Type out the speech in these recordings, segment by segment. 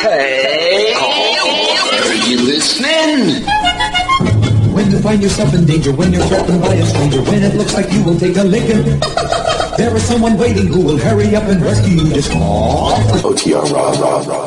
Hey, are you listening? When to find yourself in danger, when you're threatened by a stranger, when it looks like you will take a licking. There is someone waiting who will hurry up and rescue you. Just call OTR, rah.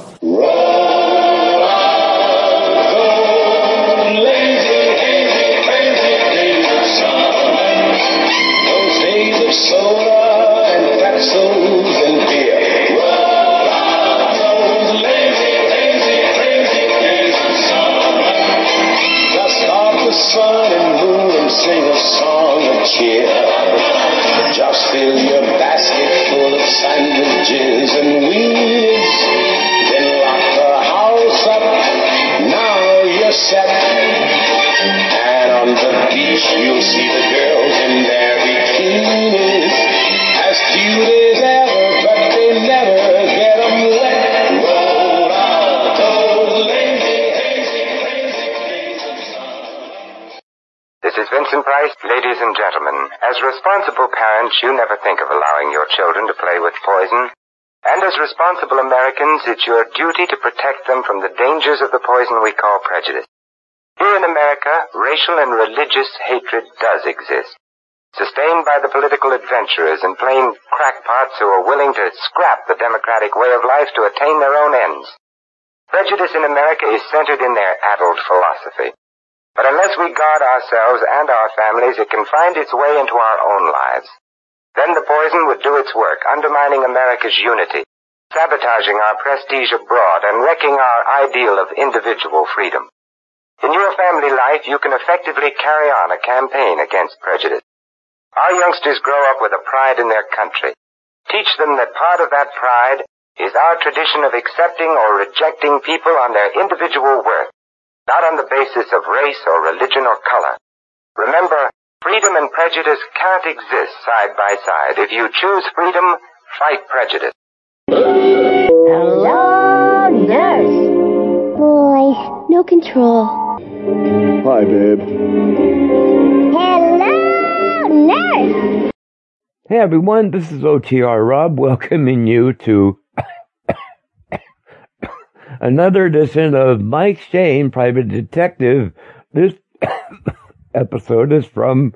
Sun and moon and sing a song of cheer. Just fill your basket full of sandwiches and weeds. Then lock the house up. Now you're set. And on the beach you'll see the girls in their bikinis, as cute as ever, but they never get 'em wet. Roll out those lazy, hazy, crazy days of summer. This is Vincent Price. Ladies and gentlemen, as responsible parents, you never think of allowing your children to play with poison. And as responsible Americans, it's your duty to protect them from the dangers of the poison we call prejudice. Here in America, racial and religious hatred does exist, sustained by the political adventurers and plain crackpots who are willing to scrap the democratic way of life to attain their own ends. Prejudice in America is centered in their addled philosophy. But unless we guard ourselves and our families, it can find its way into our own lives. Then the poison would do its work, undermining America's unity, sabotaging our prestige abroad, and wrecking our ideal of individual freedom. In your family life, you can effectively carry on a campaign against prejudice. Our youngsters grow up with a pride in their country. Teach them that part of that pride is our tradition of accepting or rejecting people on their individual worth, not on the basis of race or religion or color. Remember, freedom and prejudice can't exist side by side. If you choose freedom, fight prejudice. Hello, nurse. Boy, no control. Hi, babe. Hello, nurse. Hey everyone, this is OTR Rob welcoming you to another edition of Mike Shane, Private Detective. This episode is from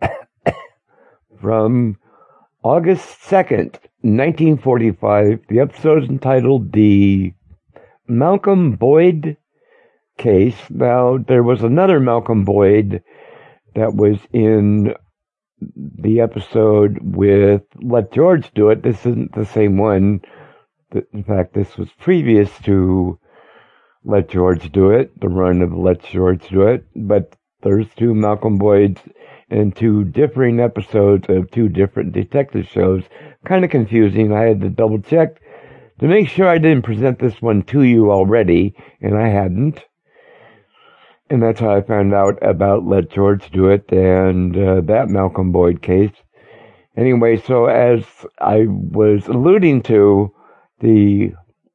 August 2nd, 1945. The episode is entitled The Malcolm Boyd Case. Now, there was another Malcolm Boyd that was in the episode with Let George Do It. This isn't the same one. In fact, this was previous to Let George Do It, the run of Let George Do It. But there's two Malcolm Boyds and two differing episodes of two different detective shows. Kind of confusing. I had to double check to make sure I didn't present this one to you already, and I hadn't. And that's how I found out about Let George Do It and that Malcolm Boyd case. Anyway, so as I was alluding to, the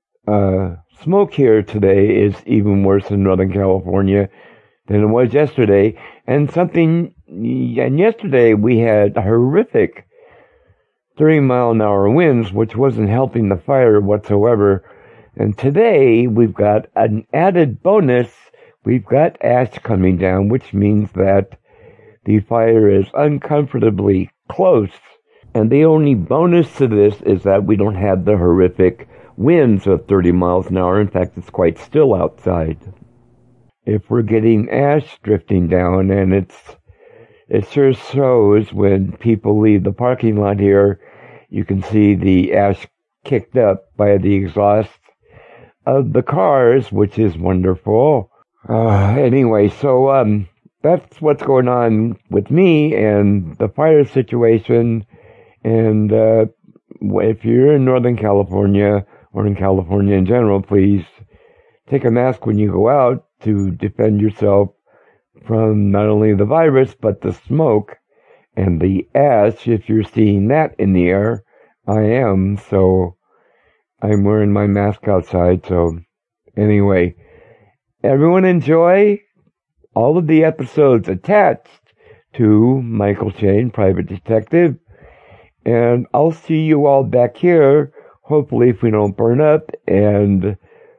smoke here today is even worse in Northern California than it was yesterday. And yesterday we had horrific 30-mile-an-hour winds, which wasn't helping the fire whatsoever. And today we've got an added bonus. We've got ash coming down, which means that the fire is uncomfortably close. And the only bonus to this is that we don't have the horrific winds of 30 miles an hour. In fact, it's quite still outside. If we're getting ash drifting down, and it sure shows when people leave the parking lot here, you can see the ash kicked up by the exhaust of the cars, which is wonderful. Anyway, so that's what's going on with me and the fire situation. And if you're in Northern California or in California in general, please take a mask when you go out to defend yourself from not only the virus, but the smoke and the ash. If you're seeing that in the air, I am. So I'm wearing my mask outside. So anyway, everyone enjoy all of the episodes attached to Michael Shane, Private Detective. And I'll see you all back here, hopefully if we don't burn up, and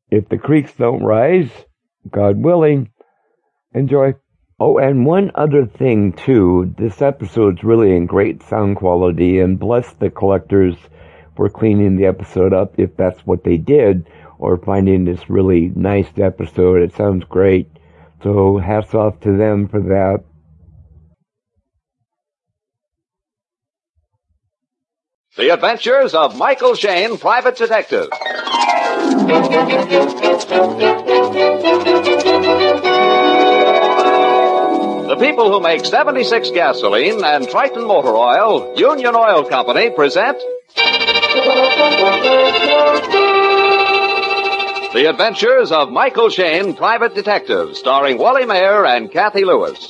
if the creeks don't rise, God willing, enjoy. Oh, and one other thing, too. This episode's really in great sound quality, and bless the collectors for cleaning the episode up, if that's what they did, or finding this really nice episode. It sounds great. So hats off to them for that. The Adventures of Michael Shayne, Private Detective. The people who make 76 gasoline and Triton Motor Oil, Union Oil Company, present The Adventures of Michael Shayne, Private Detective, starring Wally Mayer and Kathy Lewis.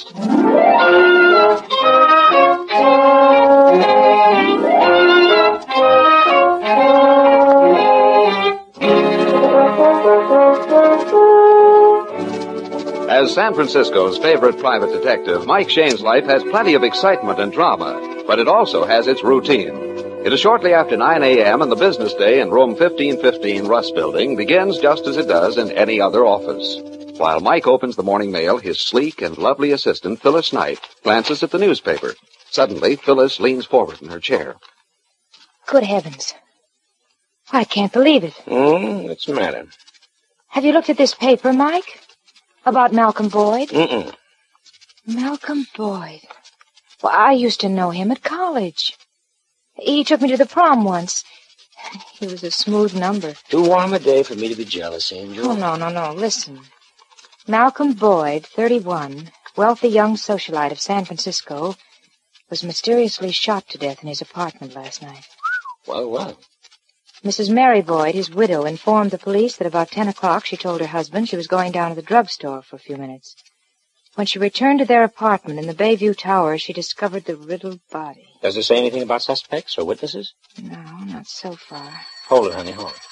As San Francisco's favorite private detective, Mike Shayne's life has plenty of excitement and drama, but it also has its routine. It is shortly after 9 a.m. and the business day in room 1515 Russ Building begins just as it does in any other office. While Mike opens the morning mail, his sleek and lovely assistant, Phyllis Knight, glances at the newspaper. Suddenly, Phyllis leans forward in her chair. Good heavens. I can't believe it. What's the matter? Have you looked at this paper, Mike? About Malcolm Boyd? Mm-mm. Malcolm Boyd. Well, I used to know him at college. He took me to the prom once. He was a smooth number. Too warm a day for me to be jealous, Angel. Oh, no. Listen. Malcolm Boyd, 31, wealthy young socialite of San Francisco, was mysteriously shot to death in his apartment last night. Well. Mrs. Mary Boyd, his widow, informed the police that about 10 o'clock she told her husband she was going down to the drugstore for a few minutes. When she returned to their apartment in the Bayview Tower, she discovered the riddled body. Does it say anything about suspects or witnesses? No, not so far. Hold it, honey, hold it.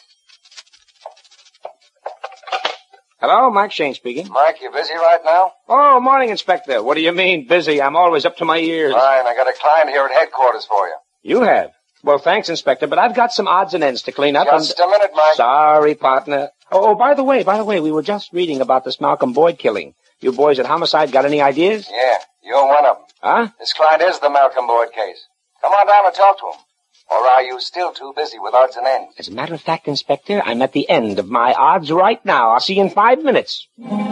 Hello, Mike Shayne speaking. Mike, you busy right now? Oh, morning, Inspector. What do you mean, busy? I'm always up to my ears. Fine, I got a client here at headquarters for you. You have? Well, thanks, Inspector, but I've got some odds and ends to clean up. Just a minute, Mike. Sorry, partner. Oh, by the way, we were just reading about this Malcolm Boyd killing. You boys at Homicide got any ideas? Yeah, you're one of them. Huh? This client is the Malcolm Boyd case. Come on down and talk to him. Or are you still too busy with odds and ends? As a matter of fact, Inspector, I'm at the end of my odds right now. I'll see you in 5 minutes.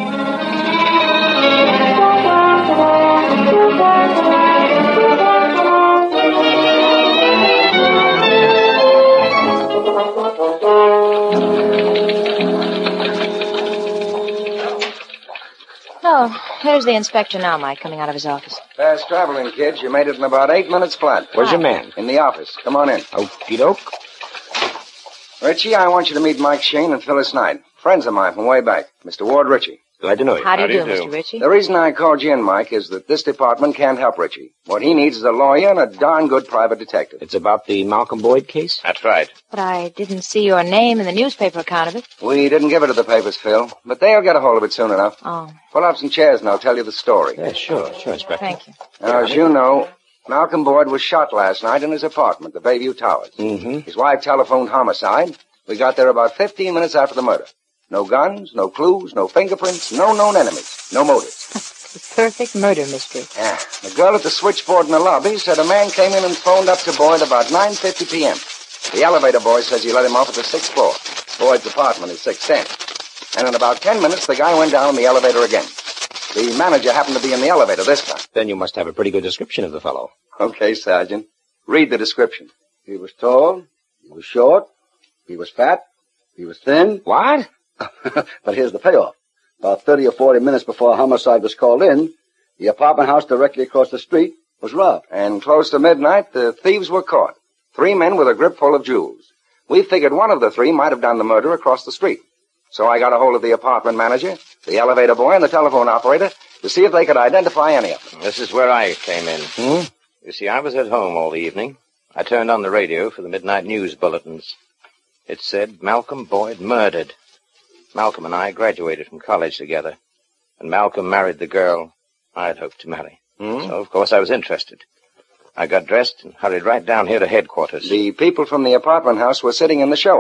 Oh, here's the inspector now, Mike, coming out of his office. Fast traveling, kids. You made it in about 8 minutes flat. Where's your man? In the office. Come on in. Okie doke. Richie, I want you to meet Mike Shayne and Phyllis Knight. Friends of mine from way back. Mr. Ward Ritchie. Glad to know you. How do you do, Mr. Ritchie? The reason I called you in, Mike, is that this department can't help Richie. What he needs is a lawyer and a darn good private detective. It's about the Malcolm Boyd case? That's right. But I didn't see your name in the newspaper account of it. We didn't give it to the papers, Phil, but they'll get a hold of it soon enough. Oh. Pull up some chairs and I'll tell you the story. Yeah, sure, Inspector. Thank you. Now, as you know, Malcolm Boyd was shot last night in his apartment, the Bayview Towers. Mm-hmm. His wife telephoned homicide. We got there about 15 minutes after the murder. No guns, no clues, no fingerprints, no known enemies, no motives. The perfect murder mystery. Yeah. The girl at the switchboard in the lobby said a man came in and phoned up to Boyd about 9:50 p.m. The elevator boy says he let him off at the 6th floor. Boyd's apartment is 610. And in about 10 minutes, the guy went down in the elevator again. The manager happened to be in the elevator this time. Then you must have a pretty good description of the fellow. Okay, Sergeant. Read the description. He was tall. He was short. He was fat. He was thin. What? But here's the payoff. About 30 or 40 minutes before homicide was called in, the apartment house directly across the street was robbed. And close to midnight, the thieves were caught. 3 men with a grip full of jewels. We figured one of the 3 might have done the murder across the street. So I got a hold of the apartment manager, the elevator boy, and the telephone operator to see if they could identify any of them. This is where I came in. You see, I was at home all the evening. I turned on the radio for the midnight news bulletins. It said Malcolm Boyd murdered. Malcolm and I graduated from college together, and Malcolm married the girl I had hoped to marry. So, of course, I was interested. I got dressed and hurried right down here to headquarters. The people from the apartment house were sitting in the show-up.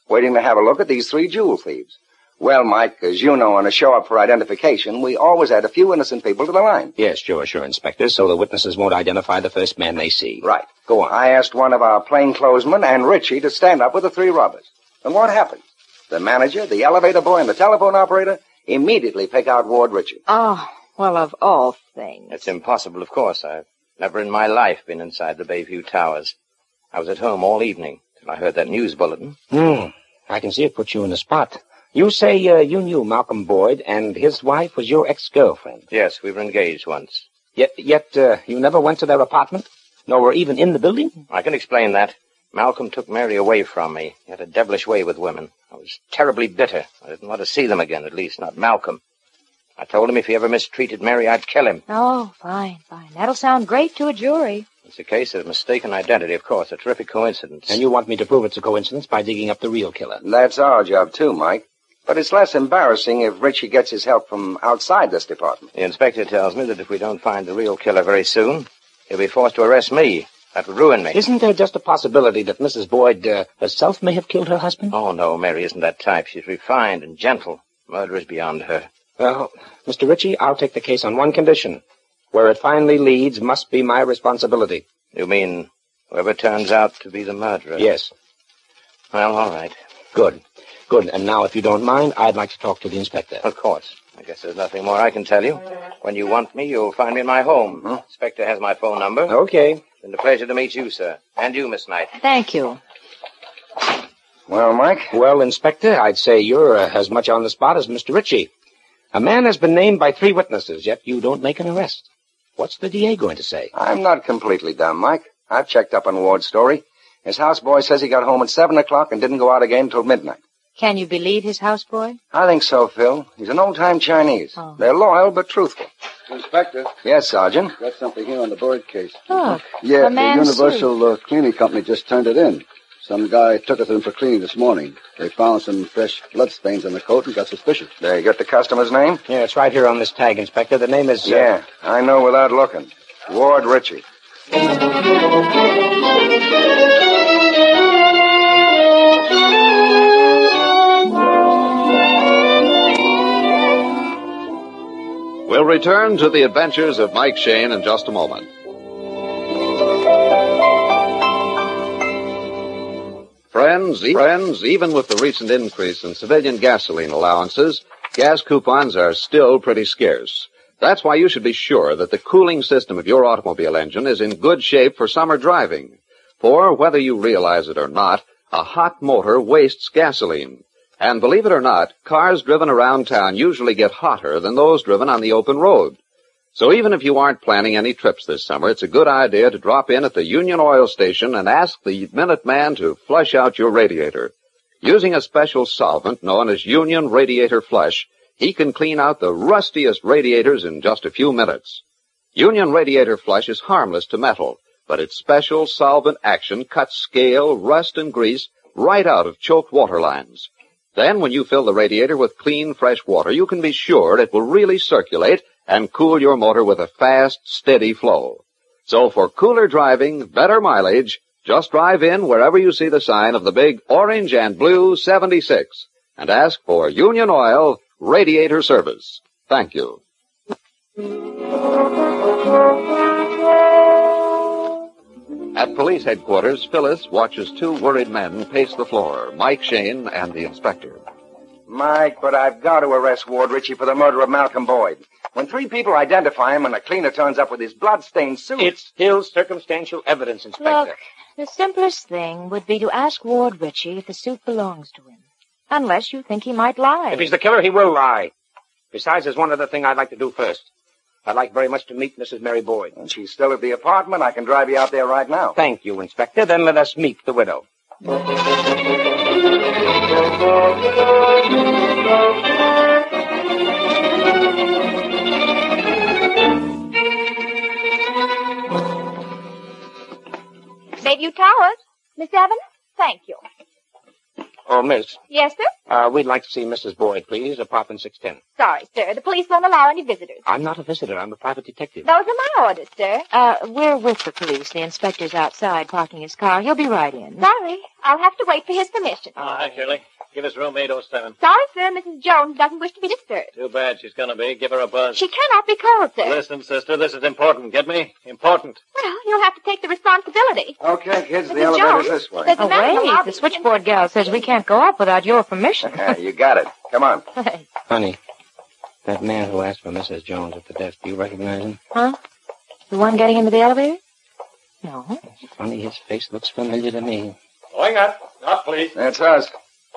waiting to have a look at these 3 jewel thieves. Well, Mike, as you know, on a show-up for identification, we always add a few innocent people to the line. Yes, sure, Inspector, so the witnesses won't identify the first man they see. Right. Go on. I asked one of our plainclothesmen and Richie to stand up with the 3 robbers. And what happened? The manager, the elevator boy, and the telephone operator immediately pick out Ward Richie. Oh, well, of all things. It's impossible, of course. I've never in my life been inside the Bayview Towers. I was at home all evening till I heard that news bulletin. I can see it put you in the spot. You say you knew Malcolm Boyd, and his wife was your ex-girlfriend. Yes, we were engaged once. Yet you never went to their apartment? Nor were even in the building? I can explain that. Malcolm took Mary away from me. He had a devilish way with women. I was terribly bitter. I didn't want to see them again, at least not Malcolm. I told him if he ever mistreated Mary, I'd kill him. Oh, fine. That'll sound great to a jury. It's a case of mistaken identity, of course, a terrific coincidence. And you want me to prove it's a coincidence by digging up the real killer? That's our job, too, Mike. But it's less embarrassing if Richie gets his help from outside this department. The inspector tells me that if we don't find the real killer very soon, he'll be forced to arrest me. That would ruin me. Isn't there just a possibility that Mrs. Boyd herself may have killed her husband? Oh, no, Mary isn't that type. She's refined and gentle. Murder is beyond her. Well, Mr. Ritchie, I'll take the case on one condition. Where it finally leads must be my responsibility. You mean whoever turns out to be the murderer? Yes. Well, all right. Good. And now, if you don't mind, I'd like to talk to the inspector. Of course. I guess there's nothing more I can tell you. When you want me, you'll find me in my home. Inspector has my phone number. Okay. It's been a pleasure to meet you, sir. And you, Miss Knight. Thank you. Well, Mike? Well, Inspector, I'd say you're as much on the spot as Mr. Ritchie. A man has been named by 3 witnesses, yet you don't make an arrest. What's the DA going to say? I'm not completely dumb, Mike. I've checked up on Ward's story. His houseboy says he got home at 7 o'clock and didn't go out again until midnight. Can you believe his houseboy? I think so, Phil. He's an old-time Chinese. Oh. They're loyal but truthful. Inspector. Yes, Sergeant. Got something here on the Boyd case. Look, Yeah, a man's the Universal Cleaning Company just turned it in. Some guy took it to them for cleaning this morning. They found some fresh blood stains on the coat and got suspicious. They got the customer's name? Yeah, it's right here on this tag, Inspector. The name is... Yeah, I know without looking. Ward Ritchie. We'll return to the adventures of Mike Shane in just a moment. Friends, even with the recent increase in civilian gasoline allowances, gas coupons are still pretty scarce. That's why you should be sure that the cooling system of your automobile engine is in good shape for summer driving. For, whether you realize it or not, a hot motor wastes gasoline. And believe it or not, cars driven around town usually get hotter than those driven on the open road. So even if you aren't planning any trips this summer, it's a good idea to drop in at the Union Oil Station and ask the Minuteman to flush out your radiator. Using a special solvent known as Union Radiator Flush, he can clean out the rustiest radiators in just a few minutes. Union Radiator Flush is harmless to metal, but its special solvent action cuts scale, rust, and grease right out of choked water lines. Then, when you fill the radiator with clean, fresh water, you can be sure it will really circulate and cool your motor with a fast, steady flow. So for cooler driving, better mileage, just drive in wherever you see the sign of the big orange and blue 76 and ask for Union Oil Radiator Service. Thank you. At police headquarters, Phyllis watches 2 worried men pace the floor, Mike Shane and the inspector. Mike, but I've got to arrest Ward Ritchie for the murder of Malcolm Boyd. When 3 people identify him and the cleaner turns up with his blood-stained suit... It's still circumstantial evidence, Inspector. Look, the simplest thing would be to ask Ward Ritchie if the suit belongs to him. Unless you think he might lie. If he's the killer, he will lie. Besides, there's one other thing I'd like to do first. I'd like very much to meet Mrs. Mary Boyd. And she's still at the apartment. I can drive you out there right now. Thank you, Inspector. Then let us meet the widow. Bayview Towers? Miss Evans? Thank you. miss. Yes, sir? We'd like to see Mrs. Boyd, please. Apartment 610. Sorry, sir. The police won't allow any visitors. I'm not a visitor. I'm a private detective. Those are my orders, sir. We're with the police. The inspector's outside parking his car. He'll be right in. Sorry. I'll have to wait for his permission. Hi, Shirley. Give us room 807. Sorry, sir. Mrs. Jones doesn't wish to be disturbed. Too bad she's going to be. Give her a buzz. She cannot be called, sir. Listen, sister, this is important. Get me? Important. Well, you'll have to take the responsibility. Okay, kids, the Mrs. elevator's Jones, this way. there's a man in the Wait, lobby. the switchboard gal says we can't go up without your permission. You got it. Come on. Honey, that man who asked for Mrs. Jones at the desk, do you recognize him? Huh? The one getting into the elevator? No. Funny, his face looks familiar to me. Going up. Up, please. That's us.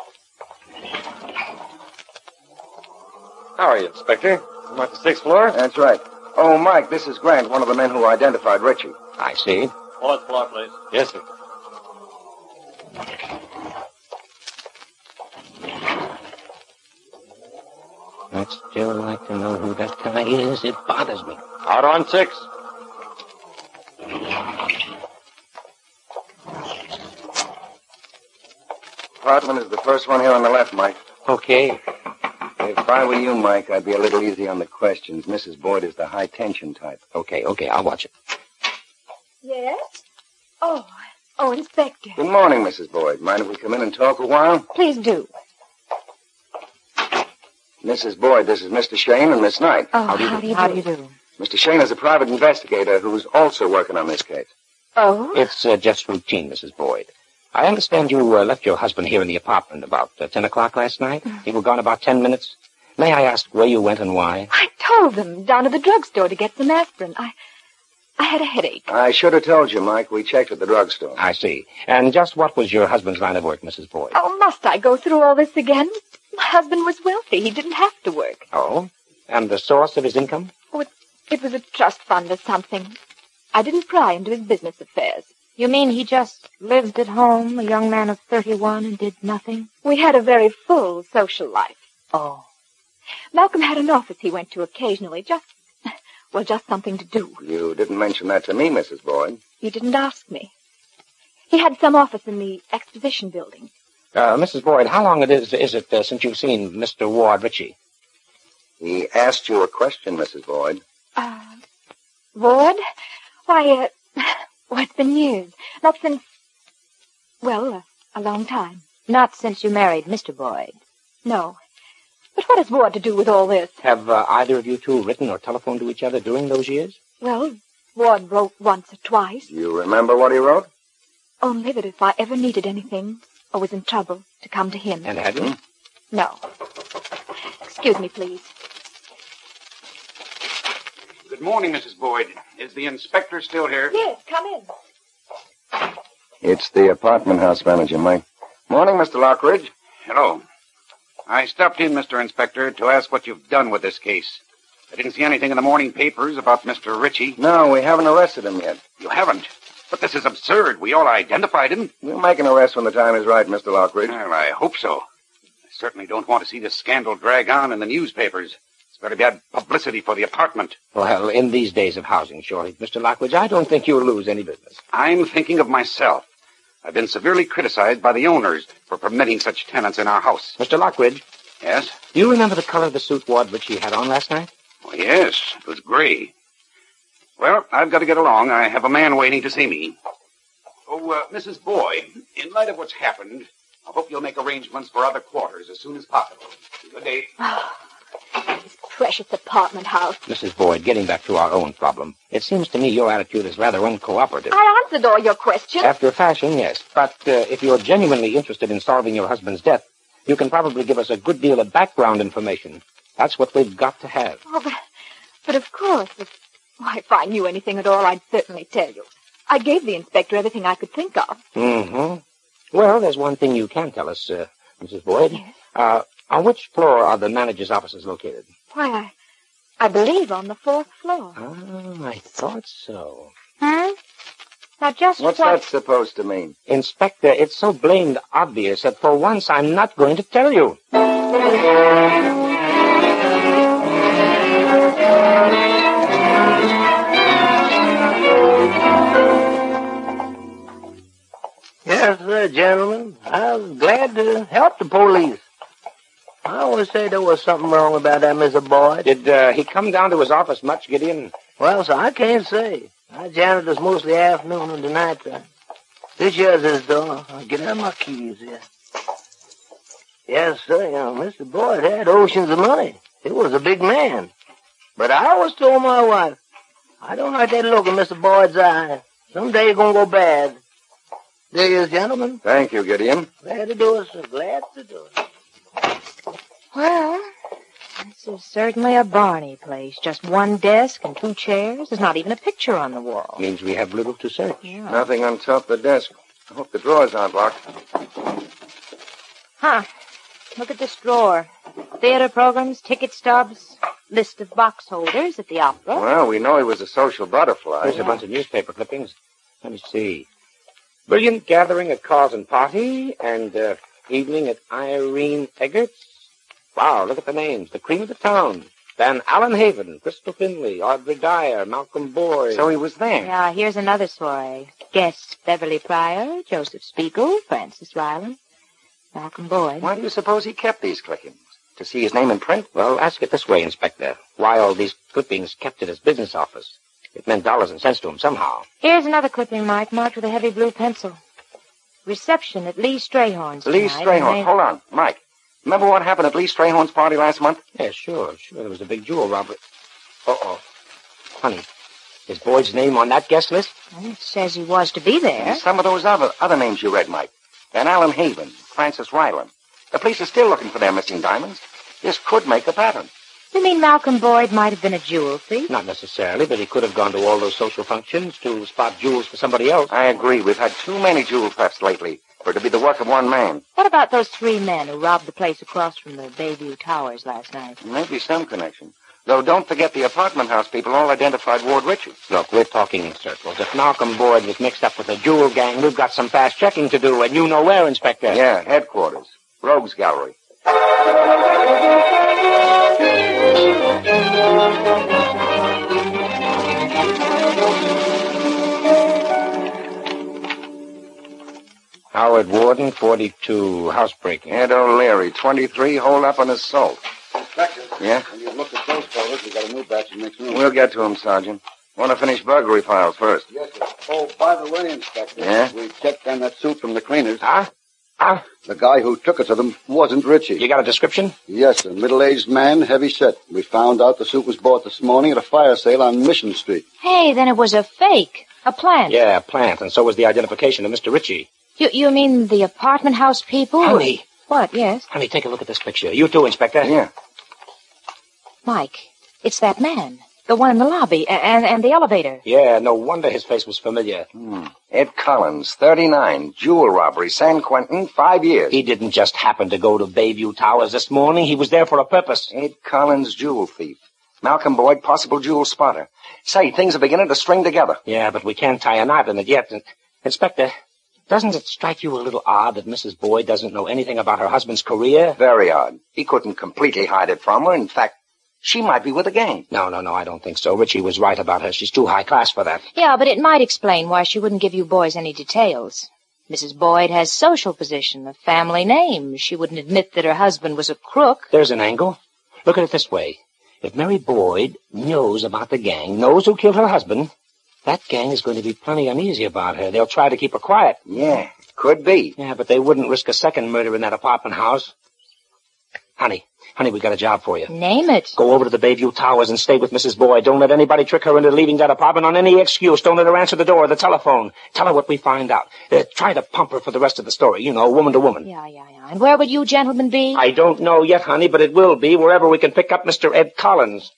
How are you, Inspector? I'm at the 6th floor? That's right. Oh, Mike, this is Grant, one of the men who identified Richie. I see. 4th floor, please. Yes, sir. I'd still like to know who that guy is. It bothers me. Out on 6. Apartment is the first one here on the left, Mike. Okay. If I were you, Mike, I'd be a little easy on the questions. Mrs. Boyd is the high-tension type. Okay, I'll watch it. Yes? Oh, Inspector. Good morning, Mrs. Boyd. Mind if we come in and talk a while? Please do. Mrs. Boyd, this is Mr. Shane and Miss Knight. Oh, how do you do? Mr. Shane is a private investigator who's also working on this case. Oh? It's just routine, Mrs. Boyd. I understand you left your husband here in the apartment about 10 o'clock last night. You were gone about 10 minutes. May I ask where you went and why? I told them down to the drugstore to get some aspirin. I had a headache. I should have told you, Mike. We checked at the drugstore. I see. And just what was your husband's line of work, Mrs. Boyd? Oh, must I go through all this again? My husband was wealthy. He didn't have to work. Oh? And the source of his income? Oh, it was a trust fund or something. I didn't pry into his business affairs. You mean he just lived at home, a young man of 31, and did nothing? We had a very full social life. Oh. Malcolm had an office he went to occasionally, just something to do. You didn't mention that to me, Mrs. Boyd. You didn't ask me. He had some office in the exposition building. Mrs. Boyd, how long is it since you've seen Mr. Ward Ritchie? He asked you a question, Mrs. Boyd. Ward? Why, it's been years. Not since, a long time. Not since you married Mr. Boyd. No. But what has Ward to do with all this? Have either of you two written or telephoned to each other during those years? Well, Ward wrote once or twice. You remember what he wrote? Only that if I ever needed anything or was in trouble, to come to him. And have you? No. Excuse me, please. Good morning, Mrs. Boyd. Is the inspector still here? Yes, come in. It's the apartment house manager, Mike. Morning, Mr. Lockridge. Hello. I stopped in, Mr. Inspector, to ask what you've done with this case. I didn't see anything in the morning papers about Mr. Ritchie. No, we haven't arrested him yet. You haven't? But this is absurd. We all identified him. We'll make an arrest when the time is right, Mr. Lockridge. Well, I hope so. I certainly don't want to see this scandal drag on in the newspapers. It's very bad publicity for the apartment. Well, in these days of housing shortage, Mr. Lockridge, I don't think you'll lose any business. I'm thinking of myself. I've been severely criticized by the owners for permitting such tenants in our house. Mr. Lockridge? Yes? Do you remember the color of the suit Ward Ritchie had on last night? Oh, yes, it was gray. Well, I've got to get along. I have a man waiting to see me. Oh, Mrs. Boyd, in light of what's happened, I hope you'll make arrangements for other quarters as soon as possible. Good day. This precious apartment house. Mrs. Boyd, getting back to our own problem, it seems to me your attitude is rather uncooperative. I answered all your questions. After a fashion, yes. But if you're genuinely interested in solving your husband's death, you can probably give us a good deal of background information. That's what we've got to have. Oh, but of course, if I knew anything at all, I'd certainly tell you. I gave the inspector everything I could think of. Mm-hmm. Well, there's one thing you can tell us, Mrs. Boyd. Yes? On which floor are the manager's offices located? Why, I believe on the 4th floor. Oh, I thought so. Huh? Now, just What's that supposed to mean? Inspector, it's so blamed obvious that for once I'm not going to tell you. Yes, sir, gentlemen. I was glad to help the police. I always say there was something wrong about that Mr. Boyd. Did he come down to his office much, Gideon? Well, sir, I can't say. I janitors mostly afternoon and the night time. This here's his door. I'll get out my keys here. Yes, sir, Mr. Boyd had oceans of money. He was a big man. But I always told my wife, I don't like that look in Mr. Boyd's eye. Someday you're going to go bad. There he is, gentlemen. Thank you, Gideon. Glad to do it, sir. Glad to do it. Well, this is certainly a Barney place. Just one desk and 2 chairs. There's not even a picture on the wall. Means we have little to search. Yeah. Nothing on top of the desk. I hope the drawers aren't locked. Huh. Look at this drawer. Theater programs, ticket stubs, list of box holders at the opera. Well, we know he was a social butterfly. There's a bunch of newspaper clippings. Let me see. Brilliant gathering at Carlton Party and evening at Irene Eggert's. Wow, look at the names. The cream of the town. Van Allen Haven, Crystal Finley, Audrey Dyer, Malcolm Boyd. So he was there. Yeah, here's another soiree. Guests Beverly Pryor, Joseph Spiegel, Francis Ryland, Malcolm Boyd. Why do you suppose he kept these clippings? To see his name in print? Well, ask it this way, Inspector. Why all these clippings kept at his business office? It meant dollars and cents to him somehow. Here's another clipping, Mike, marked with a heavy blue pencil. Reception at Lee Strayhorn's Lee tonight, Strayhorn. and Hold on, Mike. Remember what happened at Lee Strayhorn's party last month? Yeah, sure. There was a big jewel robbery. Uh-oh. Honey, is Boyd's name on that guest list? It says he was to be there. And some of those other names you read, Mike. Van Allen Haven, Francis Ryland. The police are still looking for their missing diamonds. This could make a pattern. You mean Malcolm Boyd might have been a jewel thief? Not necessarily, but he could have gone to all those social functions to spot jewels for somebody else. I agree. We've had too many jewel thefts lately for it to be the work of one man. What about those 3 men who robbed the place across from the Bayview Towers last night? Maybe some connection. Though don't forget the apartment house people all identified Ward Richards. Look, we're talking in circles. If Malcolm Boyd was mixed up with a jewel gang, we've got some fast checking to do, and you know where, Inspector. Yeah, headquarters. Rogues Gallery. Howard Warden, 42, housebreaking. Ed O'Leary, 23, hold up on assault. Inspector. Yeah? When you've looked at those photos, we've got a new batch of next room. We'll get to him, Sergeant. Want to finish burglary files first. Yes, sir. Oh, by the way, Inspector. Yeah? We checked on that suit from the cleaners. Huh? The guy who took it to them wasn't Richie. You got a description? Yes, sir. Middle-aged man, heavy set. We found out the suit was bought this morning at a fire sale on Mission Street. Hey, then it was a fake. A plant. Yeah, a plant, and so was the identification of Mr. Ritchie. You mean the apartment house people? Honey. What, yes? Honey, take a look at this picture. You too, Inspector. Yeah. Mike, it's that man. The one in the lobby and the elevator. Yeah, no wonder his face was familiar. Ed Collins, 39, jewel robbery, San Quentin, 5 years. He didn't just happen to go to Bayview Towers this morning. He was there for a purpose. Ed Collins, jewel thief. Malcolm Boyd, possible jewel spotter. Say, things are beginning to string together. Yeah, but we can't tie a knot in it yet. Inspector, doesn't it strike you a little odd that Mrs. Boyd doesn't know anything about her husband's career? Very odd. He couldn't completely hide it from her. In fact, she might be with a gang. No, I don't think so. Richie was right about her. She's too high class for that. Yeah, but it might explain why she wouldn't give you boys any details. Mrs. Boyd has social position, a family name. She wouldn't admit that her husband was a crook. There's an angle. Look at it this way. If Mary Boyd knows about the gang, knows who killed her husband, that gang is going to be plenty uneasy about her. They'll try to keep her quiet. Yeah, could be. Yeah, but they wouldn't risk a second murder in that apartment house. Honey, we got a job for you. Name it. Go over to the Bayview Towers and stay with Mrs. Boyd. Don't let anybody trick her into leaving that apartment on any excuse. Don't let her answer the door or the telephone. Tell her what we find out. Try to pump her for the rest of the story. You know, woman to woman. Yeah. And where would you gentlemen be? I don't know yet, honey, but it will be wherever we can pick up Mr. Ed Collins.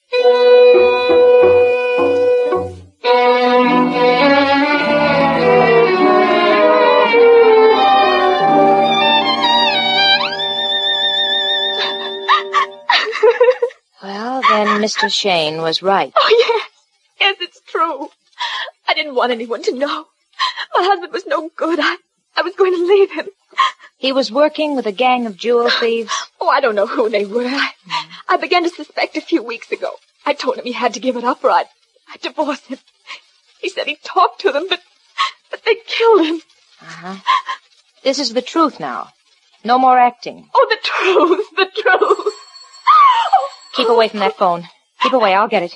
Well, then Mr. Shane was right. Oh, yes. Yes, it's true. I didn't want anyone to know. My husband was no good. I was going to leave him. He was working with a gang of jewel thieves? Oh, I don't know who they were. I began to suspect a few weeks ago. I told him he had to give it up or I'd divorce him. He said he talked to them, but they killed him. Uh-huh. This is the truth now. No more acting. Oh, the truth, the truth. Keep away from that phone. Keep away, I'll get it.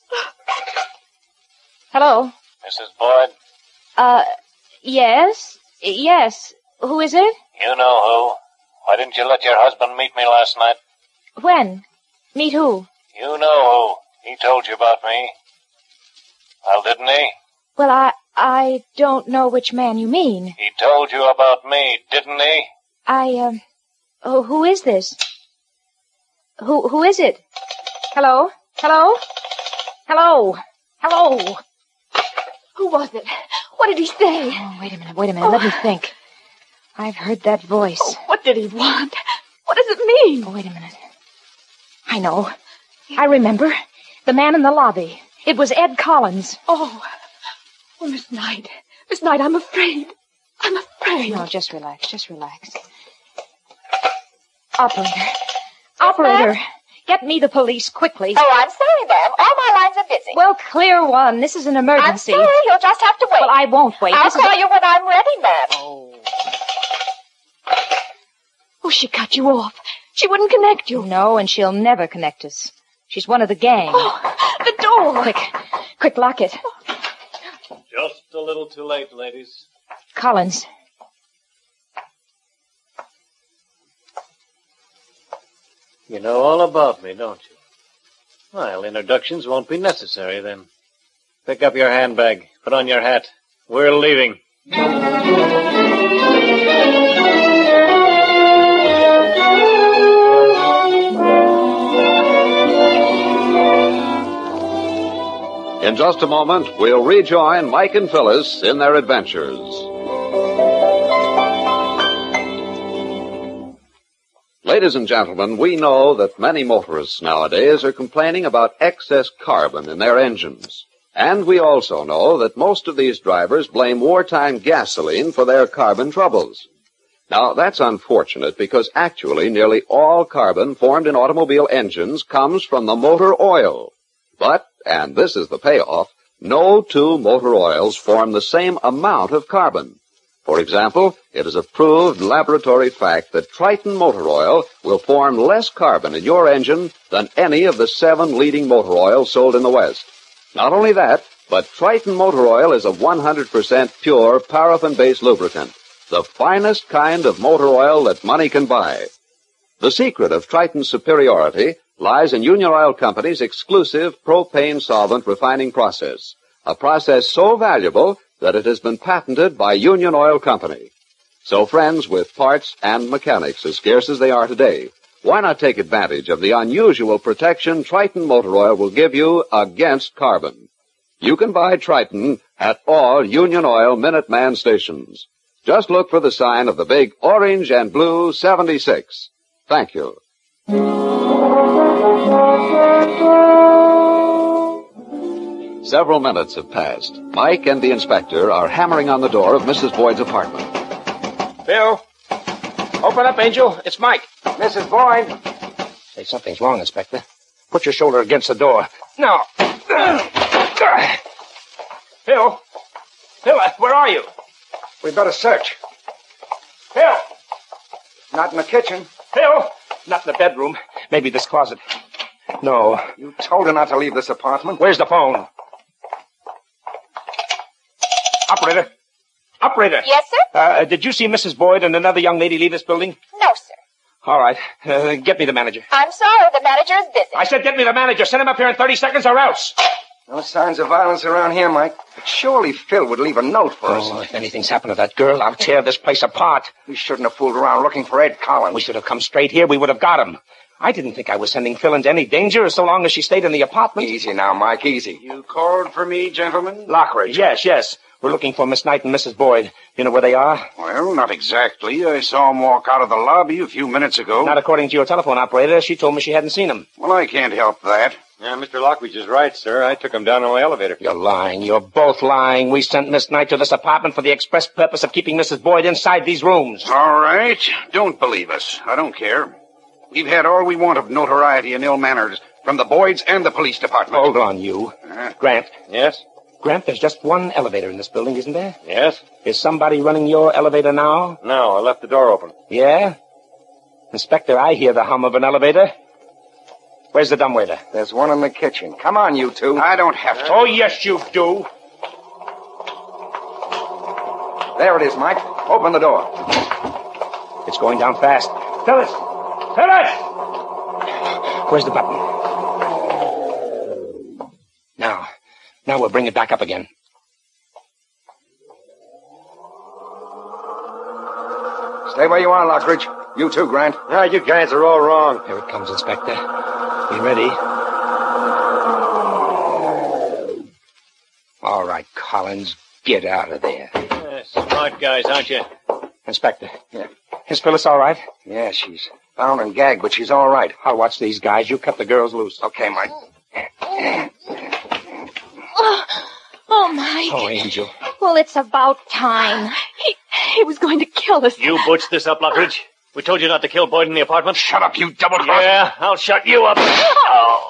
Hello? Mrs. Boyd? Yes? Yes. Who is it? You know who. Why didn't you let your husband meet me last night? When? Meet who? You know who. He told you about me. Well, didn't he? Well, I don't know which man you mean. He told you about me, didn't he? Oh, who is this? Who is it? Hello? Hello? Hello? Hello? Who was it? What did he say? Oh, wait a minute. Let me think. I've heard that voice. Oh, what did he want? What does it mean? Oh, wait a minute. I know. I remember. The man in the lobby. It was Ed Collins. Oh, Miss Knight. Miss Knight, I'm afraid. I'm afraid. No, just relax. Operator, get me the police quickly. Oh, I'm sorry, ma'am. All my lines are busy. Well, clear one. This is an emergency. I'm sorry. You'll just have to wait. Well, I won't wait. I'll call you when I'm ready, ma'am. Oh, she cut you off. She wouldn't connect you. No, and she'll never connect us. She's one of the gang. Oh, the door. Quick, lock it. Just a little too late, ladies. Collins. You know all about me, don't you? Well, introductions won't be necessary then. Pick up your handbag. Put on your hat. We're leaving. In just a moment, we'll rejoin Mike and Phyllis in their adventures. Ladies and gentlemen, we know that many motorists nowadays are complaining about excess carbon in their engines. And we also know that most of these drivers blame wartime gasoline for their carbon troubles. Now, that's unfortunate because actually nearly all carbon formed in automobile engines comes from the motor oil. But, and this is the payoff, no two motor oils form the same amount of carbon. For example, it is a proved laboratory fact that Triton motor oil will form less carbon in your engine than any of the 7 leading motor oils sold in the West. Not only that, but Triton motor oil is a 100% pure paraffin-based lubricant, the finest kind of motor oil that money can buy. The secret of Triton's superiority lies in Union Oil Company's exclusive propane solvent refining process, a process so valuable that it has been patented by Union Oil Company. So, friends, with parts and mechanics as scarce as they are today, why not take advantage of the unusual protection Triton motor oil will give you against carbon? You can buy Triton at all Union Oil Minuteman stations. Just look for the sign of the big orange and blue 76. Thank you. Several minutes have passed. Mike and the inspector are hammering on the door of Mrs. Boyd's apartment. Bill, open up, Angel. It's Mike. Mrs. Boyd. Say, something's wrong, Inspector. Put your shoulder against the door. No. Bill, where are you? We better search. Bill! Not in the kitchen. Bill! Not in the bedroom. Maybe this closet. No. You told her not to leave this apartment. Where's the phone? Operator. Yes, sir? Did you see Mrs. Boyd and another young lady leave this building? No, sir. All right. Get me the manager. I'm sorry, the manager is busy. I said get me the manager. Send him up here in 30 seconds or else. No signs of violence around here, Mike. But surely Phil would leave a note for us. If anything's happened to that girl, I'll tear this place apart. We shouldn't have fooled around looking for Ed Collins. We should have come straight here. We would have got him. I didn't think I was sending Phil into any danger so long as she stayed in the apartment. Easy now, Mike, easy. You called for me, gentlemen? Lockridge. Yes. We're looking for Miss Knight and Mrs. Boyd. You know where they are? Well, not exactly. I saw them walk out of the lobby a few minutes ago. Not according to your telephone operator. She told me she hadn't seen them. Well, I can't help that. Yeah, Mr. Lockridge is right, sir. I took him down on the elevator. You're lying. You're both lying. We sent Miss Knight to this apartment for the express purpose of keeping Mrs. Boyd inside these rooms. All right. Don't believe us. I don't care. We've had all we want of notoriety and ill manners from the Boyds and the police department. Hold on, you. Grant. Yes? Grant, there's just one elevator in this building, isn't there? Yes? Is somebody running your elevator now? No, I left the door open. Yeah? Inspector, I hear the hum of an elevator. Where's the dumbwaiter? There's one in the kitchen. Come on, you two. I don't have to. Oh, yes, you do. There it is, Mike. Open the door. It's going down fast. Phyllis! Phyllis! Where's the button? Now we'll bring it back up again. Stay where you are, Lockridge. You too, Grant. Ah, you guys are all wrong. Here it comes, Inspector. Be ready. All right, Collins, get out of there. Smart guys, aren't you? Inspector. Yeah. Is Phyllis all right? Yeah, she's bound and gagged, but she's all right. I'll watch these guys. You cut the girls loose. Okay, Mike. Oh, Mike. Oh, Angel. Well, it's about time. He was going to kill us. You butched this up, Lockridge. We told you not to kill Boyd in the apartment. Shut up, you double-crosser. Yeah, I'll shut you up. Oh.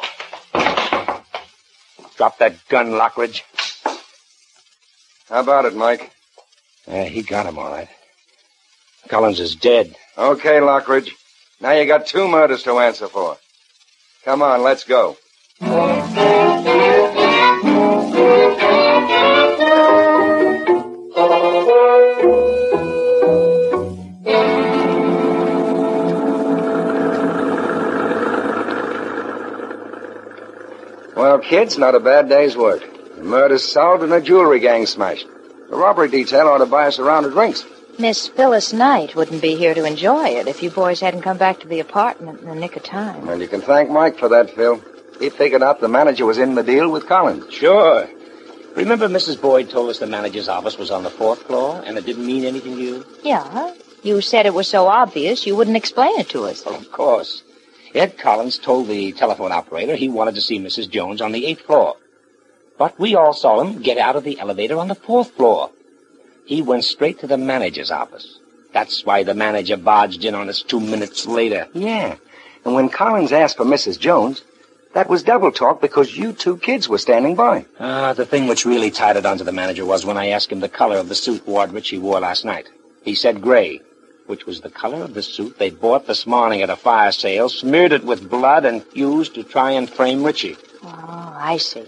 Drop that gun, Lockridge. How about it, Mike? He got him all right. Collins is dead. Okay, Lockridge. Now you got 2 murders to answer for. Come on, let's go. Well, kids, not a bad day's work. The murder's solved and a jewelry gang smashed. The robbery detail ought to buy us a round of drinks. Miss Phyllis Knight wouldn't be here to enjoy it if you boys hadn't come back to the apartment in the nick of time. Well, you can thank Mike for that, Phil. He figured out the manager was in the deal with Collins. Sure. Remember Mrs. Boyd told us the manager's office was on the 4th floor, and it didn't mean anything to you? Yeah. You said it was so obvious you wouldn't explain it to us. Of course. Ed Collins told the telephone operator he wanted to see Mrs. Jones on the 8th floor. But we all saw him get out of the elevator on the 4th floor. He went straight to the manager's office. That's why the manager barged in on us 2 minutes later. Yeah. And when Collins asked for Mrs. Jones, that was double talk because you 2 kids were standing by. The thing which really tied it onto the manager was when I asked him the color of the suit Ward Ritchie wore last night. He said gray, which was the color of the suit they bought this morning at a fire sale, smeared it with blood, and used to try and frame Ritchie. Oh, I see.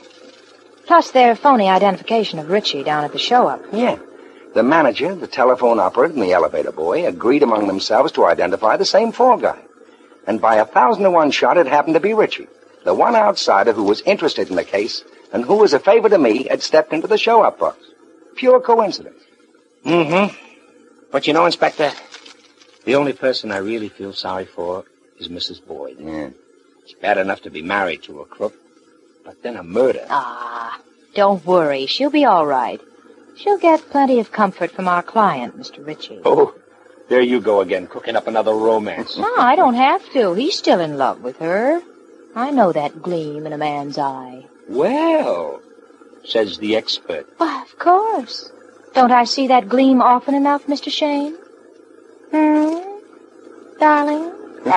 Plus their phony identification of Ritchie down at the show-up. Yeah. The manager, the telephone operator, and the elevator boy agreed among themselves to identify the same fall guy. And by 1,000-to-1 shot, it happened to be Ritchie, the one outsider who was interested in the case and who, as a favor to me, had stepped into the show-up box. Pure coincidence. Mm-hmm. But you know, Inspector, the only person I really feel sorry for is Mrs. Boyd. Yeah. It's bad enough to be married to a crook, but then a murder. Don't worry. She'll be all right. She'll get plenty of comfort from our client, Mr. Ritchie. Oh, there you go again, cooking up another romance. No, I don't have to. He's still in love with her. I know that gleam in a man's eye. Well, says the expert. Why, of course. Don't I see that gleam often enough, Mr. Shane? Darling?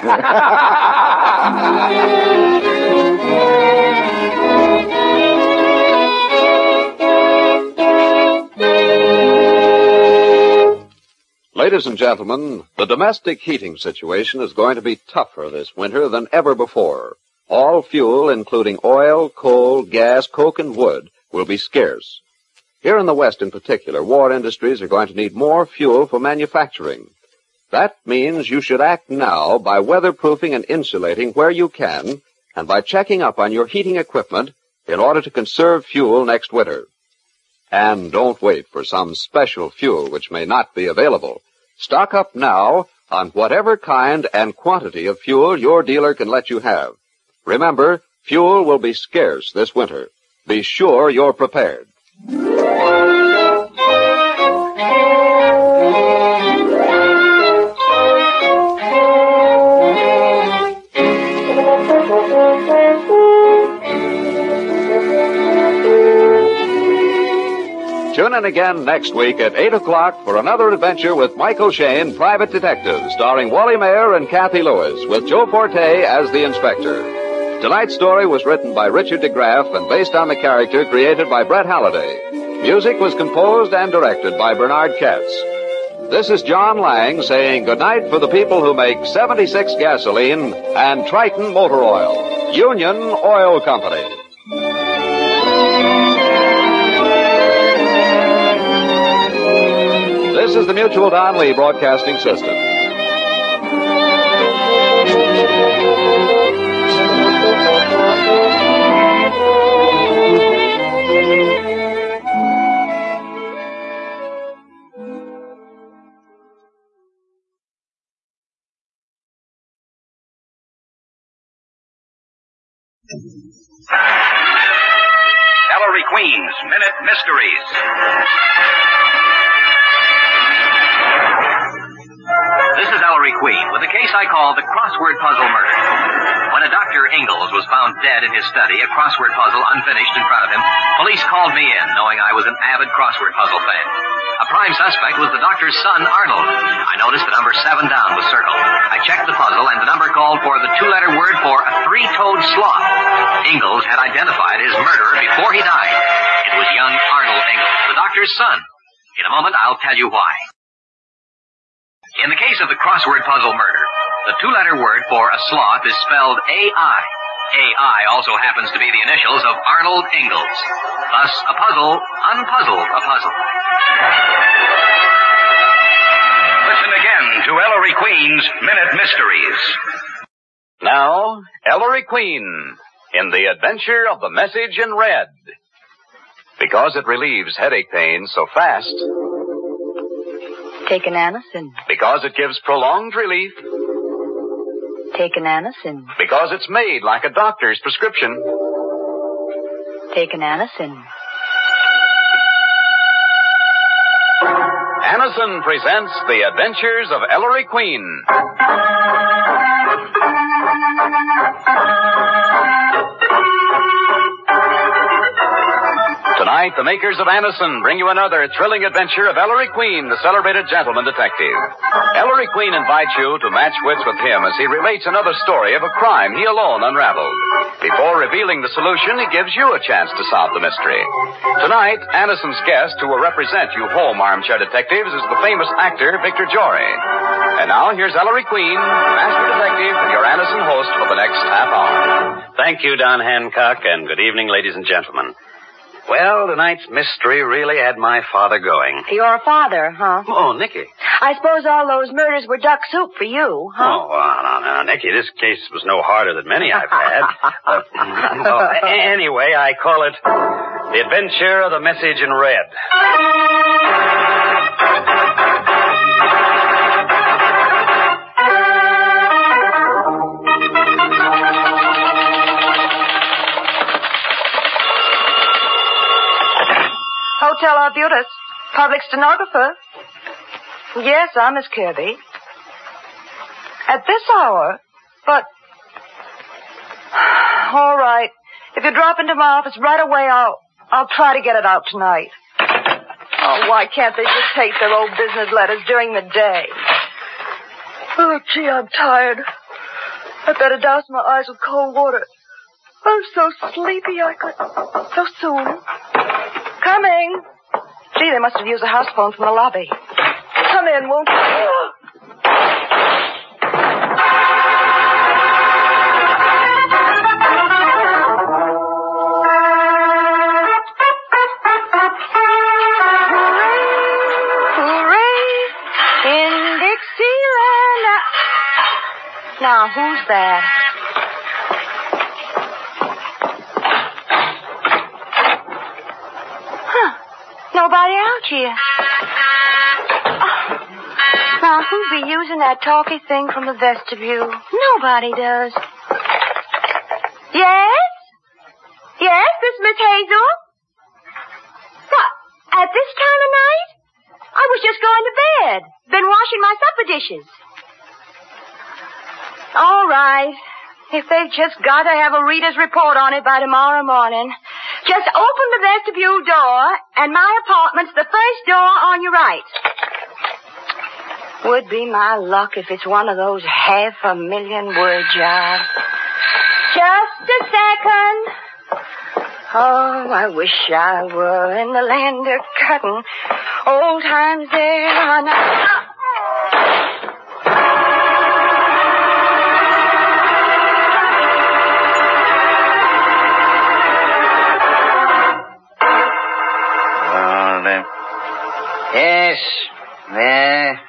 Ladies and gentlemen, the domestic heating situation is going to be tougher this winter than ever before. All fuel, including oil, coal, gas, coke, and wood, will be scarce. Here in the West in particular, war industries are going to need more fuel for manufacturing. That means you should act now by weatherproofing and insulating where you can, and by checking up on your heating equipment in order to conserve fuel next winter. And don't wait for some special fuel which may not be available. Stock up now on whatever kind and quantity of fuel your dealer can let you have. Remember, fuel will be scarce this winter. Be sure you're prepared. Tune in again next week at 8 o'clock for another adventure with Michael Shane, Private Detective, starring Wally Mayer and Kathy Lewis, with Joe Forte as the inspector. Tonight's story was written by Richard DeGraff and based on the character created by Brett Halliday. Music was composed and directed by Bernard Katz. This is John Lang saying goodnight for the people who make 76 gasoline and Triton Motor Oil. Union Oil Company. This is the Mutual Don Lee Broadcasting System. Ellery Queen's Minute Mysteries. This is Ellery Queen with a case I call the crossword puzzle murder. When a Dr. Ingalls was found dead in his study, a crossword puzzle unfinished in front of him, police called me in, knowing I was an avid crossword puzzle fan. A prime suspect was the doctor's son, Arnold. I noticed the number 7 down was circled. I checked the puzzle, and the number called for the 2-letter word for a 3-toed sloth. Ingalls had identified his murderer before he died. It was young Arnold Ingalls, the doctor's son. In a moment, I'll tell you why. In the case of the crossword puzzle murder, the 2-letter word for a sloth is spelled A-I. A-I also happens to be the initials of Arnold Ingalls. Thus, a puzzle unpuzzled a puzzle. Listen again to Ellery Queen's Minute Mysteries. Now, Ellery Queen in The Adventure of the Message in Red. Because it relieves headache pain so fast. Take an Anacin. Because it gives prolonged relief. Take an Anacin. Because it's made like a doctor's prescription. Take an Anacin. Anacin presents The Adventures of Ellery Queen. Tonight, the makers of Anacin bring you another thrilling adventure of Ellery Queen, the celebrated gentleman detective. Ellery Queen invites you to match wits with him as he relates another story of a crime he alone unraveled. Before revealing the solution, he gives you a chance to solve the mystery. Tonight, Anacin's guest, who will represent you home armchair detectives, is the famous actor Victor Jory. And now, here's Ellery Queen, master detective, and your Anacin host for the next half hour. Thank you, Don Hancock, and good evening, ladies and gentlemen. Well, tonight's mystery really had my father going. Your father, huh? Oh, Nicky. I suppose all those murders were duck soup for you, huh? Oh, no, Nicky, this case was no harder than many I've had. Anyway, I call it The Adventure of the Message in Red. Hotel Arbutus. Public stenographer. Yes, I'm Miss Kirby. At this hour? But... All right. If you drop into my office right away, I'll try to get it out tonight. Oh, why can't they just take their old business letters during the day? Oh, gee, I'm tired. I'd better douse my eyes with cold water. I'm so sleepy I could... So soon. Coming. Gee, they must have used the house phone from the lobby. Come in, won't you? Now, who's that? Huh. Nobody out here. Oh. Now, who'd be using that talky thing from the vestibule? Nobody does. Yes? Yes, this Miss Hazel? What, at this time of night? I was just going to bed. Been washing my supper dishes. All right. If they've just got to have a reader's report on it by tomorrow morning, just open the vestibule door, and my apartment's the first door on your right. Would be my luck if it's one of those 500,000-word jobs. Just Just a second. Oh, I wish I were in the land of cotton. Old times there are not... Yes. There.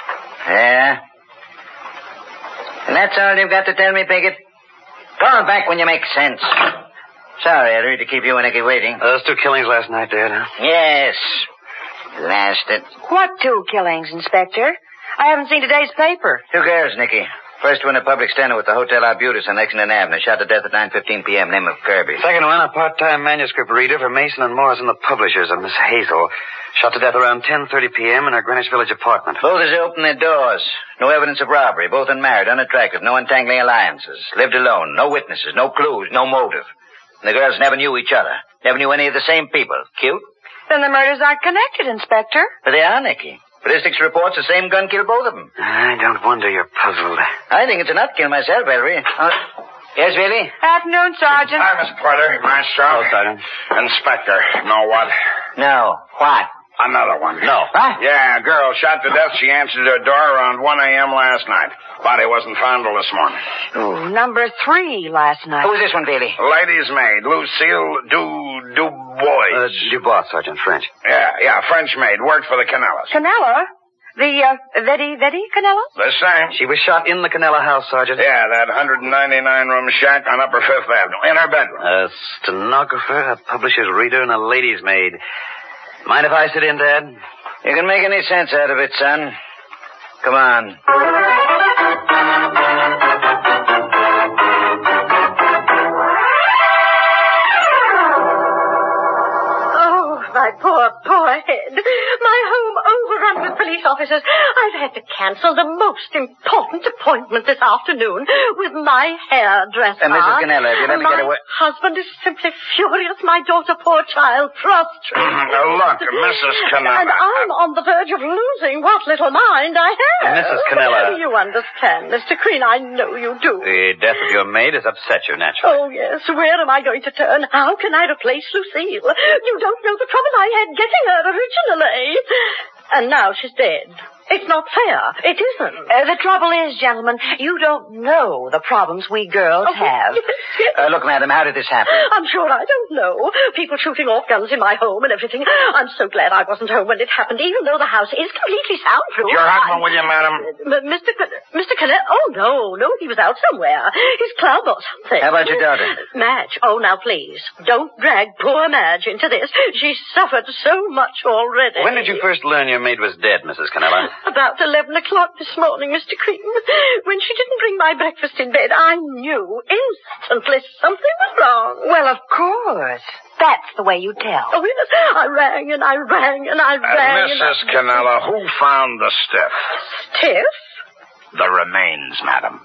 And that's all you've got to tell me, Pickett? Go on back when you make sense. Sorry, Ellery, to keep you and Nicky waiting. Those 2 killings last night, Dad, huh? Yes. Blasted. What 2 killings, Inspector? I haven't seen today's paper. 2 girls, Nicky. First one, a public stand at the Hotel Arbutus on Lexington Avenue. Shot to death at 9:15 p.m. Name of Kirby. Second one, a part-time manuscript reader for Mason and Morrison, the publishers, of Miss Hazel. Shot to death around 10:30 p.m. in her Greenwich Village apartment. Both as they opened their doors. No evidence of robbery. Both unmarried, unattractive, no entangling alliances. Lived alone. No witnesses, no clues, no motive. And the girls never knew each other. Never knew any of the same people. Cute? Then the murders aren't connected, Inspector. But they are, Nicky. Ballistics reports the same gun killed both of them. I don't wonder you're puzzled. I think it's a nut kill myself, Ellery. Yes, Billy? Afternoon, Sergeant. Hi, Miss Porter. Maestro. Oh, Sergeant. Inspector. Know what? No. What? Another one. No. What? Yeah, a girl shot to death. She answered her door around 1 a.m. last night. Body wasn't found till this morning. Oh, number 3 last night. Who was this one, Billy? Lady's maid, Lucille Dubois. Dubois, Sergeant, French. Yeah, French maid. Worked for the Canellas. Canella? The, Vetti Canella? The same. She was shot in the Canella house, Sergeant. Yeah, that 199-room shack on Upper Fifth Avenue. In her bedroom. A stenographer, a publisher's reader, and a lady's maid. Mind if I sit in, Dad? You can make any sense out of it, son. Come on. Oh, my poor head. My home overrun with police officers. I've had to cancel the most important appointment this afternoon with my hairdresser. Mrs. Canella, if you let me get away... My husband is simply furious. My daughter, poor child, prostrate. Look, Mrs. Canella. And I'm on the verge of losing what little mind I have. Mrs. Canella. You understand, Mr. Crean. I know you do. The death of your maid has upset you, naturally. Oh, yes. Where am I going to turn? How can I replace Lucille? You don't know the trouble I had getting her originally. And now she's dead. It's not fair. It isn't. The trouble is, gentlemen, you don't know the problems we girls have. Look, madam, how did this happen? I'm sure I don't know. People shooting off guns in my home and everything. I'm so glad I wasn't home when it happened, even though the house is completely soundproof. Your husband with you, madam? Mr. Canet? Oh, no, he was out somewhere. His club or something. How about your daughter? Madge. Oh, now, please, don't drag poor Madge into this. She's suffered so much already. When did you first learn your maid was dead, Mrs. Canella? About 11 o'clock this morning, Mr. Cream. When she didn't bring my breakfast in bed, I knew instantly something was wrong. Well, of course. That's the way you tell. Oh, yes. I rang and I rang and I rang. Mrs. Canella, who found the stiff? Stiff? The remains, madam.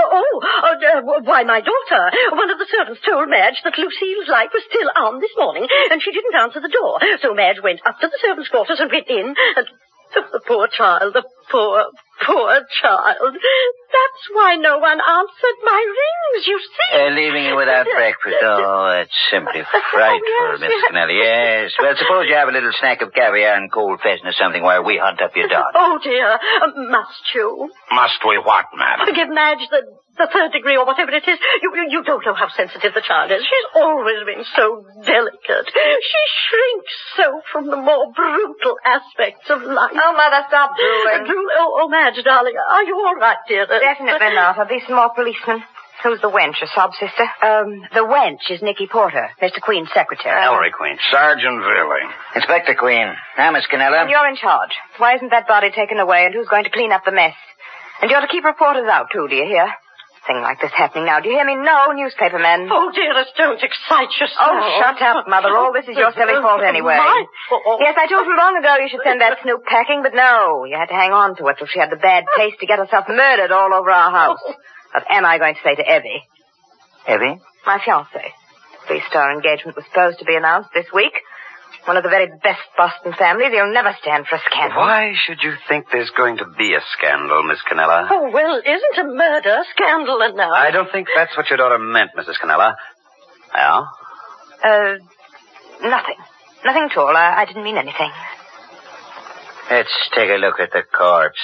Why, my daughter. One of the servants told Madge that Lucille's light was still on this morning, and she didn't answer the door. So Madge went up to the servants' quarters and went in, and... The poor child, the poor child. That's why no one answered my rings, you see. Leaving you without breakfast. Oh, that's simply frightful, Miss Canella. Yes. Well, suppose you have a little snack of caviar and cold pheasant or something while we hunt up your daughter. Oh, dear. Must you? Must we what, madam? Give Madge the 3rd degree or whatever it is. You don't know how sensitive the child is. She's always been so delicate. She shrinks so from the more brutal aspects of life. Oh, Mother, stop drooling. Oh, Madge, darling, are you all right, dear? Definitely not. There'll be some more policemen. Who's the wench, a sob sister? The wench is Nicky Porter, Mr. Queen's secretary. Ellery Queen. Sergeant Villy. Inspector Queen. Now, Miss Canella. And you're in charge. Why isn't that body taken away, and who's going to clean up the mess? And you're to keep reporters out, too, do you hear? Thing like this happening now. Do you hear me? No, newspaper men. Oh, dearest, don't excite yourself. Oh, shut up, Mother. All this is your silly fault anyway. My fault? Yes, I told you long ago you should send that snoop packing, but no. You had to hang on to it till she had the bad taste to get herself murdered all over our house. What am I going to say to Evie? Evie? My fiancé. 3-star engagement was supposed to be announced this week. One of the very best Boston families. He'll never stand for a scandal. Why should you think there's going to be a scandal, Miss Canella? Oh, well, isn't a murder scandal enough? I don't think that's what your daughter meant, Mrs. Canella. Well? Nothing. Nothing at all. I didn't mean anything. Let's take a look at the corpse.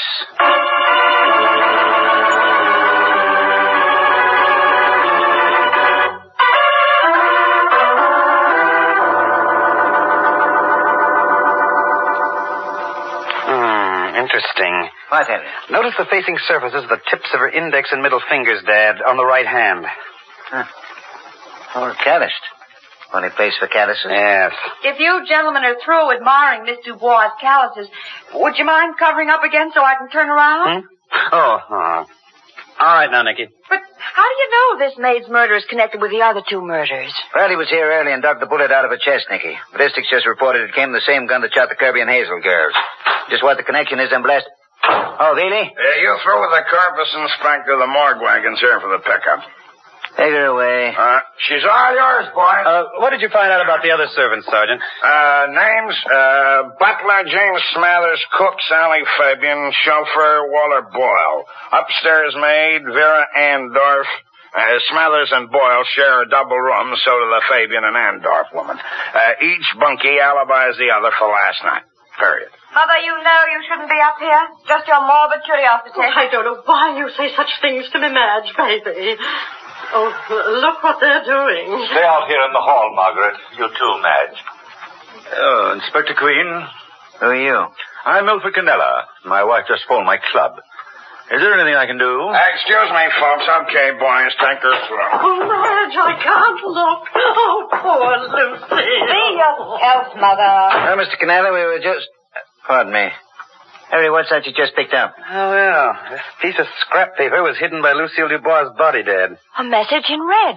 Interesting. What, Henry? Notice the facing surfaces of the tips of her index and middle fingers, Dad, on the right hand. Huh. All calloused. Only place for calluses? Yes. If you gentlemen are through admiring Miss Dubois' calluses, would you mind covering up again so I can turn around? Oh. All right now, Nicky. But how do you know this maid's murder is connected with the other two murders? Bradley was here early and dug the bullet out of her chest, Nicky. Ballistics just reported it came from the same gun that shot the Kirby and Hazel girls. Just what the connection is, I'm blessed. Oh, Healy? You through with the corpus, Inspector. The morgue wagon's here for the pickup. Take her away. She's all yours, boy. What did you find out about the other servants, Sergeant? Names, butler James Smathers, cook Sally Fabian, chauffeur Walter Boyle. Upstairs maid Vera Andorf. Smathers and Boyle share a double room, so do the Fabian and Andorf woman. Each bunkie alibis the other for last night. Period. Mother, you know you shouldn't be up here. Just your morbid curiosity. Oh, I don't know why you say such things to me, Madge, baby. Oh, look what they're doing. Stay out here in the hall, Margaret. You too, Madge. Oh, Inspector Queen. Who are you? I'm Milford Canella. My wife just phoned my club. Is there anything I can do? Excuse me, folks. Okay, boys, take her through. Oh, Madge, I can't look. Oh, poor Lucy. Be yourself, Mother. Well, Mr. Canella, we were just... Pardon me. Harry, what's that you just picked up? Oh, well, this piece of scrap paper was hidden by Lucille Dubois' body, Dad. A message in red.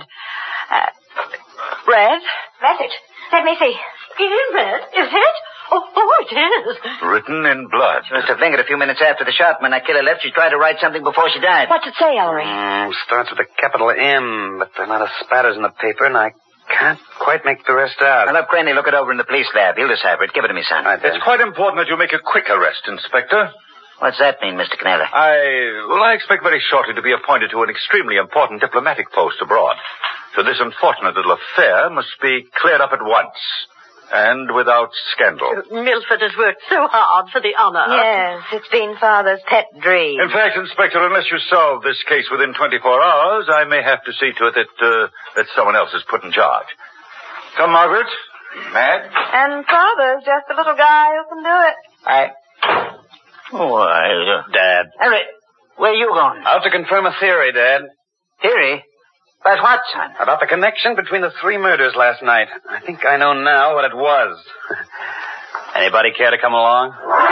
Red? Message. Let me see. In red? Is it? Oh, it is. Written in blood. She must have lingered a few minutes after the shot. When that killer left, she tried to write something before she died. What's it say, Ellery? Starts with a capital M, but there are a lot of spatters in the paper, and I can't quite make the rest out. I'll have Craney look it over in the police lab. He'll decipher it. Give it to me, son. It's quite important that you make a quick arrest, Inspector. What's that mean, Mr. Canella? I expect very shortly to be appointed to an extremely important diplomatic post abroad. So this unfortunate little affair must be cleared up at once. And without scandal. Milford has worked so hard for the honor. Yes, it's been Father's pet dream. In fact, Inspector, unless you solve this case within 24 hours, I may have to see to it that someone else is put in charge. Come, Margaret. Madge. And Father's just a little guy who can do it. Why, Dad. Harry, where are you going? Out to confirm a theory, Dad. Theory? About what, son? About the connection between the three murders last night. I think I know now what it was. Anybody care to come along?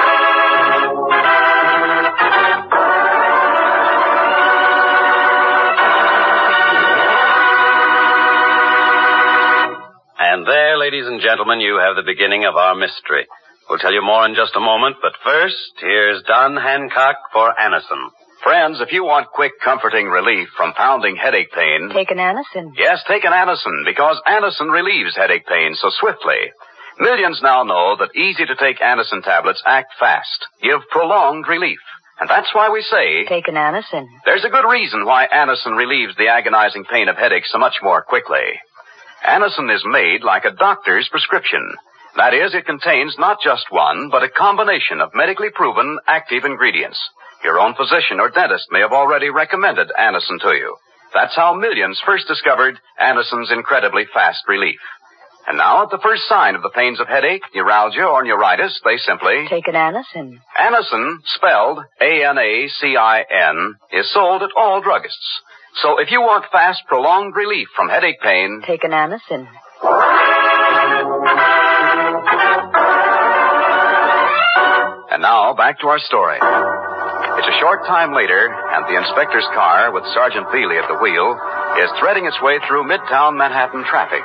And there, ladies and gentlemen, you have the beginning of our mystery. We'll tell you more in just a moment, but first, here's Don Hancock for Anacin. Friends, if you want quick, comforting relief from pounding headache pain... Take an Anacin. Yes, take an Anacin, because Anacin relieves headache pain so swiftly. Millions now know that easy-to-take Anacin tablets act fast, give prolonged relief. And that's why we say... Take an Anacin. There's a good reason why Anacin relieves the agonizing pain of headache so much more quickly. Anacin is made like a doctor's prescription. That is, it contains not just one, but a combination of medically proven active ingredients. Your own physician or dentist may have already recommended Anacin to you. That's how millions first discovered Anacin's incredibly fast relief. And now, at the first sign of the pains of headache, neuralgia, or neuritis, they simply... Take an Anacin. Anacin, spelled A-N-A-C-I-N, is sold at all druggists. So if you want fast, prolonged relief from headache pain... Take an Anacin. And now, back to our story. It's a short time later, and the inspector's car, with Sergeant Feely at the wheel, is threading its way through midtown Manhattan traffic.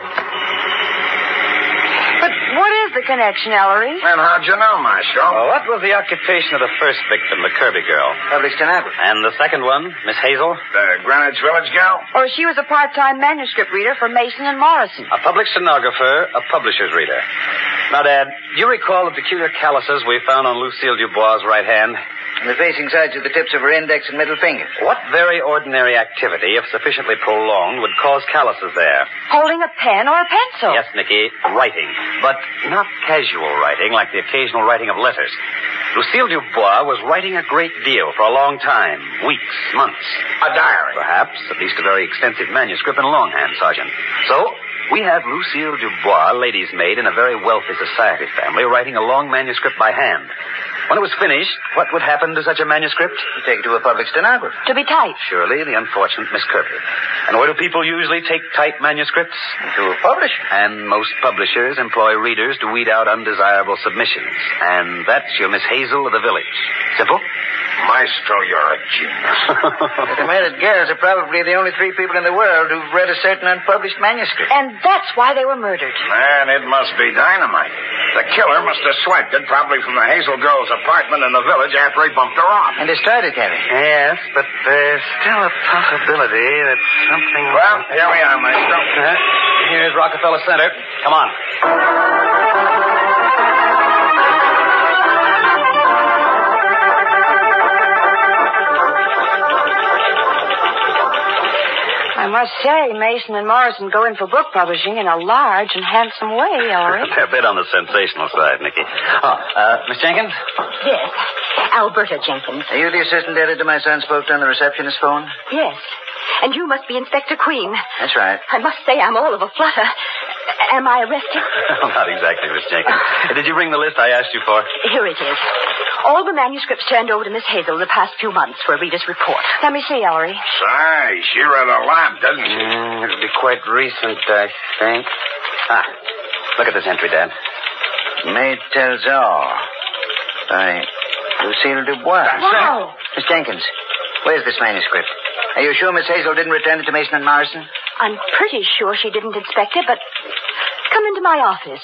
But what is the connection, Ellery? And how'd you know, Maestro? What was the occupation of the first victim, the Kirby girl? Public stenographer. And the second one, Miss Hazel? The Greenwich Village gal? Or she was a part-time manuscript reader for Mason and Morrison. A public stenographer, a publisher's reader. Now, Dad, do you recall the peculiar calluses we found on Lucille Dubois' right hand? And the facing sides of the tips of her index and middle finger. What very ordinary activity, if sufficiently prolonged, would cause calluses there? Holding a pen or a pencil. Yes, Nicky, writing. But not casual writing, like the occasional writing of letters. Lucille Dubois was writing a great deal for a long time. Weeks, months. A diary. Perhaps, at least a very extensive manuscript in longhand, Sergeant. So, we have Lucille Dubois, lady's maid in a very wealthy society family, writing a long manuscript by hand. When it was finished, what would happen to such a manuscript? You take it to a public stenographer. To be typed. Surely, the unfortunate Miss Kirby. And where do people usually take typed manuscripts? To a publisher. And most publishers employ readers to weed out undesirable submissions. And that's your Miss Hazel of the village. Simple? Maestro, you're a genius. The murdered girls are probably the only 3 people in the world who've read a certain unpublished manuscript. And that's why they were murdered. Man, it must be dynamite. The killer must have swiped it probably from the Hazel girl's apartment in the village after he bumped her off. And destroyed it, Harry. Yes, but there's still a possibility that something... Well, here we are, Maestro. Here's Rockefeller Center. Come on. I must say, Mason and Morrison go in for book publishing in a large and handsome way, Ellery. They're a bit on the sensational side, Nicky. Miss Jenkins? Yes. Alberta Jenkins. Are you the assistant editor my son spoke to on the receptionist's phone? Yes. And you must be Inspector Queen. That's right. I must say I'm all of a flutter. Am I arrested? Not exactly, Miss Jenkins. Did you bring the list I asked you for? Here it is. All the manuscripts turned over to Miss Hazel the past few months for a reader's report. Let me see, Ellery. Say, she read a lot, doesn't she? It'll be quite recent, I think. Look at this entry, Dad. Maid tells all. By Lucille Dubois. Wow. Miss Jenkins, where's this manuscript? Are you sure Miss Hazel didn't return it to Mason and Morrison? I'm pretty sure she didn't inspect it, but come into my office.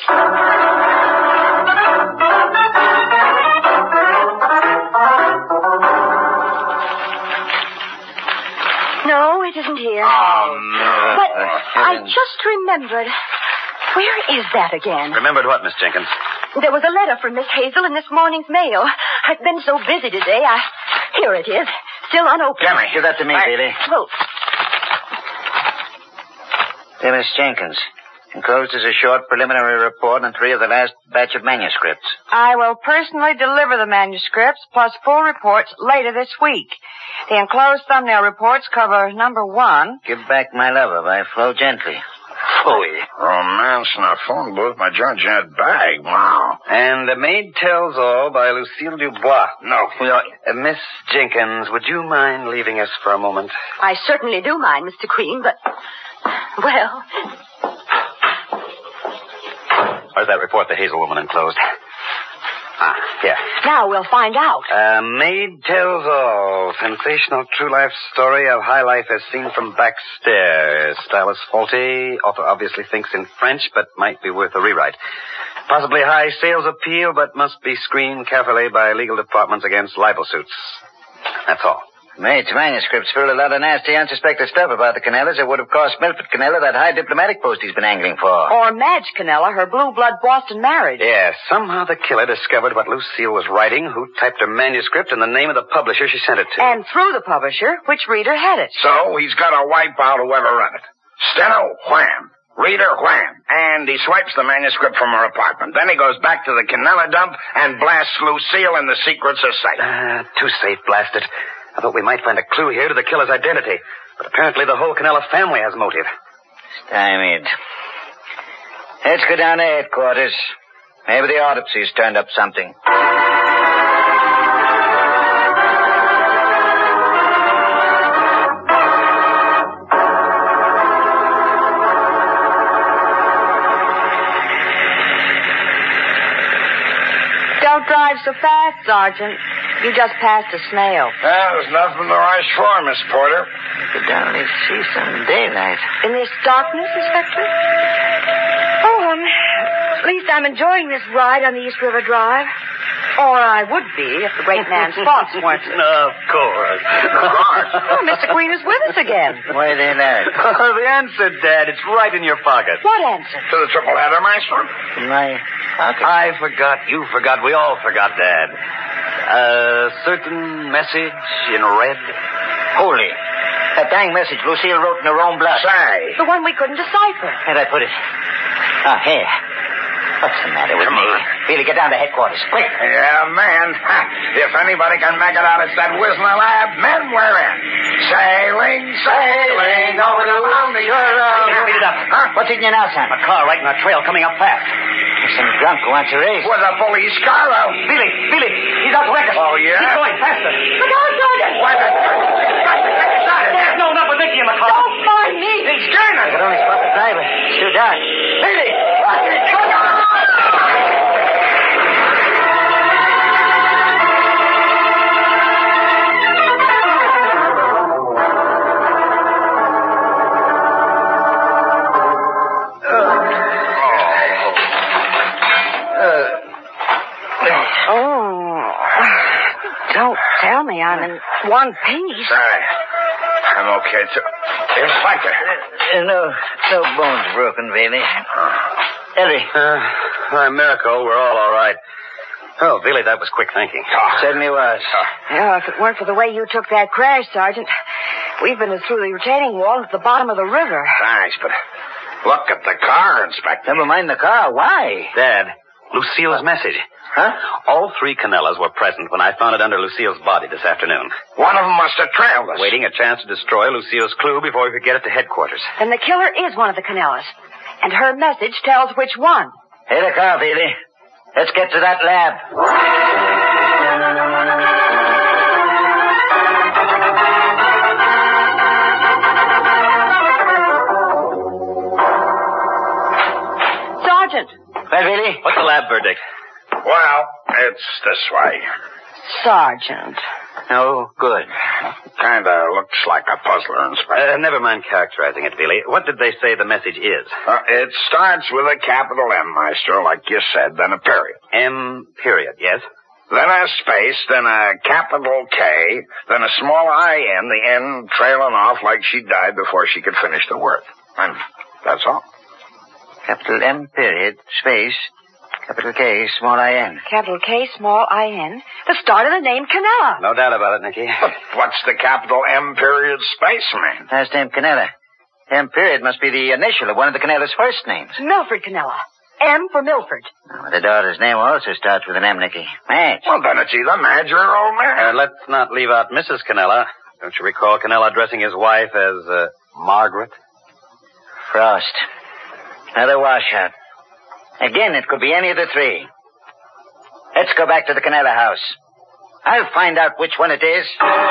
No, it isn't here. Oh, no. But I just remembered. Where is that again? Remembered what, Miss Jenkins? There was a letter from Miss Hazel in this morning's mail. I've been so busy today, Here it is. Still unopened. Give that to me, Bailey. Oh. Dear Miss Jenkins, enclosed is a short preliminary report on 3 of the last batch of manuscripts. I will personally deliver the manuscripts plus full reports later this week. The enclosed thumbnail reports cover number 1. Give back my lover by Flo Gently. Phooey. Romance in a phone booth, my Georgette bag. Wow. And The Maid Tells All by Lucille Dubois. No. Miss Jenkins, would you mind leaving us for a moment? I certainly do mind, Mr. Queen, but... Well... Where's that report the Hazel woman enclosed? Here. Now we'll find out. Maid Tells All. Sensational true life story of high life as seen from back stairs. Style is faulty. Author obviously thinks in French, but might be worth a rewrite. Possibly high sales appeal, but must be screened carefully by legal departments against libel suits. That's all. Maid's manuscripts fill a lot of nasty, unsuspected stuff about the Canellas that would have cost Milford Canella that high diplomatic post he's been angling for. Or Madge Canella, her blue blood Boston marriage. Yes, somehow the killer discovered what Lucille was writing, who typed her manuscript, and the name of the publisher she sent it to. And through the publisher, which reader had it. So he's got to wipe out whoever read it. Steno, wham. Reader, wham. And he swipes the manuscript from her apartment. Then he goes back to the Canella dump and blasts Lucille in the secret society. Too safe, blast it. I thought we might find a clue here to the killer's identity. But apparently the whole Canella family has motive. Stymied. Let's go down to headquarters. Maybe the autopsy's turned up something. Don't drive so fast, Sergeant. You just passed a snail. There's nothing to rush for, Miss Porter. You could only see some daylight. In this darkness, Inspector? Oh, at least I'm enjoying this ride on the East River Drive. Or I would be if the great man's thoughts weren't. Of course. Oh, Mr. Queen is with us again. Why they not? The answer, Dad. It's right in your pocket. What answer? To the triple header, Maestro? My pocket. I forgot. You forgot. We all forgot, Dad. A certain message in red. Holy. That dang message Lucille wrote in her own blood. Say. The one we couldn't decipher. Where'd I put it? Ah, here. What's the matter with me? Billy, get down to headquarters. Quick. Yeah, man. If anybody can make it out, it's that Whistler lab. Men, we're in. Sailing, sailing over the mountain. Speed it up. Huh? What's eating you now, Sam? A car right in our trail coming up fast. There's some drunk who wants a race. With a police car out. Billy, he's out to wreck us. Oh, yeah? Keep going, faster. Look out, Sergeant! There's no enough of Nicky in the car. Don't mind me. He's gaining. I could only spot the driver. It's too dark. Billy! Don't tell me I'm in one piece. I'm okay, too. Inspector. No bones broken, Bailey. Ellie. Miracle, we're all right. Oh, Billy, that was quick thinking. Certainly was. Yeah, if it weren't for the way you took that crash, Sergeant, we've been through the retaining wall at the bottom of the river. Thanks, but look at the car, Inspector. Never mind the car. Why? Dad, Lucille's message. Huh? All three Canellas were present when I found it under Lucille's body this afternoon. One of them must have trailed us. Waiting a chance to destroy Lucille's clue before we could get it to headquarters. Then the killer is one of the Canellas. And her message tells which one. Hey, the car, Bailey. Let's get to that lab. Sergeant. Well, Bailey? What's the lab verdict? Well, it's this way. Sergeant. No good. Kind of looks like a puzzler, Inspector. Never mind characterizing it, Billy. What did they say the message is? It starts with a capital M, Maestro, like you said, then a period. M period, yes? Then a space, then a capital K, then a small I-N, the N trailing off like she died before she could finish the word. And that's all. Capital M period, space, capital K, small I-N. Capital K, small I-N. The start of the name Canella. No doubt about it, Nicky. But what's the capital M period space, man? Last name Canella. M period must be the initial of one of the Canella's first names. Milford Canella. M for Milford. Oh, the daughter's name also starts with an M, Nicky. Madge. Well, then it's either Madge or old man. Let's not leave out Mrs. Canella. Don't you recall Canella addressing his wife as, Margaret? Frost. Another washout. Again, it could be any of the three. Let's go back to the Canella house. I'll find out which one it is.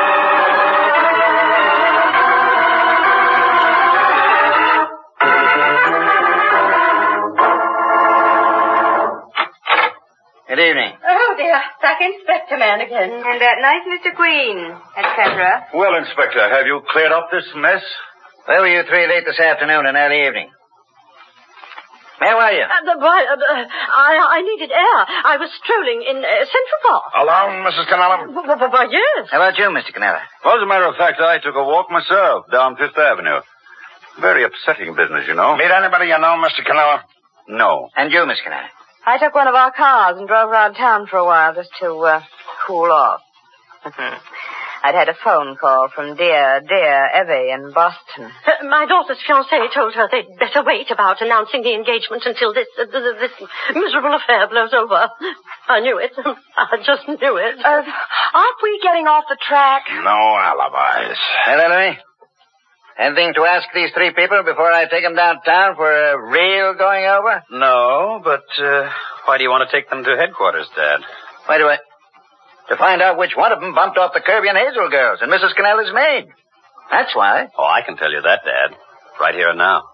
Good evening. Oh, dear. Back Inspector Man again. And that nice Mr. Queen, etc. Well, Inspector, have you cleared up this mess? Where were you three late this afternoon and early evening? Where were you? I needed air. I was strolling in Central Park. Alone, Mrs. Canella? Why, yes. How about you, Mr. Canella? Well, as a matter of fact, I took a walk myself down Fifth Avenue. Very upsetting business, you know. Meet anybody you know, Mr. Canella? No. And you, Miss Canella? I took one of our cars and drove around town for a while just to, cool off. I'd had a phone call from dear Evie in Boston. My daughter's fiancé told her they'd better wait about announcing the engagement until this miserable affair blows over. I knew it. I just knew it. Aren't we getting off the track? No alibis. Well, Ellery, anything to ask these three people before I take them downtown for a real going over? No, but, why do you want to take them to headquarters, Dad? Why do I? To find out which one of them bumped off the Kirby and Hazel girls and Mrs. Canella's maid. That's why. Oh, I can tell you that, Dad. Right here and now.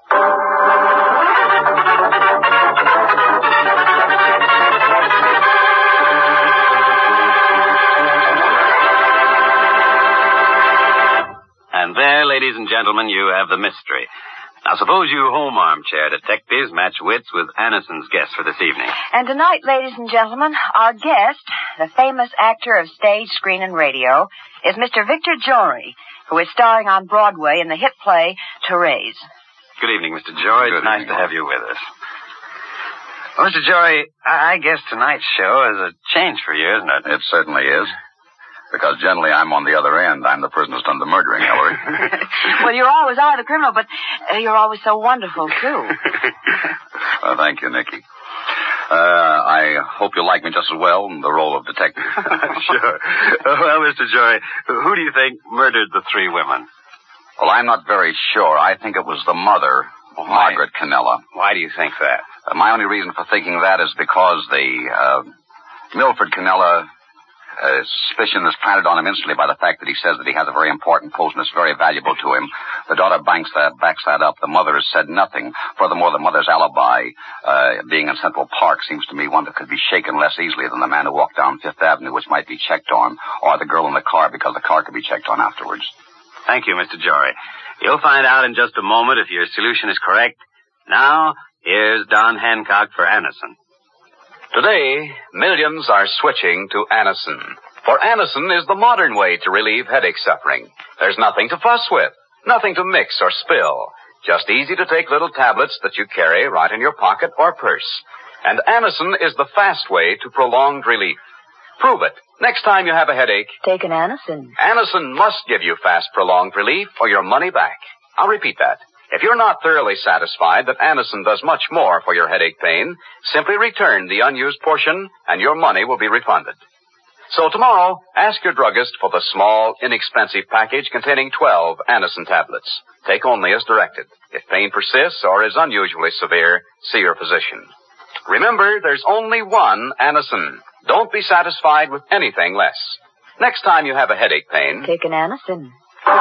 And there, ladies and gentlemen, you have the mystery. Now, suppose you home armchair detectives match wits with Anison's guest for this evening. And tonight, ladies and gentlemen, our guest, the famous actor of stage, screen, and radio, is Mr. Victor Jory, who is starring on Broadway in the hit play Therese. Good evening, Mr. Jory. It's nice to have you with us. Well, Mr. Jory, I guess tonight's show is a change for you, isn't it? It certainly is. Because generally I'm on the other end. I'm the person who's done the murdering, Ellery. Well, you always are the criminal, but you're always so wonderful, too. Well, thank you, Nicky. I hope you like me just as well in the role of detective. Sure. Well, Mr. Jory, who do you think murdered the three women? Well, I'm not very sure. I think it was the mother, Margaret Cannella. Why do you think that? My only reason for thinking that is because the Milford Cannella suspicion is planted on him instantly by the fact that he says that he has a very important post and it's very valuable to him. The daughter backs that up. The mother has said nothing. Furthermore, the mother's alibi, being in Central Park, seems to me one that could be shaken less easily than the man who walked down Fifth Avenue, which might be checked on, or the girl in the car, because the car could be checked on afterwards. Thank you, Mr. Jory. You'll find out in just a moment if your solution is correct. Now, here's Don Hancock for Anison. Today, millions are switching to Anison. For Anison is the modern way to relieve headache suffering. There's nothing to fuss with, nothing to mix or spill. Just easy to take little tablets that you carry right in your pocket or purse. And Anison is the fast way to prolonged relief. Prove it. Next time you have a headache, take an Anison. Anison must give you fast, prolonged relief or your money back. I'll repeat that. If you're not thoroughly satisfied that Anison does much more for your headache pain, simply return the unused portion and your money will be refunded. So tomorrow, ask your druggist for the small, inexpensive package containing 12 Anison tablets. Take only as directed. If pain persists or is unusually severe, see your physician. Remember, there's only one Anison. Don't be satisfied with anything less. Next time you have a headache pain, take an Anison.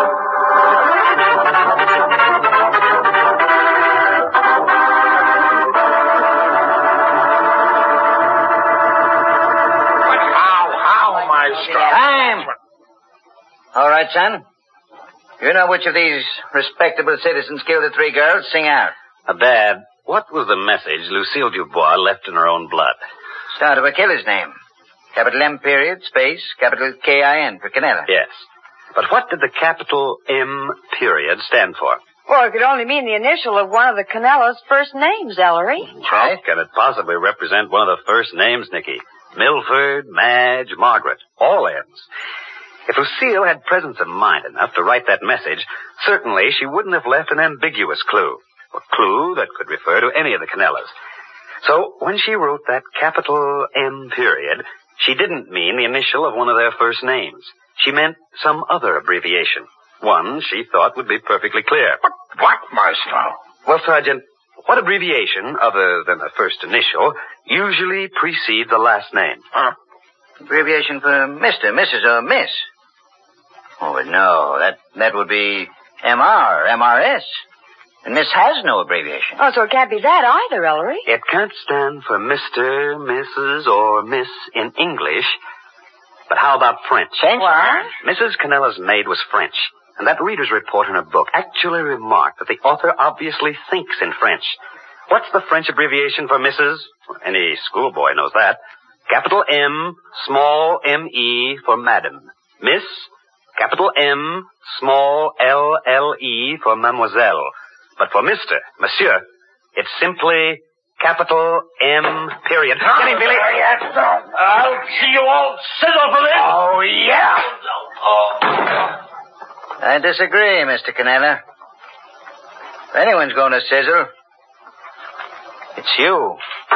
Time! All right, son. You know which of these respectable citizens killed the three girls? Sing out. Dad, what was the message Lucille Dubois left in her own blood? Start of a killer's name. Capital M period, space, capital K-I-N for Cannella. Yes. But what did the capital M period stand for? Well, it could only mean the initial of one of the Cannella's first names, Ellery. How can it possibly represent one of the first names, Nicky? Milford, Madge, Margaret. All M's. If Lucille had presence of mind enough to write that message, certainly she wouldn't have left an ambiguous clue. A clue that could refer to any of the Cannellas. So when she wrote that capital M period, she didn't mean the initial of one of their first names. She meant some other abbreviation. One she thought would be perfectly clear. But what, Maestro? Well, Sergeant, what abbreviation, other than the first initial, usually precedes the last name? Abbreviation for Mr., Mrs., or Miss. Oh, but no, that would be MR, MRS. And Miss has no abbreviation. Oh, so it can't be that either, Ellery. It can't stand for Mr., Mrs., or Miss in English. But how about French? French? What? Mrs. Cannella's maid was French. And that reader's report in her book actually remarked that the author obviously thinks in French. What's the French abbreviation for Mrs.? Any schoolboy knows that. Capital M, small M-E for Madam. Miss, capital M, small L-L-E for Mademoiselle. But for Mr., Monsieur, it's simply capital M period. Get him, Billy. I'll see you all sizzle for this. Oh, yeah. I disagree, Mr. Cannella. If anyone's going to sizzle, it's you.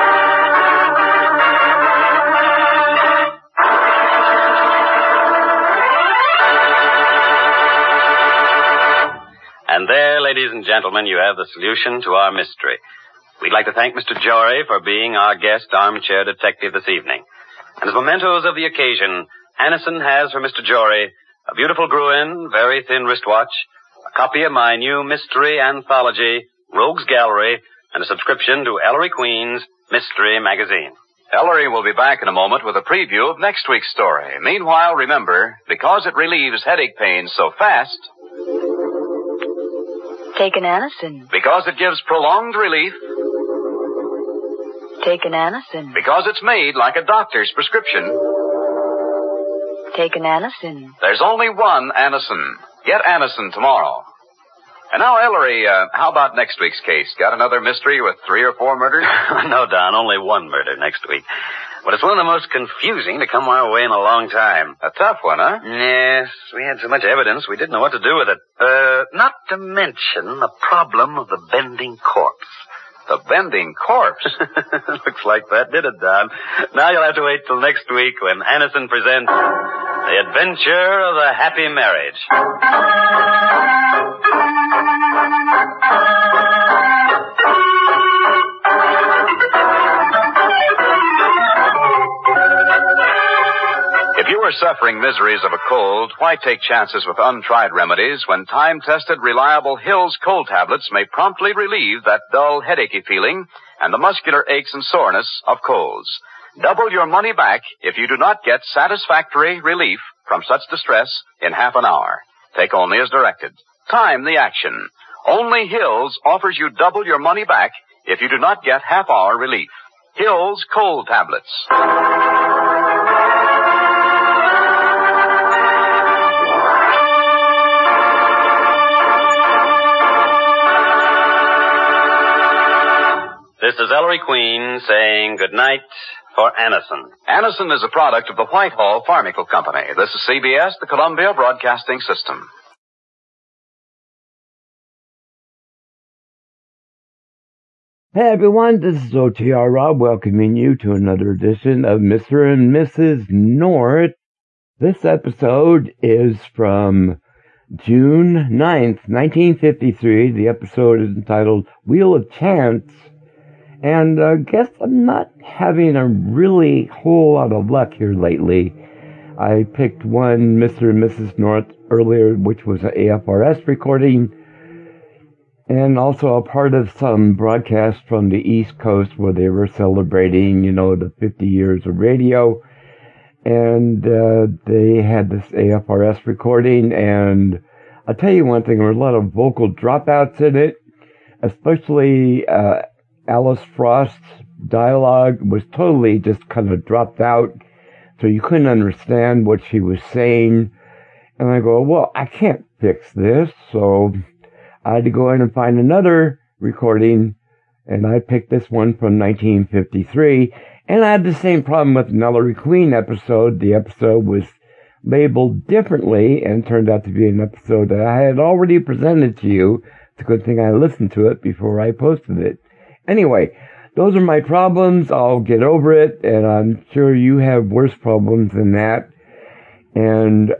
And there, ladies and gentlemen, you have the solution to our mystery. We'd like to thank Mr. Jory for being our guest armchair detective this evening. And as mementos of the occasion, Anison has for Mr. Jory a beautiful Gruen, very thin wristwatch, a copy of my new mystery anthology, Rogues Gallery, and a subscription to Ellery Queen's Mystery Magazine. Ellery will be back in a moment with a preview of next week's story. Meanwhile, remember, because it relieves headache pain so fast, Take an Anacin. Because it gives prolonged relief. Take an Anacin. Because it's made like a doctor's prescription. Take an Anacin. There's only one Anacin. Get Anacin tomorrow. And now, Ellery, how about next week's case? Got another mystery with 3 or 4 murders? No, Don, only one murder next week. But it's one of the most confusing to come our way in a long time. A tough one, huh? Yes, we had so much evidence we didn't know what to do with it. Not to mention the problem of the bending corpse. The bending corpse? Looks like that did it, Don. Now you'll have to wait till next week when Anacin presents The Adventure of the Happy Marriage. If you are suffering miseries of a cold, why take chances with untried remedies when time-tested, reliable Hills cold tablets may promptly relieve that dull, headachy feeling and the muscular aches and soreness of colds? Double your money back if you do not get satisfactory relief from such distress in half an hour. Take only as directed. Time the action. Only Hills offers you double your money back if you do not get half-hour relief. Hills cold tablets. This is Ellery Queen saying good night for Anacin. Anacin is a product of the Whitehall Pharmaceutical Company. This is CBS, the Columbia Broadcasting System. Hey everyone, this is OTR Rob welcoming you to another edition of Mr. and Mrs. North. This episode is from June 9th, 1953. The episode is entitled Wheel of Chance. And I guess I'm not having a really whole lot of luck here lately. I picked one Mr. and Mrs. North earlier, which was an AFRS recording, and also a part of some broadcast from the East Coast where they were celebrating, the 50 years of radio. And they had this AFRS recording, and I'll tell you one thing, there were a lot of vocal dropouts in it, especially Alice Frost's dialogue was totally just kind of dropped out, so you couldn't understand what she was saying. And I go, well, I can't fix this, so I had to go in and find another recording, and I picked this one from 1953. And I had the same problem with an Ellery Queen episode. The episode was labeled differently and turned out to be an episode that I had already presented to you. It's a good thing I listened to it before I posted it. Anyway, those are my problems. I'll get over it, and I'm sure you have worse problems than that. And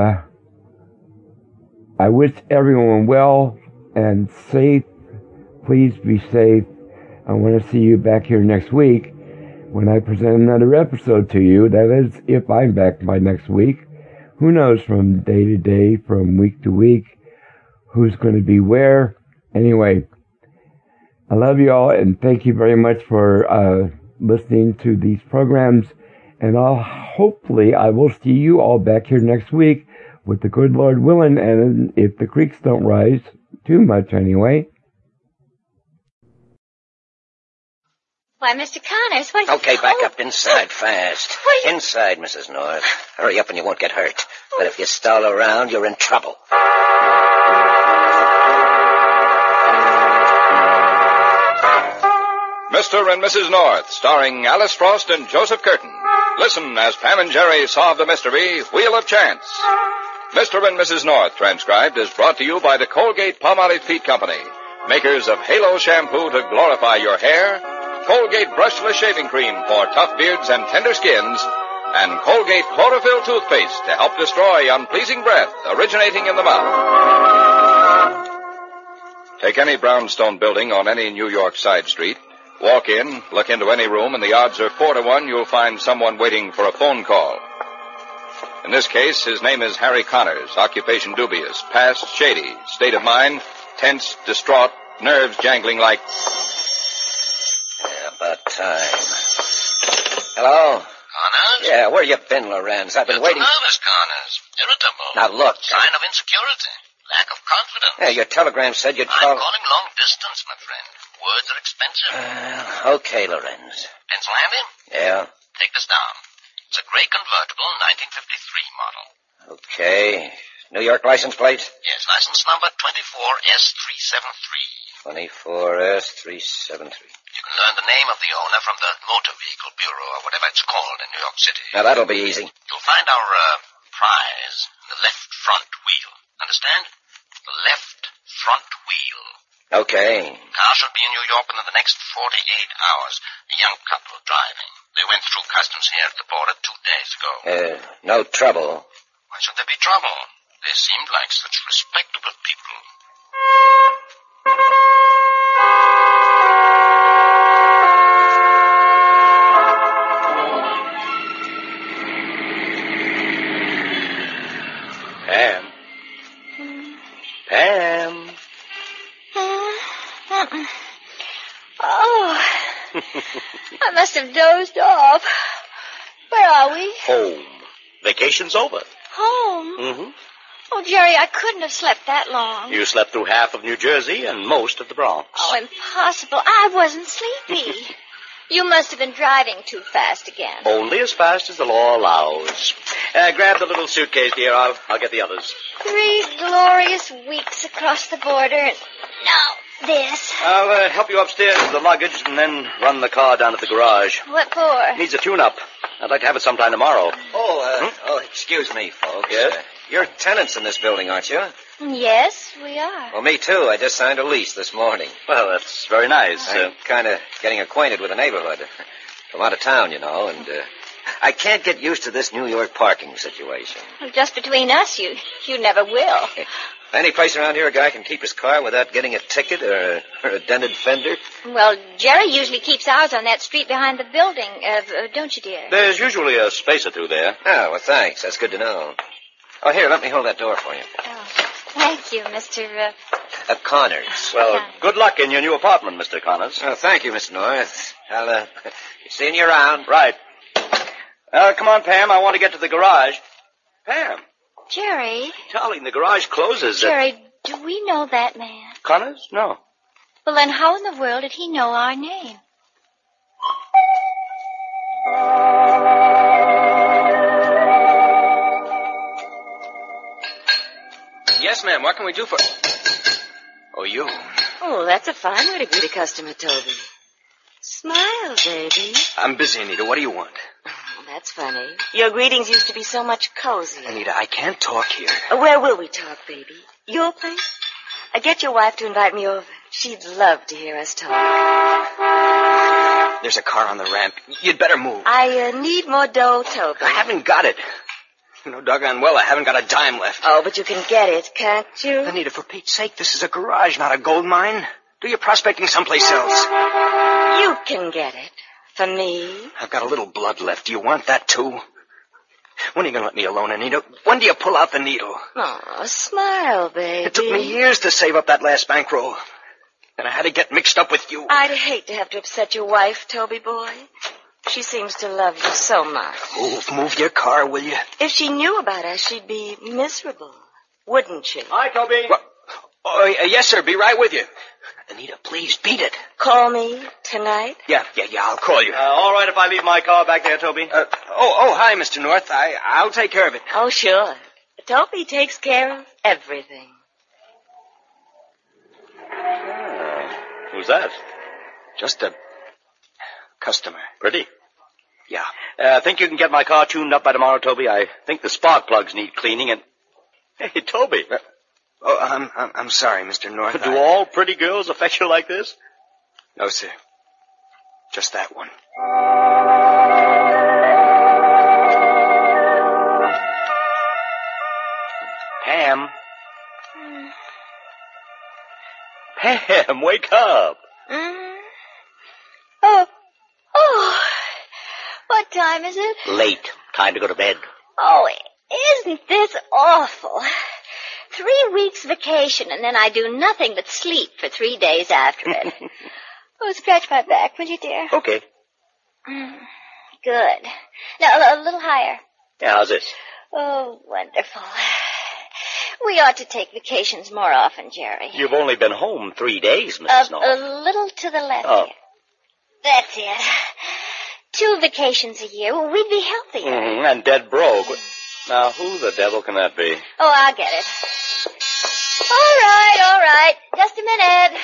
I wish everyone well and safe. Please be safe. I want to see you back here next week when I present another episode to you. That is, if I'm back by next week. Who knows from day to day, from week to week, who's going to be where. Anyway, I love you all, and thank you very much for listening to these programs. And hopefully I will see you all back here next week with the good Lord willing, and if the creeks don't rise too much anyway. Why, Mr. Connors, what... Okay, back up inside fast. Inside, Mrs. North. Hurry up and you won't get hurt. But if you stall around, you're in trouble. Mr. and Mrs. North, starring Alice Frost and Joseph Curtin. Listen as Pam and Jerry solve the mystery, Wheel of Chance. Mr. and Mrs. North, transcribed, is brought to you by the Colgate-Palmolive Feet Company, makers of Halo Shampoo to glorify your hair, Colgate Brushless Shaving Cream for tough beards and tender skins, and Colgate Chlorophyll Toothpaste to help destroy unpleasing breath originating in the mouth. Take any brownstone building on any New York side street. Walk in, look into any room, and the odds are 4 to 1 you'll find someone waiting for a phone call. In this case, his name is Harry Connors, occupation dubious, past shady, state of mind, tense, distraught, nerves jangling like... Yeah, about time. Hello? Connors? Yeah, where you been, Lorenz? I've been waiting... Nervous, Connors. Irritable. Now, look. Sign of insecurity. Lack of confidence. Yeah, your telegram said you'd I'm call... calling long distance, my friend. Words are expensive. Okay, Lorenz. Pencil handy? Yeah. Take this down. It's a gray convertible, 1953 model. Okay. New York license plate? Yes, license number 24S373. 24S373. You can learn the name of the owner from the Motor Vehicle Bureau, or whatever it's called in New York City. Now, that'll be easy. You'll find our prize in the left front wheel. Understand? The left front wheel. Okay. Car should be in New York within the next 48 hours. A young couple driving. They went through customs here at the border 2 days ago. No trouble. Why should there be trouble? They seemed like such respectable people. Pam. Pam. Oh, I must have dozed off. Where are we? Home. Vacation's over. Home? Mm-hmm. Oh, Jerry, I couldn't have slept that long. You slept through half of New Jersey and most of the Bronx. Oh, impossible. I wasn't sleepy. You must have been driving too fast again. Only as fast as the law allows. Grab the little suitcase, dear. I'll get the others. 3 glorious weeks across the border, and now this. I'll help you upstairs with the luggage and then run the car down to the garage. What for? Needs a tune-up. I'd like to have it sometime tomorrow. Oh, excuse me, folks. Yes? You're tenants in this building, aren't you? Yes, we are. Well, me too. I just signed a lease this morning. Well, that's very nice. I'm kind of getting acquainted with the neighborhood. From out of town, you know, and I can't get used to this New York parking situation. Well, just between us, you never will. Any place around here a guy can keep his car without getting a ticket or a dented fender? Well, Jerry usually keeps ours on that street behind the building, don't you, dear? There's usually a space or two there. Oh, well, thanks. That's good to know. Oh, here, let me hold that door for you. Oh, thank you, Mr. Connors. Well, good luck in your new apartment, Mr. Connors. Oh, thank you, Mr. North. I'll be seeing you around. Right. Come on, Pam. I want to get to the garage. Pam. Jerry. Darling, the garage closes. Jerry, do we know that man? Connors? No. Well, then how in the world did he know our name? Yes, ma'am. What can we do for... Oh, you. Oh, that's a fine way to greet a customer, Toby. Smile, baby. I'm busy, Anita. What do you want? Oh, that's funny. Your greetings used to be so much cozier. Anita, I can't talk here. Where will we talk, baby? Your place? Get your wife to invite me over. She'd love to hear us talk. There's a car on the ramp. You'd better move. I need more dough, Toby. I haven't got it. You know doggone well I haven't got a dime left. Oh, but you can get it, can't you? Anita, for Pete's sake, this is a garage, not a gold mine. Do your prospecting someplace else. You can get it. For me. I've got a little blood left. Do you want that, too? When are you going to let me alone, Anita? When do you pull out the needle? Oh, smile, baby. It took me years to save up that last bankroll. And I had to get mixed up with you. I'd hate to have to upset your wife, Toby boy. She seems to love you so much. Move your car, will you? If she knew about us, she'd be miserable, wouldn't she? Hi, Toby. What? Oh, yes, sir. Be right with you. Anita, please, beat it. Call me tonight? Yeah, I'll call you. All right if I leave my car back there, Toby. Hi, Mr. North. I'll take care of it. Oh, sure. Toby takes care of everything. Who's that? Just a customer. Pretty. Yeah. Think you can get my car tuned up by tomorrow, Toby? I think the spark plugs need cleaning and... Hey, Toby. I'm sorry, Mr. North. Do all pretty girls affect you like this? No, sir. Just that one. Pam. Pam, wake up. Oh. What time is it? Late. Time to go to bed. Oh, isn't this awful? 3 weeks vacation, and then I do nothing but sleep for 3 days after it. Oh, scratch my back, will you, dear? Okay. Good. Now, a little higher. Yeah, how's this? Oh, wonderful. We ought to take vacations more often, Jerry. You've only been home 3 days, Mrs. North. A little to the left Oh. here. That's it. 2 vacations a year. Well, we'd be healthier. And dead broke. Now, who the devil can that be? Oh, I'll get it. All right. Just a minute.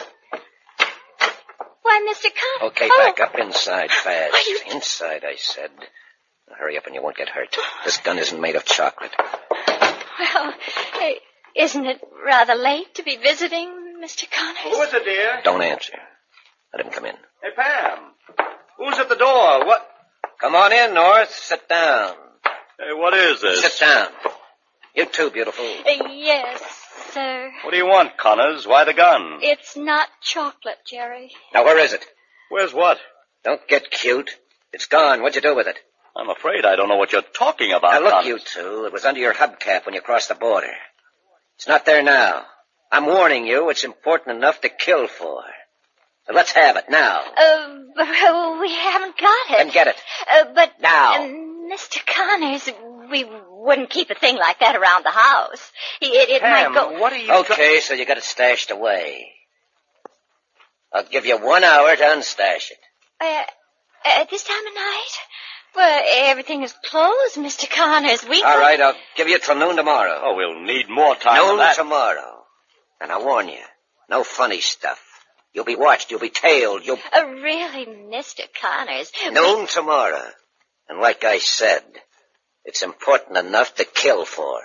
Why, Mr. Connor. Okay, back up inside fast. Inside, I said. Now, hurry up and you won't get hurt. This gun isn't made of chocolate. Well, isn't it rather late to be visiting, Mr. Connors? Who is it, dear? Don't answer. Let him come in. Hey, Pam. Who's at the door? What? Come on in, North. Sit down. Hey, what is this? Sit down. You too, beautiful. Yes, sir. What do you want, Connors? Why the gun? It's not chocolate, Jerry. Now, where is it? Where's what? Don't get cute. It's gone. What'd you do with it? I'm afraid I don't know what you're talking about, Now, look, Connors. you two. It was under your hubcap when you crossed the border. It's not there now. I'm warning you, it's important enough to kill for. So let's have it now. But we haven't got it. Then get it. But Now. Mr. Connors, we wouldn't keep a thing like that around the house. It Pam, might go... what are you... Okay, so you got it stashed away. I'll give you 1 hour to unstash it. At this time of night? Well, everything is closed, Mr. Connors. All right, I'll give you till noon tomorrow. Oh, we'll need more time than Noon that. tomorrow. And I warn you, no funny stuff. You'll be watched, you'll be tailed, you'll... Really, Mr. Connors... Noon tomorrow. And like I said, it's important enough to kill for.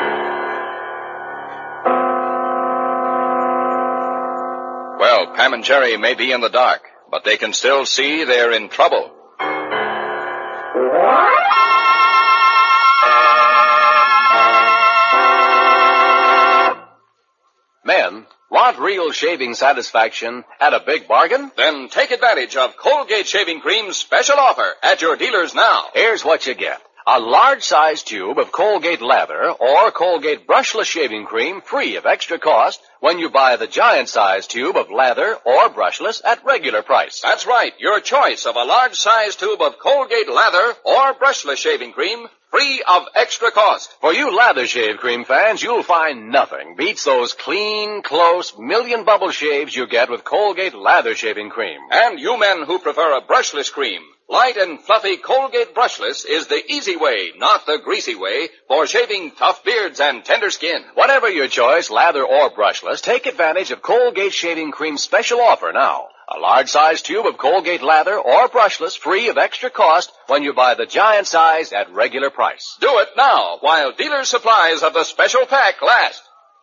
Well, Pam and Jerry may be in the dark, but they can still see they're in trouble. Men, want real shaving satisfaction at a big bargain? Then take advantage of Colgate Shaving Cream's special offer at your dealers now. Here's what you get. A large-sized tube of Colgate lather or Colgate brushless shaving cream free of extra cost when you buy the giant-sized tube of lather or brushless at regular price. That's right. Your choice of a large-sized tube of Colgate lather or brushless shaving cream free of extra cost. For you lather shave cream fans, you'll find nothing beats those clean, close, million bubble shaves you get with Colgate lather shaving cream. And you men who prefer a brushless cream, light and fluffy Colgate brushless is the easy way, not the greasy way, for shaving tough beards and tender skin. Whatever your choice, lather or brushless, take advantage of Colgate Shaving Cream's special offer now. A large-sized tube of Colgate lather or brushless free of extra cost when you buy the giant size at regular price. Do it now while dealer supplies of the special pack last.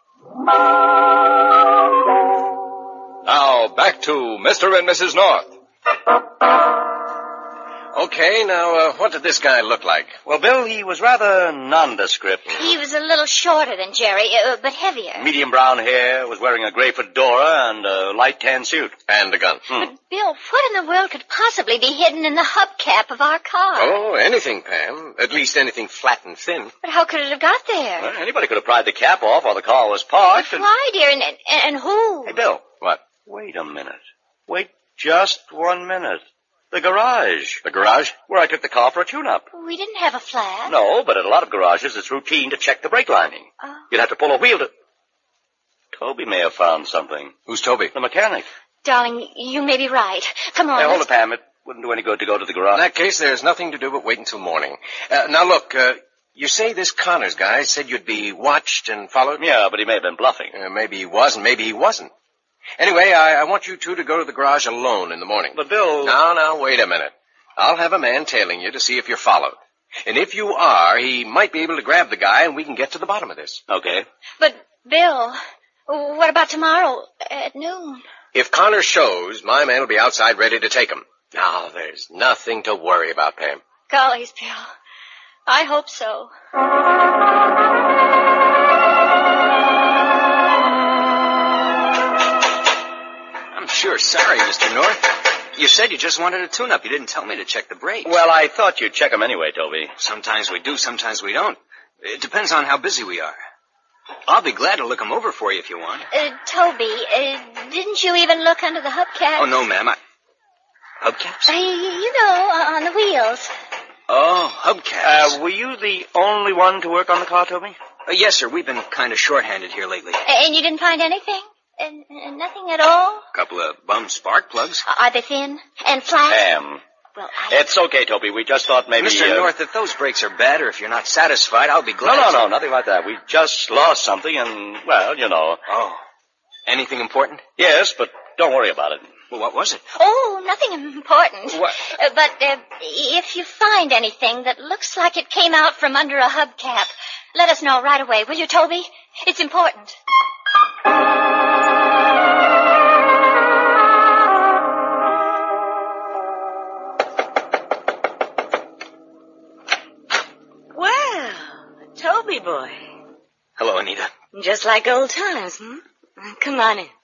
Now back to Mr. and Mrs. North. Okay, now, what did this guy look like? Well, Bill, he was rather nondescript. He was a little shorter than Jerry, but heavier. Medium brown hair, was wearing a gray fedora and a light tan suit. And a gun. But, Bill, what in the world could possibly be hidden in the hubcap of our car? Oh, anything, Pam. At least anything flat and thin. But how could it have got there? Well, anybody could have pried the cap off while the car was parked. But why, dear, and who? Hey, Bill. What? Wait a minute. Wait just 1 minute. The garage. The garage? Where I took the car for a tune-up. We didn't have a flat. No, but at a lot of garages, it's routine to check the brake lining. Oh. You'd have to pull a wheel to... Toby may have found something. Who's Toby? The mechanic. Darling, you may be right. Come on. Hey, hold it, Pam. It wouldn't do any good to go to the garage. In that case, there's nothing to do but wait until morning. Now, look, you say this Connors guy said you'd be watched and followed? Yeah, but he may have been bluffing. Maybe he was, and maybe he wasn't. Anyway, I want you two to go to the garage alone in the morning. But, Bill... Now, wait a minute. I'll have a man tailing you to see if you're followed. And if you are, he might be able to grab the guy, and we can get to the bottom of this. Okay. But, Bill, what about tomorrow at noon? If Connor shows, my man will be outside ready to take him. Now, there's nothing to worry about, Pam. Gollies, Bill. I hope so. I'm sure sorry, Mr. North. You said you just wanted a tune-up. You didn't tell me to check the brakes. Well, I thought you'd check them anyway, Toby. Sometimes we do, sometimes we don't. It depends on how busy we are. I'll be glad to look them over for you if you want. Toby, didn't you even look under the hubcap? Oh, no, ma'am. Hubcaps? You know, on the wheels. Oh, hubcaps. Were you the only one to work on the car, Toby? Yes, sir. We've been kind of short-handed here lately. And you didn't find anything? Nothing at all? A couple of bum spark plugs. Are they thin and flat? Pam. Well, It's okay, Toby. We just thought maybe... Mr. North, if those brakes are bad or if you're not satisfied, I'll be glad. No, nothing like that. We just lost something and, well, you know. Oh. Anything important? Yes, but don't worry about it. Well, what was it? Oh, nothing important. What? But if you find anything that looks like it came out from under a hubcap, let us know right away, will you, Toby? It's important. Well, Toby boy. Hello, Anita. Just like old times, Come on in.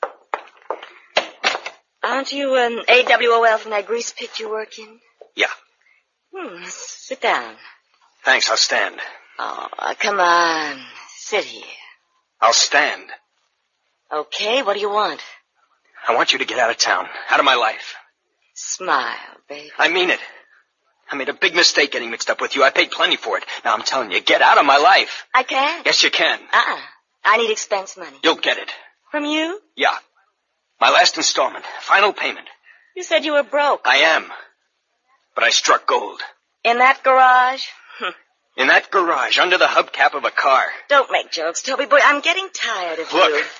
Aren't you an AWOL from that grease pit you work in? Yeah. Sit down. Thanks, I'll stand. Oh, come on. Sit here. I'll stand. Okay, what do you want? I want you to get out of town. Out of my life. Smile, baby. I mean it. I made a big mistake getting mixed up with you. I paid plenty for it. Now I'm telling you, get out of my life. I can? Yes, you can. I need expense money. You'll get it. From you? Yeah. My last installment. Final payment. You said you were broke. I am. But I struck gold. In that garage? In that garage, under the hubcap of a car. Don't make jokes, Toby boy. I'm getting tired of Look. you.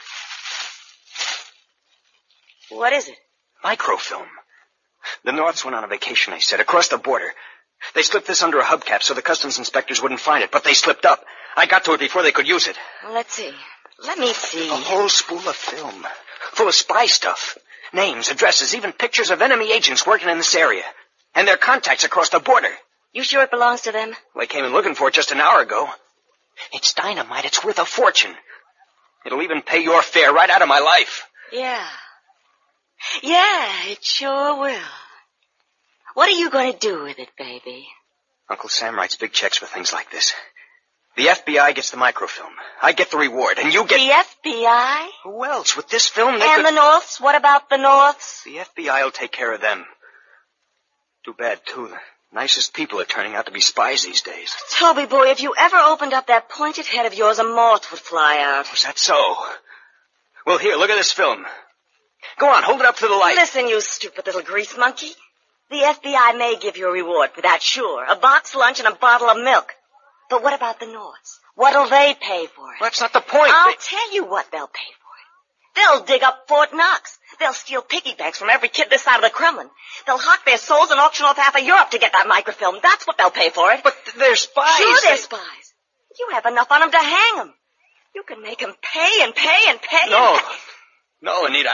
What is it? Microfilm. The Norths went on a vacation, they said, across the border. They slipped this under a hubcap so the customs inspectors wouldn't find it, but they slipped up. I got to it before they could use it. Well, let's see. Let me see. A whole spool of film. Full of spy stuff. Names, addresses, even pictures of enemy agents working in this area. And their contacts across the border. You sure it belongs to them? They came in looking for it just an hour ago. It's dynamite. It's worth a fortune. It'll even pay your fare right out of my life. Yeah. Yeah, it sure will. What are you going to do with it, baby? Uncle Sam writes big checks for things like this. The FBI gets the microfilm. I get the reward, and you get... The FBI? Who else? With this film, they And could... the Norths? What about the Norths? The FBI will take care of them. Too bad, too. The nicest people are turning out to be spies these days. Toby boy, if you ever opened up that pointed head of yours, a moth would fly out. Was that so? Well, here, look at this film. Go on, hold it up to the light. Listen, you stupid little grease monkey. The FBI may give you a reward for that, sure. A box lunch and a bottle of milk. But what about the Norths? What'll they pay for it? Well, that's not the point. I'll tell you what they'll pay for it. They'll dig up Fort Knox. They'll steal piggy banks from every kid this side of the Kremlin. They'll hawk their souls and auction off half of Europe to get that microfilm. That's what they'll pay for it. But they're spies. Sure, they're spies. You have enough on them to hang them. You can make them pay and pay and pay. No, Anita,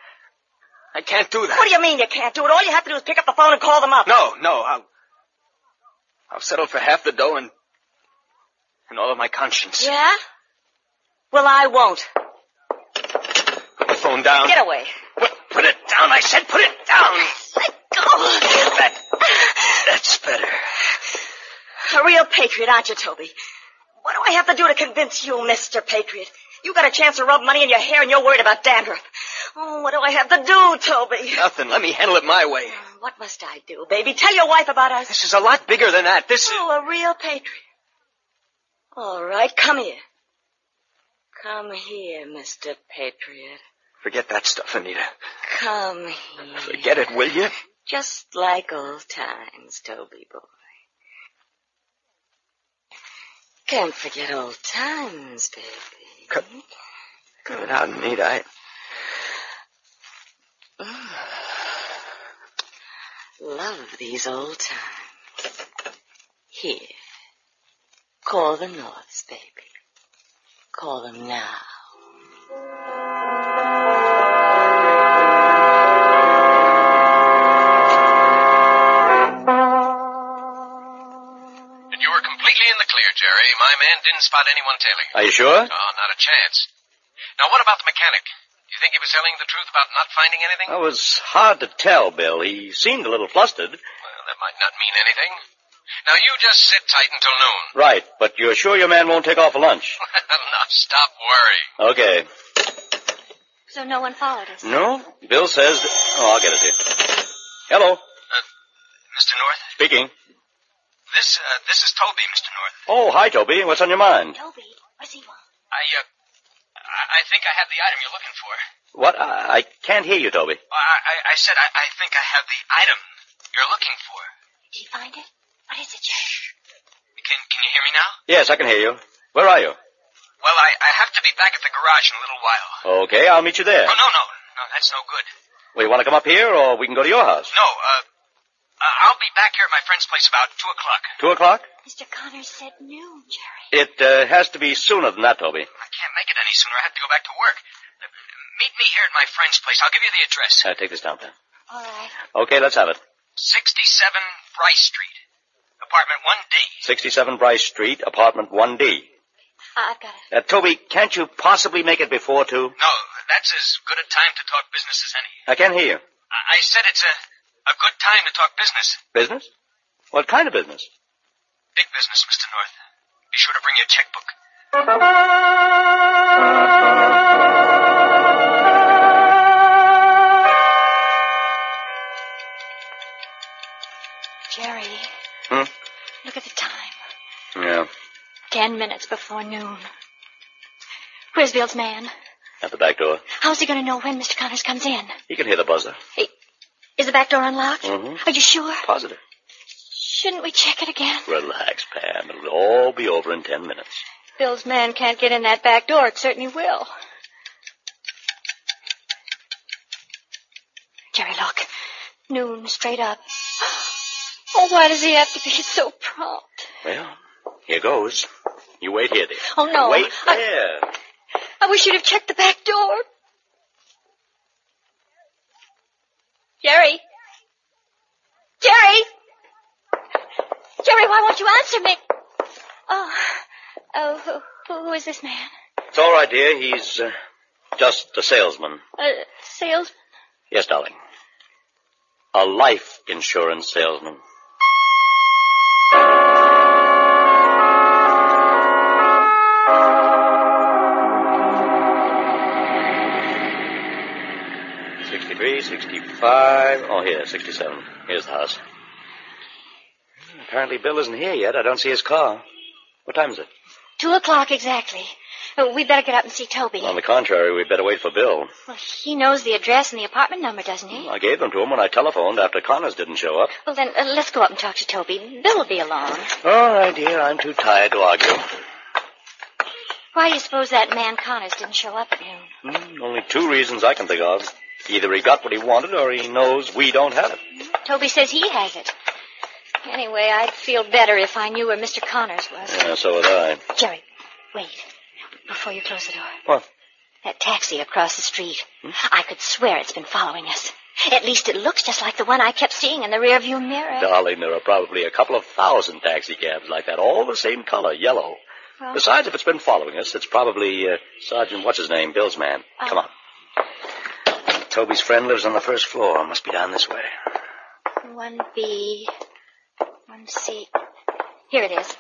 I can't do that. What do you mean you can't do it? All you have to do is pick up the phone and call them up. No, I'll settle for half the dough and all of my conscience. Yeah? Well, I won't. Put the phone down. Get away. Put it down, I said. Put it down. Let go. That's better. A real patriot, aren't you, Toby? What do I have to do to convince you, Mr. Patriot? You got a chance to rub money in your hair and you're worried about dandruff. Oh, what do I have to do, Toby? Nothing. Let me handle it my way. What must I do, baby? Tell your wife about us. This is a lot bigger than that. Oh, a real patriot. All right, come here. Come here, Mr. Patriot. Forget that stuff, Anita. Come here. Forget it, will you? Just like old times, Toby boy. Can't forget old times, baby. Cut it out, Anita. Love these old times. Here. Call the Norths, baby. Call them now. You were completely in the clear, Jerry. My man didn't spot anyone tailing you. Are you sure? Oh, not a chance. Now, what about the mechanic? Do you think he was telling the truth about not finding anything? It was hard to tell, Bill. He seemed a little flustered. Well, that might not mean anything. Now, you just sit tight until noon. Right, but you're sure your man won't take off for lunch? Now, stop worrying. Okay. So no one followed us? No, Bill says... I'll get it here. Hello. Mr. North? Speaking. This is Toby, Mr. North. Oh, hi, Toby. What's on your mind? Toby, What does he want? I think I have the item you're looking for. What? I can't hear you, Toby. I said I think I have the item you're looking for. Did he find it? What is it, Jerry? Can you hear me now? Yes, I can hear you. Where are you? Well, I have to be back at the garage in a little while. Okay, I'll meet you there. Oh, no, that's no good. Well, you want to come up here, or we can go to your house? No, I'll be back here at my friend's place about 2 o'clock. 2 o'clock? Mr. Connors said noon, Jerry. It has to be sooner than that, Toby. I can't make it any sooner. I have to go back to work. Meet me here at my friend's place. I'll give you the address. Take this down, then. All right. Okay, let's have it. 67 Bryce Street, apartment 1D. 67 Bryce Street, apartment 1D. I've got it. Toby, can't you possibly make it before 2? No, that's as good a time to talk business as any. I can't hear you. I said it's a good time to talk business. Business? What kind of business? Big business, Mr. North. Be sure to bring your checkbook. Jerry. Look at the time. Yeah. 10 minutes before noon. Where's Bill's man? At the back door. How's he going to know when Mr. Connors comes in? He can hear the buzzer. Is the back door unlocked? Mm-hmm. Are you sure? Positive. Shouldn't we check it again? Relax, Pam. It'll all be over in 10 minutes. Bill's man can't get in that back door. It certainly will. Jerry, look. Noon, straight up. Oh, why does he have to be so prompt? Well, here goes. You wait here, dear. Oh, no. Wait there. I wish you'd have checked the back door. Jerry? Jerry! Jerry, why won't you answer me? Who is this man? It's all right, dear. He's just a salesman. Salesman? Yes, darling. A life insurance salesman. $63, $65. Oh, here, $67. Here's the house. Apparently Bill isn't here yet. I don't see his car. What time is it? 2 o'clock exactly. We'd better get up and see Toby. On the contrary, we'd better wait for Bill. Well, he knows the address and the apartment number, doesn't he? I gave them to him when I telephoned after Connors didn't show up. Well, then, let's go up and talk to Toby. Bill will be along. All right, dear. I'm too tired to argue. Why do you suppose that man Connors didn't show up at noon? Only 2 reasons I can think of. Either he got what he wanted or he knows we don't have it. Toby says he has it. Anyway, I'd feel better if I knew where Mr. Connors was. Yeah, so would I. Jerry, wait. Before you close the door. What? That taxi across the street. I could swear it's been following us. At least it looks just like the one I kept seeing in the rearview mirror. Darling, there are probably a couple of 1,000 taxicabs like that, all the same color, yellow. Well, besides, if it's been following us, it's probably Sergeant What's-His-Name, Bill's man. Come on. Toby's friend lives on the first floor. Must be down this way. 1B, 1C. Here it is.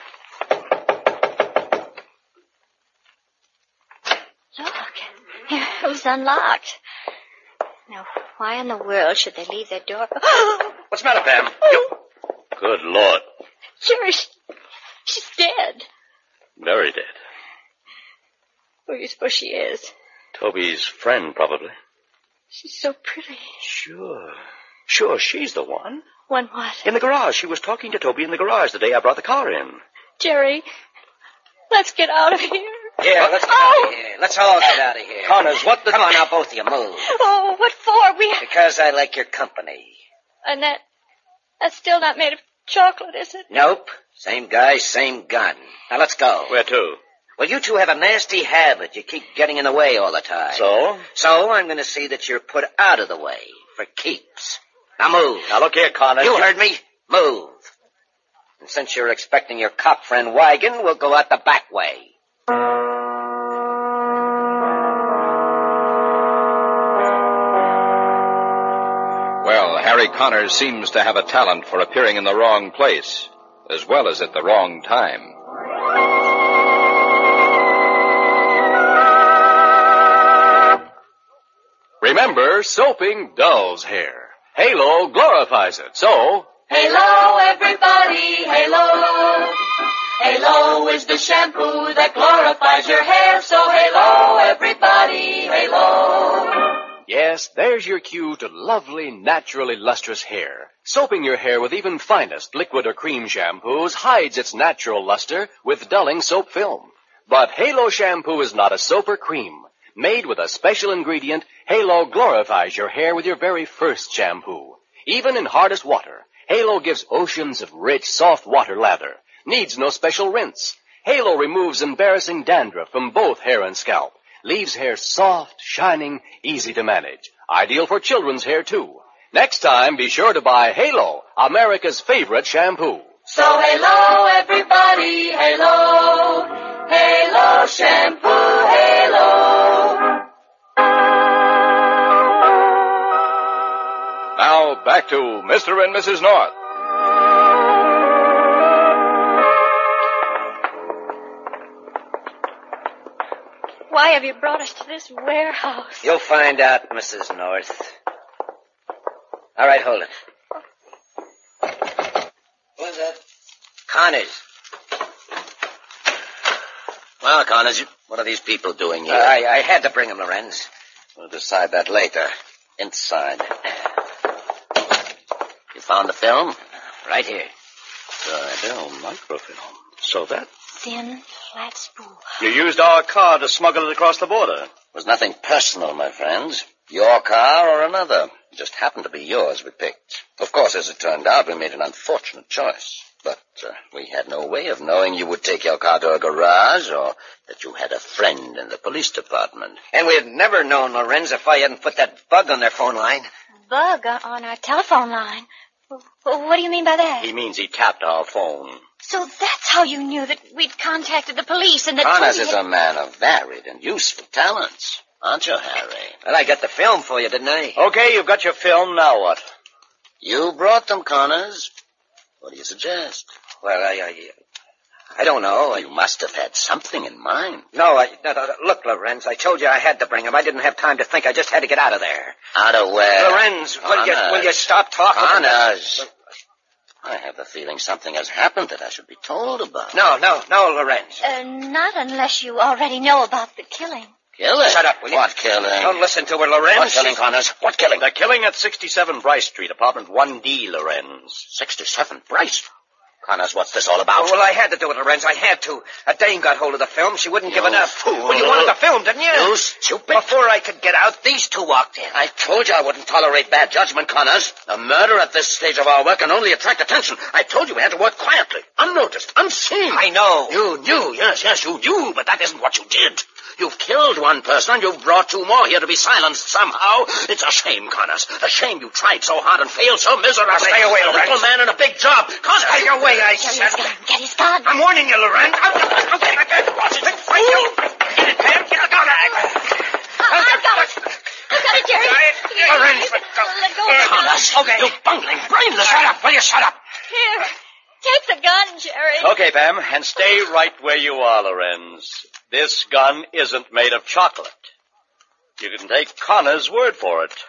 Look, it was unlocked. Now, why in the world should they leave their door? What's the matter, Pam? Good Lord. Jerry, she's dead. Very dead. Who do you suppose she is? Toby's friend, probably. She's so pretty. Sure, she's the one. One what? In the garage. She was talking to Toby in the garage the day I brought the car in. Jerry, let's get out of here. Yeah, let's get out of here. Let's all get out of here. Connors, what the... Come on now, both of you, move. Oh, what for? Because I like your company. And that's still not made of chocolate, is it? Nope. Same guy, same gun. Now let's go. Where to? Well, you two have a nasty habit. You keep getting in the way all the time. So? So I'm going to see that you're put out of the way for keeps. Now move. Now look here, Connors. You heard me. Move. And since you're expecting your cop friend wagon, we'll go out the back way. Well, Harry Connors seems to have a talent for appearing in the wrong place, as well as at the wrong time. Remember, soaping dulls hair. Halo glorifies it, so... Halo, everybody, halo. Halo is the shampoo that glorifies your hair. So halo, everybody, halo. Yes, there's your cue to lovely, naturally lustrous hair. Soaping your hair with even finest liquid or cream shampoos hides its natural luster with dulling soap film. But Halo shampoo is not a soap or cream. Made with a special ingredient, Halo glorifies your hair with your very first shampoo. Even in hardest water, Halo gives oceans of rich, soft water lather. Needs no special rinse. Halo removes embarrassing dandruff from both hair and scalp. Leaves hair soft, shining, easy to manage. Ideal for children's hair, too. Next time, be sure to buy Halo, America's favorite shampoo. So halo, everybody, halo. Halo shampoo, halo. Now, back to Mr. and Mrs. North. Why have you brought us to this warehouse? You'll find out, Mrs. North. All right, hold it. What's that? Connors. Well, Connors, what are these people doing here? I had to bring them, Lorenz. We'll decide that later. Inside. You found the film? Right here. Film, microfilm. So that... Thin, flat spool. You used our car to smuggle it across the border. It was nothing personal, my friends. Your car or another. It just happened to be yours we picked. Of course, as it turned out, we made an unfortunate choice. But we had no way of knowing you would take your car to a garage or that you had a friend in the police department. And we'd never known, Lorenz, if I hadn't put that bug on their phone line. Bug on our telephone line? What do you mean by that? He means he tapped our phone. So that's how you knew that we'd contacted the police and that Connors Toby is a man of varied and useful talents. Aren't you, Harry? Well, I got the film for you, didn't I? Okay, you've got your film. Now what? You brought them, Connors. What do you suggest? Well, I don't know. You must have had something in mind. No, look, Lorenz, I told you I had to bring him. I didn't have time to think. I just had to get out of there. Out of where? Lorenz, will you stop talking? Connors. I have the feeling something has happened that I should be told about. No, Lorenz. Not unless you already know about the killing. Killing? Shut up, will you? What killing? Don't listen to her, Lorenz. What killing, Connors? What killing? The killing at 67 Bryce Street, apartment 1D, Lorenz. 67 Bryce? Connors, what's this all about? Well, I had to do it, Lorenz. I had to. A dame got hold of the film. She wouldn't give it up. Fool. Well, you wanted the film, didn't you? You stupid. Before I could get out, these two walked in. I told you I wouldn't tolerate bad judgment, Connors. A murder at this stage of our work can only attract attention. I told you we had to work quietly, unnoticed, unseen. I know. You knew. Yes, you knew, but that isn't what you did. You've killed one person, and you've brought two more here to be silenced somehow. It's a shame, Connors. A shame you tried so hard and failed so miserably. Stay away, Lorenz. A little man in a big job. Connors, stay away, I said. Get his gun. I'm warning you, Lorenz. I've got it. Watch it. Fight you. Get it, man. Get it. I've got it, Jerry. Lorenz, let go. Let go. Connors, okay. You bungling, brainless. Shut up. Will you shut up? Here. Take the gun, Jerry. Okay, Pam, and stay right where you are, Lorenz. This gun isn't made of chocolate. You can take Connor's word for it.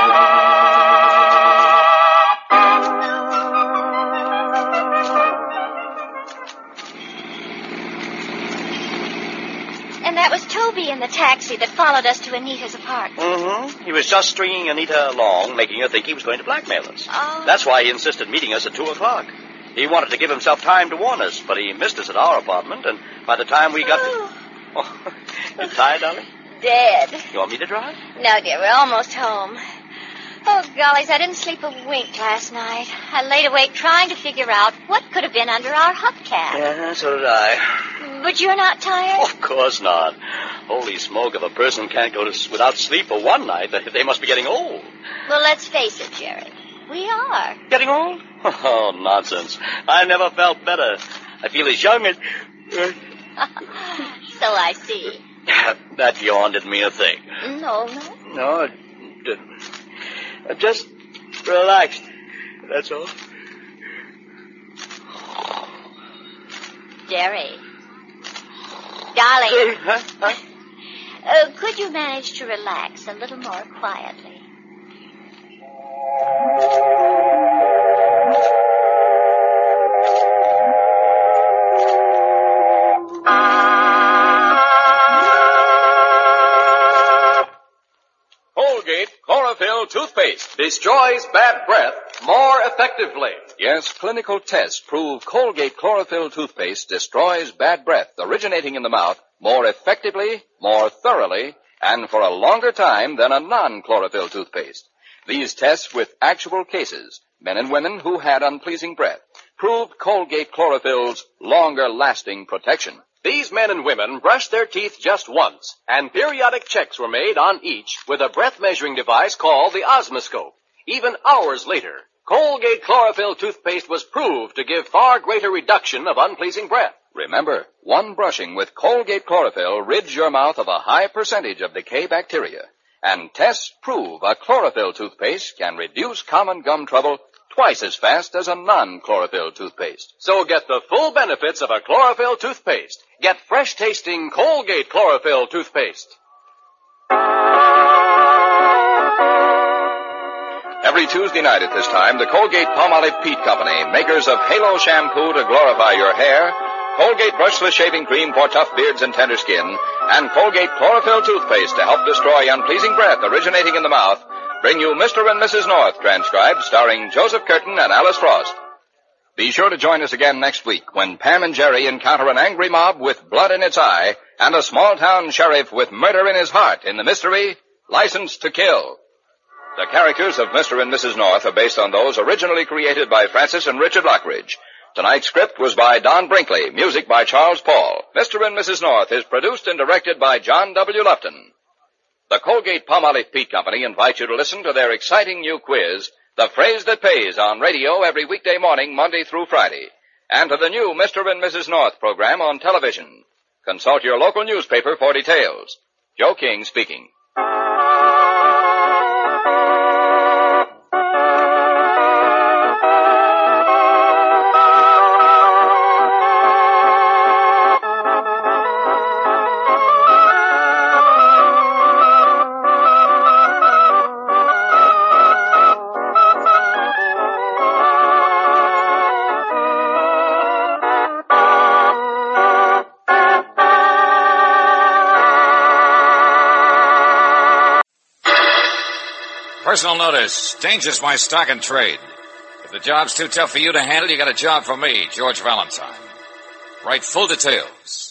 And that was Toby in the taxi that followed us to Anita's apartment. Mm-hmm. He was just stringing Anita along, making her think he was going to blackmail us. Oh. That's why he insisted meeting us at 2 o'clock. He wanted to give himself time to warn us, but he missed us at our apartment, and by the time we got to... Oh, you tired, darling? Dead. You want me to drive? No, dear, we're almost home. Oh, gollies, I didn't sleep a wink last night. I laid awake trying to figure out what could have been under our hubcap. Yeah, so did I. But you're not tired? Of course not. Holy smoke, if a person can't go to without sleep for one night, they must be getting old. Well, let's face it, Jerry. We are. Getting old? Oh, nonsense. I never felt better. I feel as young as... So I see. That yawn didn't mean a thing. No. No, it didn't. I'm just relaxed. That's all. Jerry. Darling. Huh? Could you manage to relax a little more quietly? destroys bad breath more effectively. Yes, clinical tests prove Colgate Chlorophyll toothpaste destroys bad breath originating in the mouth more effectively, more thoroughly, and for a longer time than a non-chlorophyll toothpaste. These tests with actual cases, men and women who had unpleasing breath, proved Colgate Chlorophyll's longer-lasting protection. These men and women brushed their teeth just once, and periodic checks were made on each with a breath-measuring device called the osmoscope. Even hours later, Colgate Chlorophyll toothpaste was proved to give far greater reduction of unpleasing breath. Remember, one brushing with Colgate Chlorophyll rids your mouth of a high percentage of decay bacteria. And tests prove a chlorophyll toothpaste can reduce common gum trouble twice as fast as a non-chlorophyll toothpaste. So get the full benefits of a chlorophyll toothpaste. Get fresh-tasting Colgate Chlorophyll toothpaste. Every Tuesday night at this time, the Colgate-Palmolive Peet Company, makers of Halo shampoo to glorify your hair, Colgate brushless shaving cream for tough beards and tender skin, and Colgate Chlorophyll toothpaste to help destroy unpleasing breath originating in the mouth, bring you Mr. and Mrs. North, transcribed, starring Joseph Curtin and Alice Frost. Be sure to join us again next week when Pam and Jerry encounter an angry mob with blood in its eye and a small-town sheriff with murder in his heart in the mystery, License to Kill. The characters of Mr. and Mrs. North are based on those originally created by Francis and Richard Lockridge. Tonight's script was by Don Brinkley, music by Charles Paul. Mr. and Mrs. North is produced and directed by John W. Lufton. The Colgate-Palmolive Peet Company invites you to listen to their exciting new quiz, The Phrase That Pays, on radio every weekday morning, Monday through Friday, and to the new Mr. and Mrs. North program on television. Consult your local newspaper for details. Joe King speaking. Personal notice. Danger's my stock and trade. If the job's too tough for you to handle, you got a job for me, George Valentine. Write full details.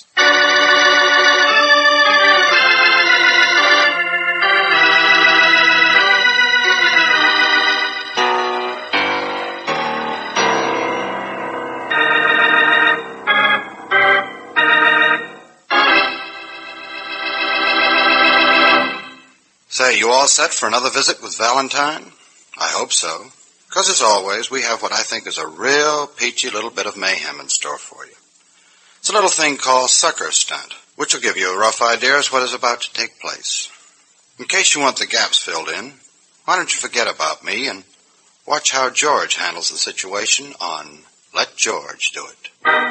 Say, you all set for another visit with Valentine? I hope so. Because as always, we have what I think is a real peachy little bit of mayhem in store for you. It's a little thing called Sucker Stunt, which will give you a rough idea as what is about to take place. In case you want the gaps filled in, why don't you forget about me and watch how George handles the situation on Let George Do It.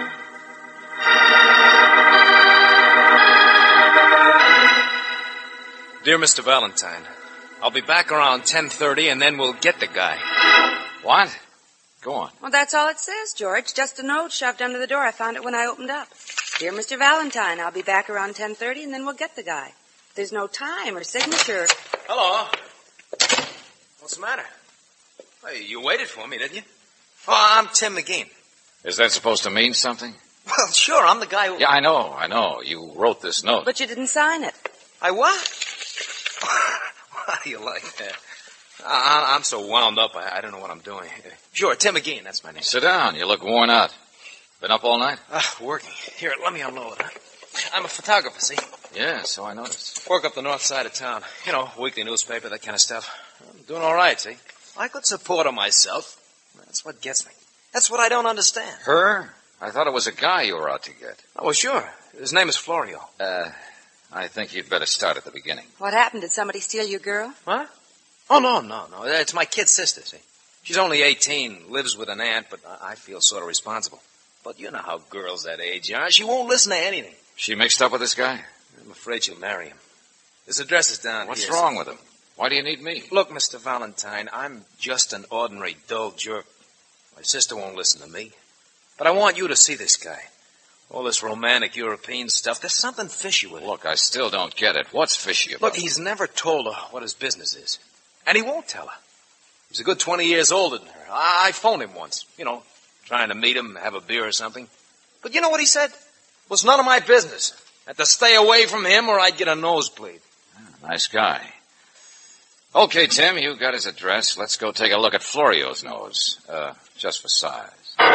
Dear Mr. Valentine, I'll be back around 10:30 and then we'll get the guy. What? Go on. Well, that's all it says, George. Just a note shoved under the door. I found it when I opened up. Dear Mr. Valentine, I'll be back around 10:30 and then we'll get the guy. There's no time or signature. Hello. What's the matter? Hey, you waited for me, didn't you? Oh, I'm Tim McGean. Is that supposed to mean something? Well, sure, I'm the guy who... Yeah, I know. You wrote this note. But you didn't sign it. I what? Why do you like that? I'm so wound up, I don't know what I'm doing. Sure, Tim McGean, that's my name. Sit down. You look worn out. Been up all night? Working. Here, let me unload. I'm a photographer, see? Yeah, so I noticed. Work up the north side of town. You know, weekly newspaper, that kind of stuff. I'm doing all right, see? I could support her myself. That's what gets me. That's what I don't understand. Her? I thought it was a guy you were out to get. Oh, well, sure. His name is Florio. I think you'd better start at the beginning. What happened? Did somebody steal your girl? What? Oh, no. It's my kid sister, see? She's only 18, lives with an aunt, but I feel sort of responsible. But you know how girls that age are. She won't listen to anything. She mixed up with this guy? I'm afraid she'll marry him. His address is down here. What's wrong with him? Why do you need me? Look, Mr. Valentine, I'm just an ordinary dull jerk. My sister won't listen to me. But I want you to see this guy. All this romantic European stuff, there's something fishy with it. Look, I still don't get it. What's fishy about it? Look, he's never told her what his business is. And he won't tell her. He's a good 20 years older than her. I phoned him once, trying to meet him, have a beer or something. But you know what he said? It was none of my business. I had to stay away from him or I'd get a nosebleed. Nice guy. Okay, Tim, you got his address. Let's go take a look at Florio's nose. Just for size.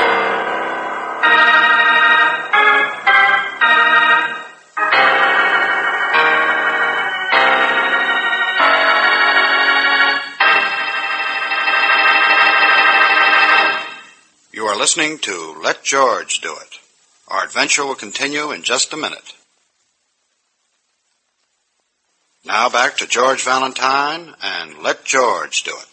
You are listening to Let George Do It. Our adventure will continue in just a minute. Now back to George Valentine and Let George Do It.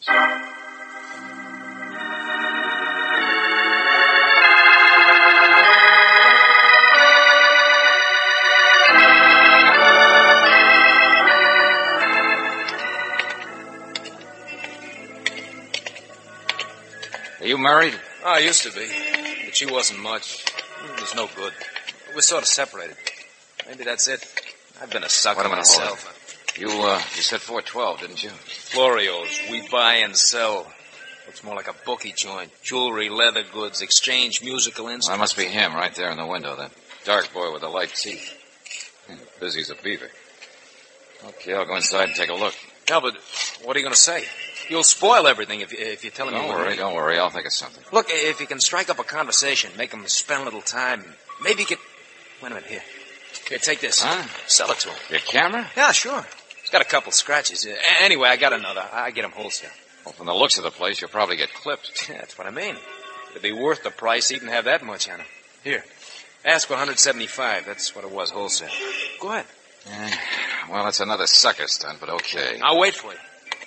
Are you married? Oh, I used to be, but she wasn't much. It was no good. We're sort of separated. Maybe that's it. I've been a sucker myself. You said 412, didn't you? Florio's. We buy and sell. Looks more like a bookie joint. Jewelry, leather goods, exchange, musical instruments. That must be him right there in the window, that dark boy with the light teeth. Busy as a beaver. Okay, I'll go inside and take a look. Yeah, but what are you going to say? You'll spoil everything if you're telling me. Don't worry. I'll think of something. Look, if you can strike up a conversation, make him spend a little time, maybe you could... Wait a minute, here. Here, take this. Huh? Sell it to him. Your camera? Yeah, sure. It's got a couple scratches. Anyway, I got another. I get him wholesale. Well, from the looks of the place, you'll probably get clipped. Yeah, that's what I mean. It'd be worth the price even have that much on it. Here. Ask for 175. That's what it was, wholesale. Go ahead. Well, that's another sucker stunt, but okay. I'll wait for you.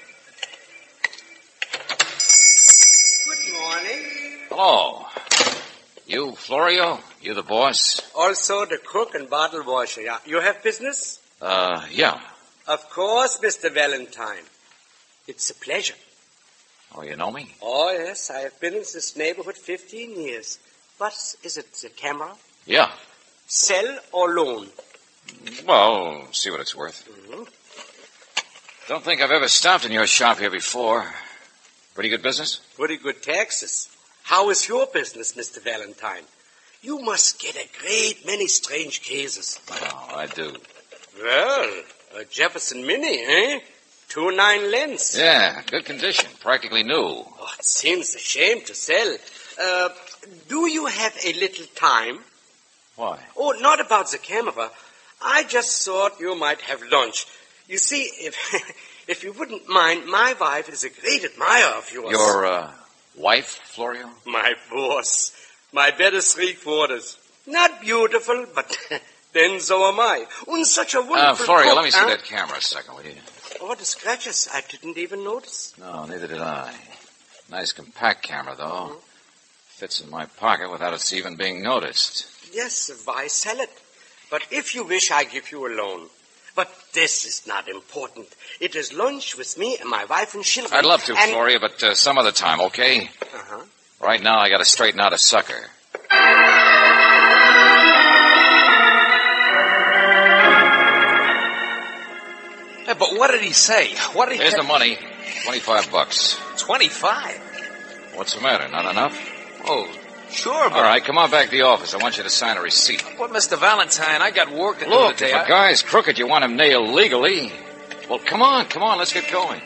Good morning. Hello. You, Florio? You the boss? Also the cook and bottle washer. Yeah. You have business? Yeah. Of course, Mr. Valentine. It's a pleasure. Oh, you know me? Oh, yes. I have been in this neighborhood 15 years. What is it, the camera? Yeah. Sell or loan? Well, see what it's worth. Mm-hmm. Don't think I've ever stopped in your shop here before. Pretty good business? Pretty good taxes. How is your business, Mr. Valentine? You must get a great many strange cases. Oh, I do. Well, a Jefferson Mini, eh? 2.9 lens. Yeah, good condition. Practically new. Oh, it seems a shame to sell. Do you have a little time? Why? Oh, not about the camera. I just thought you might have lunch. You see, if you wouldn't mind, my wife is a great admirer of yours. Your, wife, Florio? My boss. My better 3/4. Not beautiful, but then so am I. And such a wonderful Florio, cook, let me see that camera a second, will you? Oh, the scratches. I didn't even notice. No, neither did I. Nice compact camera, though. Mm-hmm. Fits in my pocket without it even being noticed. Yes, why sell it? But if you wish, I give you a loan. But this is not important. It is lunch with me and my wife and children. I'd love to, Florio, but some other time, okay? Uh-huh. Right now, I gotta straighten out a sucker. Hey, but what did he say? Here's the money. $25. 25? What's the matter? Not enough? Oh, sure, but... All right, come on back to the office. I want you to sign a receipt. What, Mr. Valentine? I got work to do Look, today. if a guy's crooked, you want him nailed legally. Well, come on, let's get going.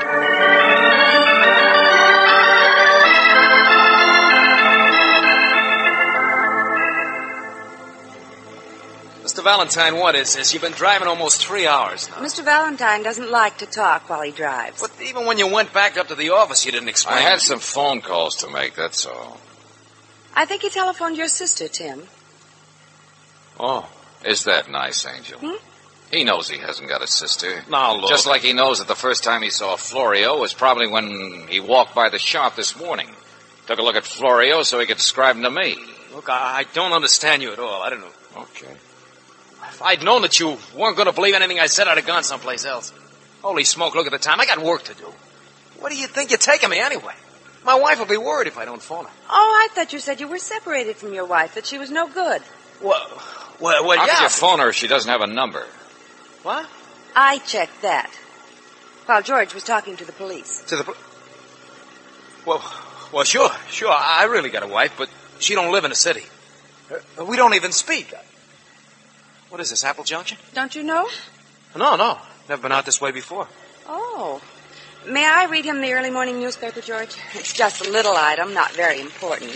Mr. Valentine, what is this? You've been driving almost 3 hours now. Mr. Valentine doesn't like to talk while he drives. But even when you went back up to the office, you didn't explain. I had some phone calls to make, that's all. I think he telephoned your sister, Tim. Oh, is that nice, Angel? He knows he hasn't got a sister. Now, look. Just like he knows that the first time he saw Florio was probably when he walked by the shop this morning. Took a look at Florio so he could describe him to me. Look, I don't understand you at all. I don't know. Okay. If I'd known that you weren't going to believe anything I said, I'd have gone someplace else. Holy smoke, look at the time. I got work to do. What do you think you're taking me anyway? My wife will be worried if I don't phone her. Oh, I thought you said you were separated from your wife, that she was no good. Well, How yeah. could you phone her if she doesn't have a number? What? I checked that. While George was talking to the police. Well, sure. I really got a wife, but she don't live in the city. We don't even speak. What is this, Apple Junction? Don't you know? No. Never been out this way before. Oh. May I read him the early morning newspaper, George? It's just a little item, not very important.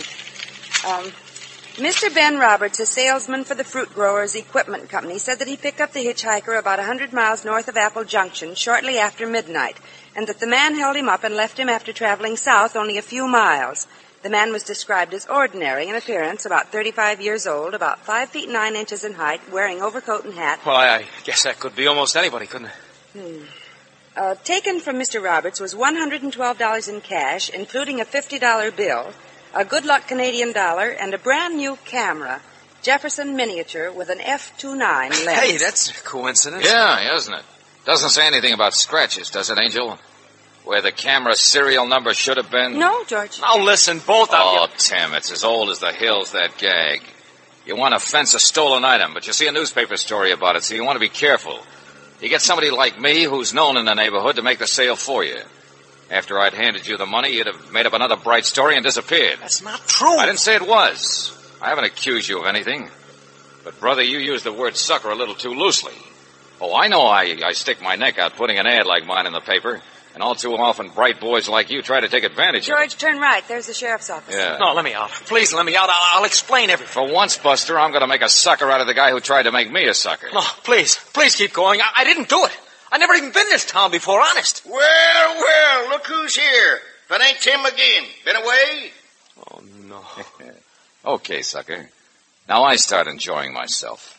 Mr. Ben Roberts, a salesman for the Fruit Growers Equipment Company, said that he picked up the hitchhiker about 100 miles north of Apple Junction shortly after midnight, and that the man held him up and left him after traveling south only a few miles. The man was described as ordinary in appearance, about 35 years old, about 5 feet 9 inches in height, wearing overcoat and hat. Well, I guess that could be almost anybody, couldn't it? Taken from Mr. Roberts was $112 in cash, including a $50 bill, a good luck Canadian dollar, and a brand new camera, Jefferson miniature with an f2.9 lens. Hey, that's a coincidence. Yeah, isn't it? Doesn't say anything about scratches, does it, Angel? Where the camera serial number should have been? No, George. Now listen, both of you. Oh, Tim, it's as old as the hills, that gag. You want to fence a stolen item, but you see a newspaper story about it, so you want to be careful. You get somebody like me who's known in the neighborhood to make the sale for you. After I'd handed you the money, you'd have made up another bright story and disappeared. That's not true. I didn't say it was. I haven't accused you of anything. But, brother, you used the word sucker a little too loosely. Oh, I know I stick my neck out putting an ad like mine in the paper, and all too often bright boys like you try to take advantage of it. George, turn right. There's the sheriff's office. Yeah. No, let me out. Please let me out. I'll explain everything. For once, Buster, I'm going to make a sucker out of the guy who tried to make me a sucker. No, please keep going. I didn't do it. I never even been in this town before, honest. Well, look who's here. If it ain't Tim again. Been away? Oh, no. Okay, sucker. Now I start enjoying myself.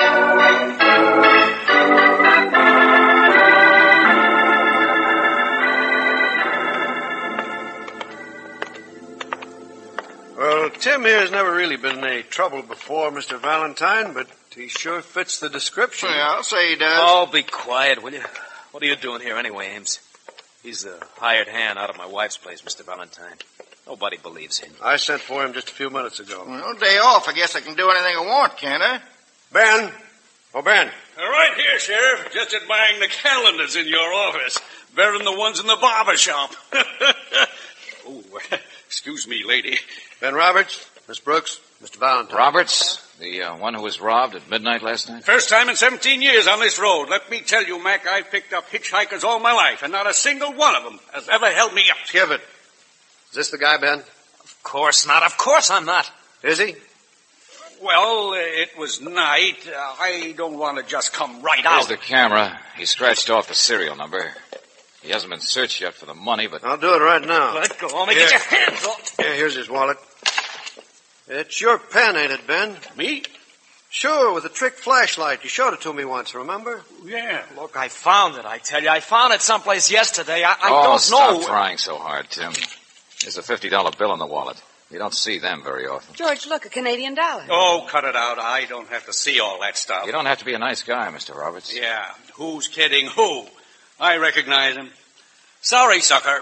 Well, Tim here's never really been in any trouble before, Mr. Valentine, but he sure fits the description. Yeah, I'll say he does. Oh, be quiet, will you? What are you doing here anyway, Ames? He's the hired hand out of my wife's place, Mr. Valentine. Nobody believes him. I sent for him just a few minutes ago. Well, day off. I guess I can do anything I want, can't I? Ben! Oh, Ben. Right here, Sheriff. Just admiring the calendars in your office. Better than the ones in the barber shop. Oh, excuse me, lady. Ben Roberts, Miss Brooks, Mr. Valentine. Roberts, the one who was robbed at midnight last night? First time in 17 years on this road. Let me tell you, Mac, I've picked up hitchhikers all my life, and not a single one of them has ever held me up. Give it. Is this the guy, Ben? Of course not. Of course I'm not. Is he? Well, it was night. I don't want to just come right Here's out. the camera. He scratched off the serial number. He hasn't been searched yet for the money, but... I'll do it right now. Let go of me. Get your hands off. Here, here's his wallet. It's your pen, ain't it, Ben? Me? Sure, with a trick flashlight. You showed it to me once, remember? Yeah. Look, I found it, I tell you. I found it someplace yesterday. I don't know... stop trying so hard, Tim. There's a $50 bill in the wallet. You don't see them very often. George, look, a Canadian dollar. Oh, cut it out. I don't have to see all that stuff. You don't have to be a nice guy, Mr. Roberts. Yeah. Who's kidding who? I recognize him. Sorry, sucker.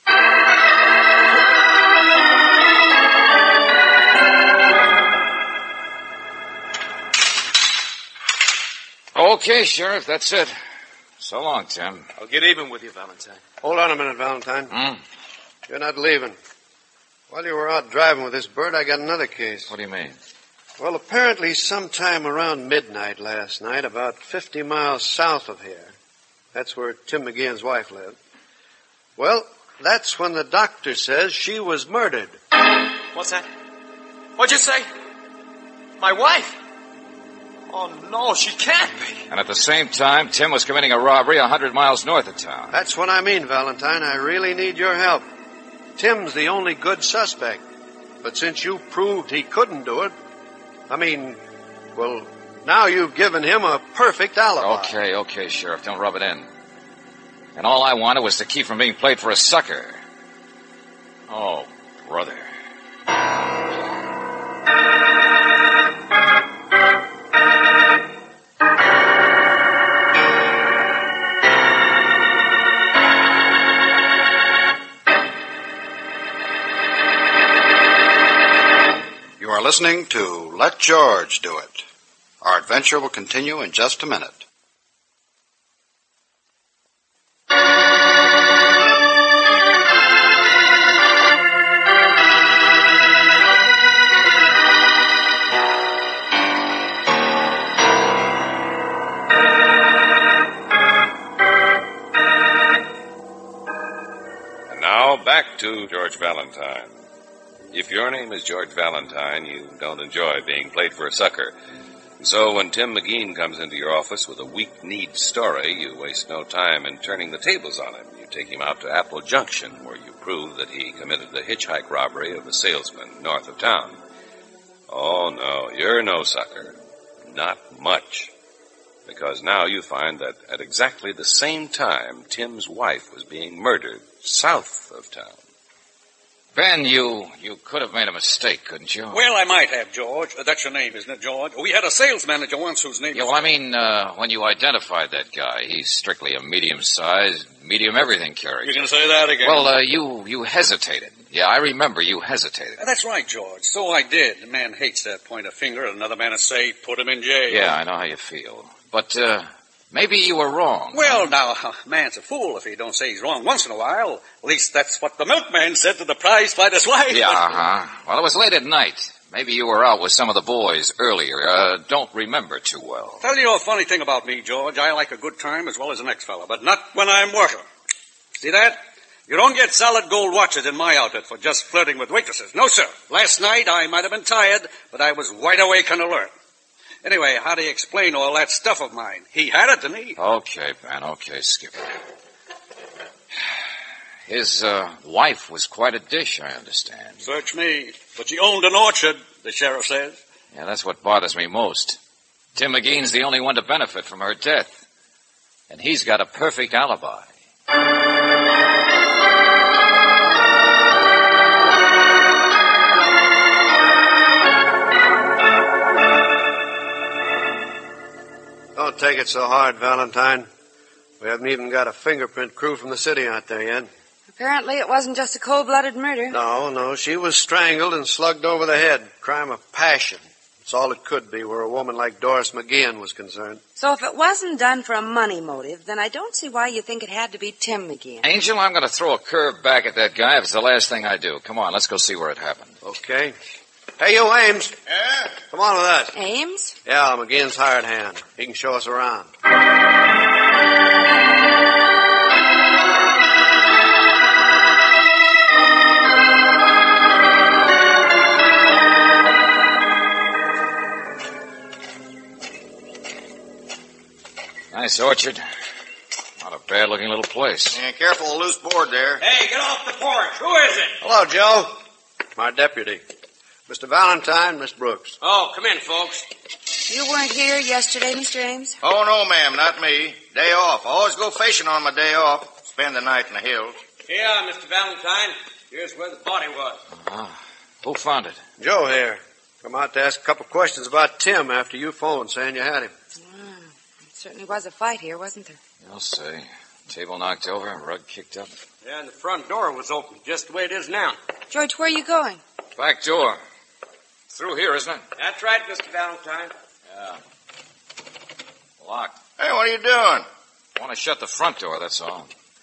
Okay, Sheriff, that's it. So long, Tim. I'll get even with you, Valentine. Hold on a minute, Valentine. You're not leaving. While you were out driving with this bird, I got another case. What do you mean? Well, apparently sometime around midnight last night, about 50 miles south of here, that's where Tim McGeehan's wife lived. Well, that's when the doctor says she was murdered. What's that? What'd you say? My wife? Oh, no, she can't be. And at the same time, Tim was committing a robbery 100 miles north of town. That's what I mean, Valentine. I really need your help. Tim's the only good suspect. But since you proved he couldn't do it, well, now you've given him a perfect alibi. Okay, Sheriff, don't rub it in. And all I wanted was to keep from being played for a sucker. Oh, brother. You are listening to Let George Do It. Our adventure will continue in just a minute. Now, back to George Valentine. If your name is George Valentine, you don't enjoy being played for a sucker. And so when Tim McGean comes into your office with a weak-kneed story, you waste no time in turning the tables on him. You take him out to Apple Junction, where you prove that he committed the hitchhike robbery of a salesman north of town. Oh, no, you're no sucker. Not much. Because now you find that at exactly the same time, Tim's wife was being murdered south of town. Ben, you could have made a mistake, couldn't you? Well, I might have, George. That's your name, isn't it, George? We had a sales manager once whose name... Yeah, well, I mean, when you identified that guy, he's strictly a medium-sized, medium-everything character. You can say that again. Well, you hesitated. Yeah, I remember you hesitated. That's right, George. So I did. A man hates that point a finger at another man and say, put him in jail. Yeah, I know how you feel. But, maybe you were wrong. Well, now, a man's a fool if he don't say he's wrong once in a while. At least that's what the milkman said to the prize fighter's wife. Yeah, Well, it was late at night. Maybe you were out with some of the boys earlier. Don't remember too well. Tell you a funny thing about me, George. I like a good time as well as the next fella, but not when I'm working. See that? You don't get solid gold watches in my outfit for just flirting with waitresses. No, sir. Last night I might have been tired, but I was wide awake and alert. Anyway, how do you explain all that stuff of mine? He had it, didn't he? Okay, Ben. Okay, Skipper. His wife was quite a dish, I understand. Search me. But she owned an orchard, the sheriff says. Yeah, that's what bothers me most. Tim McGean's the only one to benefit from her death. And he's got a perfect alibi. Don't take it so hard, Valentine. We haven't even got a fingerprint crew from the city out there yet. Apparently it wasn't just a cold-blooded murder. No. She was strangled and slugged over the head. Crime of passion. It's all it could be where a woman like Doris McGean was concerned. So if it wasn't done for a money motive, then I don't see why you think it had to be Tim McGean. Angel, I'm going to throw a curve back at that guy if it's the last thing I do. Come on, let's go see where it happened. Okay. Hey, you, Ames. Yeah? Come on with us. Ames? Yeah, McGean's hired hand. He can show us around. Nice orchard. Not a bad-looking little place. Yeah, careful, a loose board there. Hey, get off the porch. Who is it? Hello, Joe. My deputy. Mr. Valentine, Miss Brooks. Oh, come in, folks. You weren't here yesterday, Mr. Ames? Oh, no, ma'am, not me. Day off. I always go fishing on my day off. Spend the night in the hills. Yeah, Mr. Valentine. Here's where the body was. Who found it? Joe here. Come out to ask a couple questions about Tim after you phoned saying you had him. It certainly was a fight here, wasn't there? You'll see. Table knocked over, rug kicked up. Yeah, and the front door was open, just the way it is now. George, where are you going? Back door. Through here, isn't it? That's right, Mr. Valentine. Yeah. Locked. Hey, what are you doing? I want to shut the front door, that's all.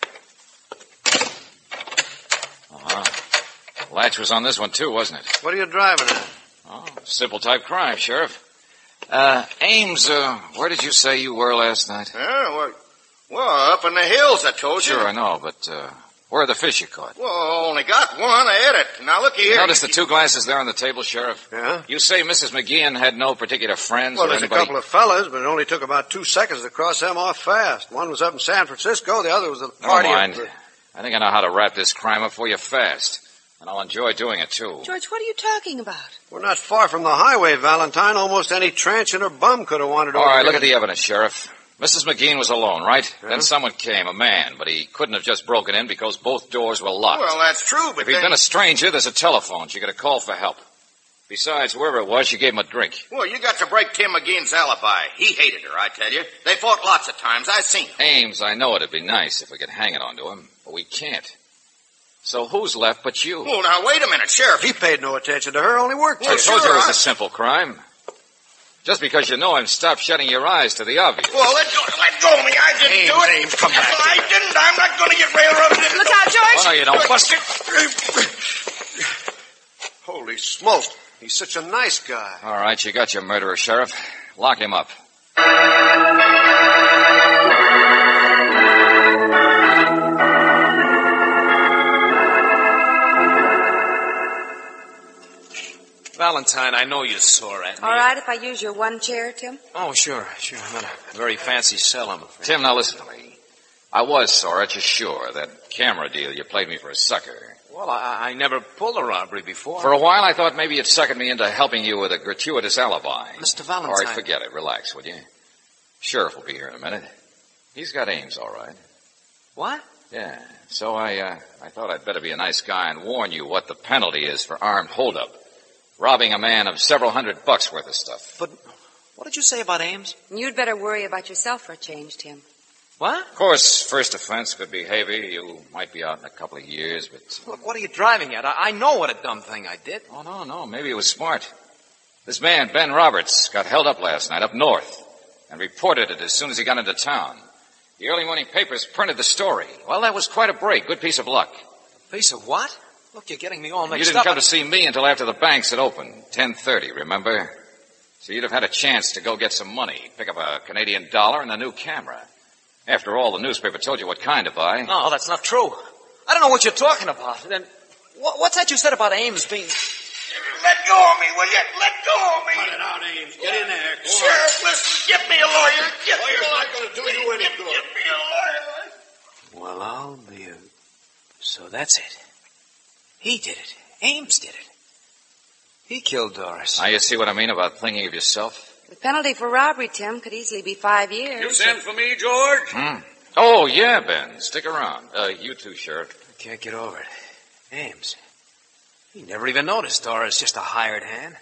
Latch was on this one, too, wasn't it? What are you driving at? Oh, simple type crime, Sheriff. Ames, where did you say you were last night? Yeah, well, up in the hills, I told you. Sure, I know, but where are the fish you caught? Well, I only got one. I ate it. Now, look here. Notice the two glasses there on the table, Sheriff? Yeah? You say Mrs. McGean had no particular friends Well, or there's anybody? a couple of fellas, but it only took about 2 seconds to cross them off fast. One was up in San Francisco, the other was at the party. Never mind. I think I know how to wrap this crime up for you fast. And I'll enjoy doing it, too. George, what are you talking about? We're not far from the highway, Valentine. Almost any transient or bum could have wandered over All right, here. look at the evidence, Sheriff. Mrs. McGean was alone, right? Yeah. Then someone came, a man, but he couldn't have just broken in because both doors were locked. Well, that's true, but if he'd been a stranger, there's a telephone. She could have called for help. Besides, whoever it was, she gave him a drink. Well, you got to break Tim McGean's alibi. He hated her, I tell you. They fought lots of times. I've seen him. Ames, I know it'd be nice if we could hang it onto him, but we can't. So who's left but you? Oh, now, wait a minute, Sheriff. He paid no attention to her, only worked. I told you it was a simple crime. Just because you know him, stop shutting your eyes to the obvious. Well, let go of me. I didn't do it. Ames, come back. I didn't. I'm not going to get railroaded. Look out, George. Oh, no, you don't. Bust it. Holy smokes. He's such a nice guy. All right, you got your murderer, Sheriff. Lock him up. Valentine, I know you sore at me. All right, if I use your one chair, Tim? Oh, sure. I'm not a very fancy sell, I'm afraid. Tim, now listen to me. I was sore at you, sure. That camera deal, you played me for a sucker. Well, I never pulled a robbery before. For a while, I thought maybe you'd suckered me into helping you with a gratuitous alibi. Mr. Valentine. All right, forget it. Relax, would you? Sheriff will be here in a minute. He's got Ames, all right. What? Yeah. So I thought I'd better be a nice guy and warn you what the penalty is for armed holdup. Robbing a man of several $100 worth of stuff. But what did you say about Ames? You'd better worry about yourself for a change, Tim. What? Of course, first offense, good behavior. You might be out in a couple of years, but... Look, what are you driving at? I know what a dumb thing I did. Oh, no. Maybe it was smart. This man, Ben Roberts, got held up last night up north and reported it as soon as he got into town. The early morning papers printed the story. Well, that was quite a break. Good piece of luck. Piece of what? Look, you're getting me all mixed up. You didn't come to see me until after the banks had opened, 10:30, remember? So you'd have had a chance to go get some money, pick up a Canadian dollar and a new camera. After all, the newspaper told you what kind to buy. No, that's not true. I don't know what you're talking about. Then what's that you said about Ames being... Let go of me, will you? Let go of me. Cut it out, Ames. Get in there. Go Sheriff, listen, get me a lawyer. Lawyer's not going to do you any good. Get me a lawyer. Well, I'll be... So that's it. He did it. Ames did it. He killed Doris. Now, you see what I mean about thinking of yourself? The penalty for robbery, Tim, could easily be 5 years. You sent for me, George? Oh, yeah, Ben. Stick around. You too, Sheriff. I can't get over it. Ames. He never even noticed Doris, just a hired hand.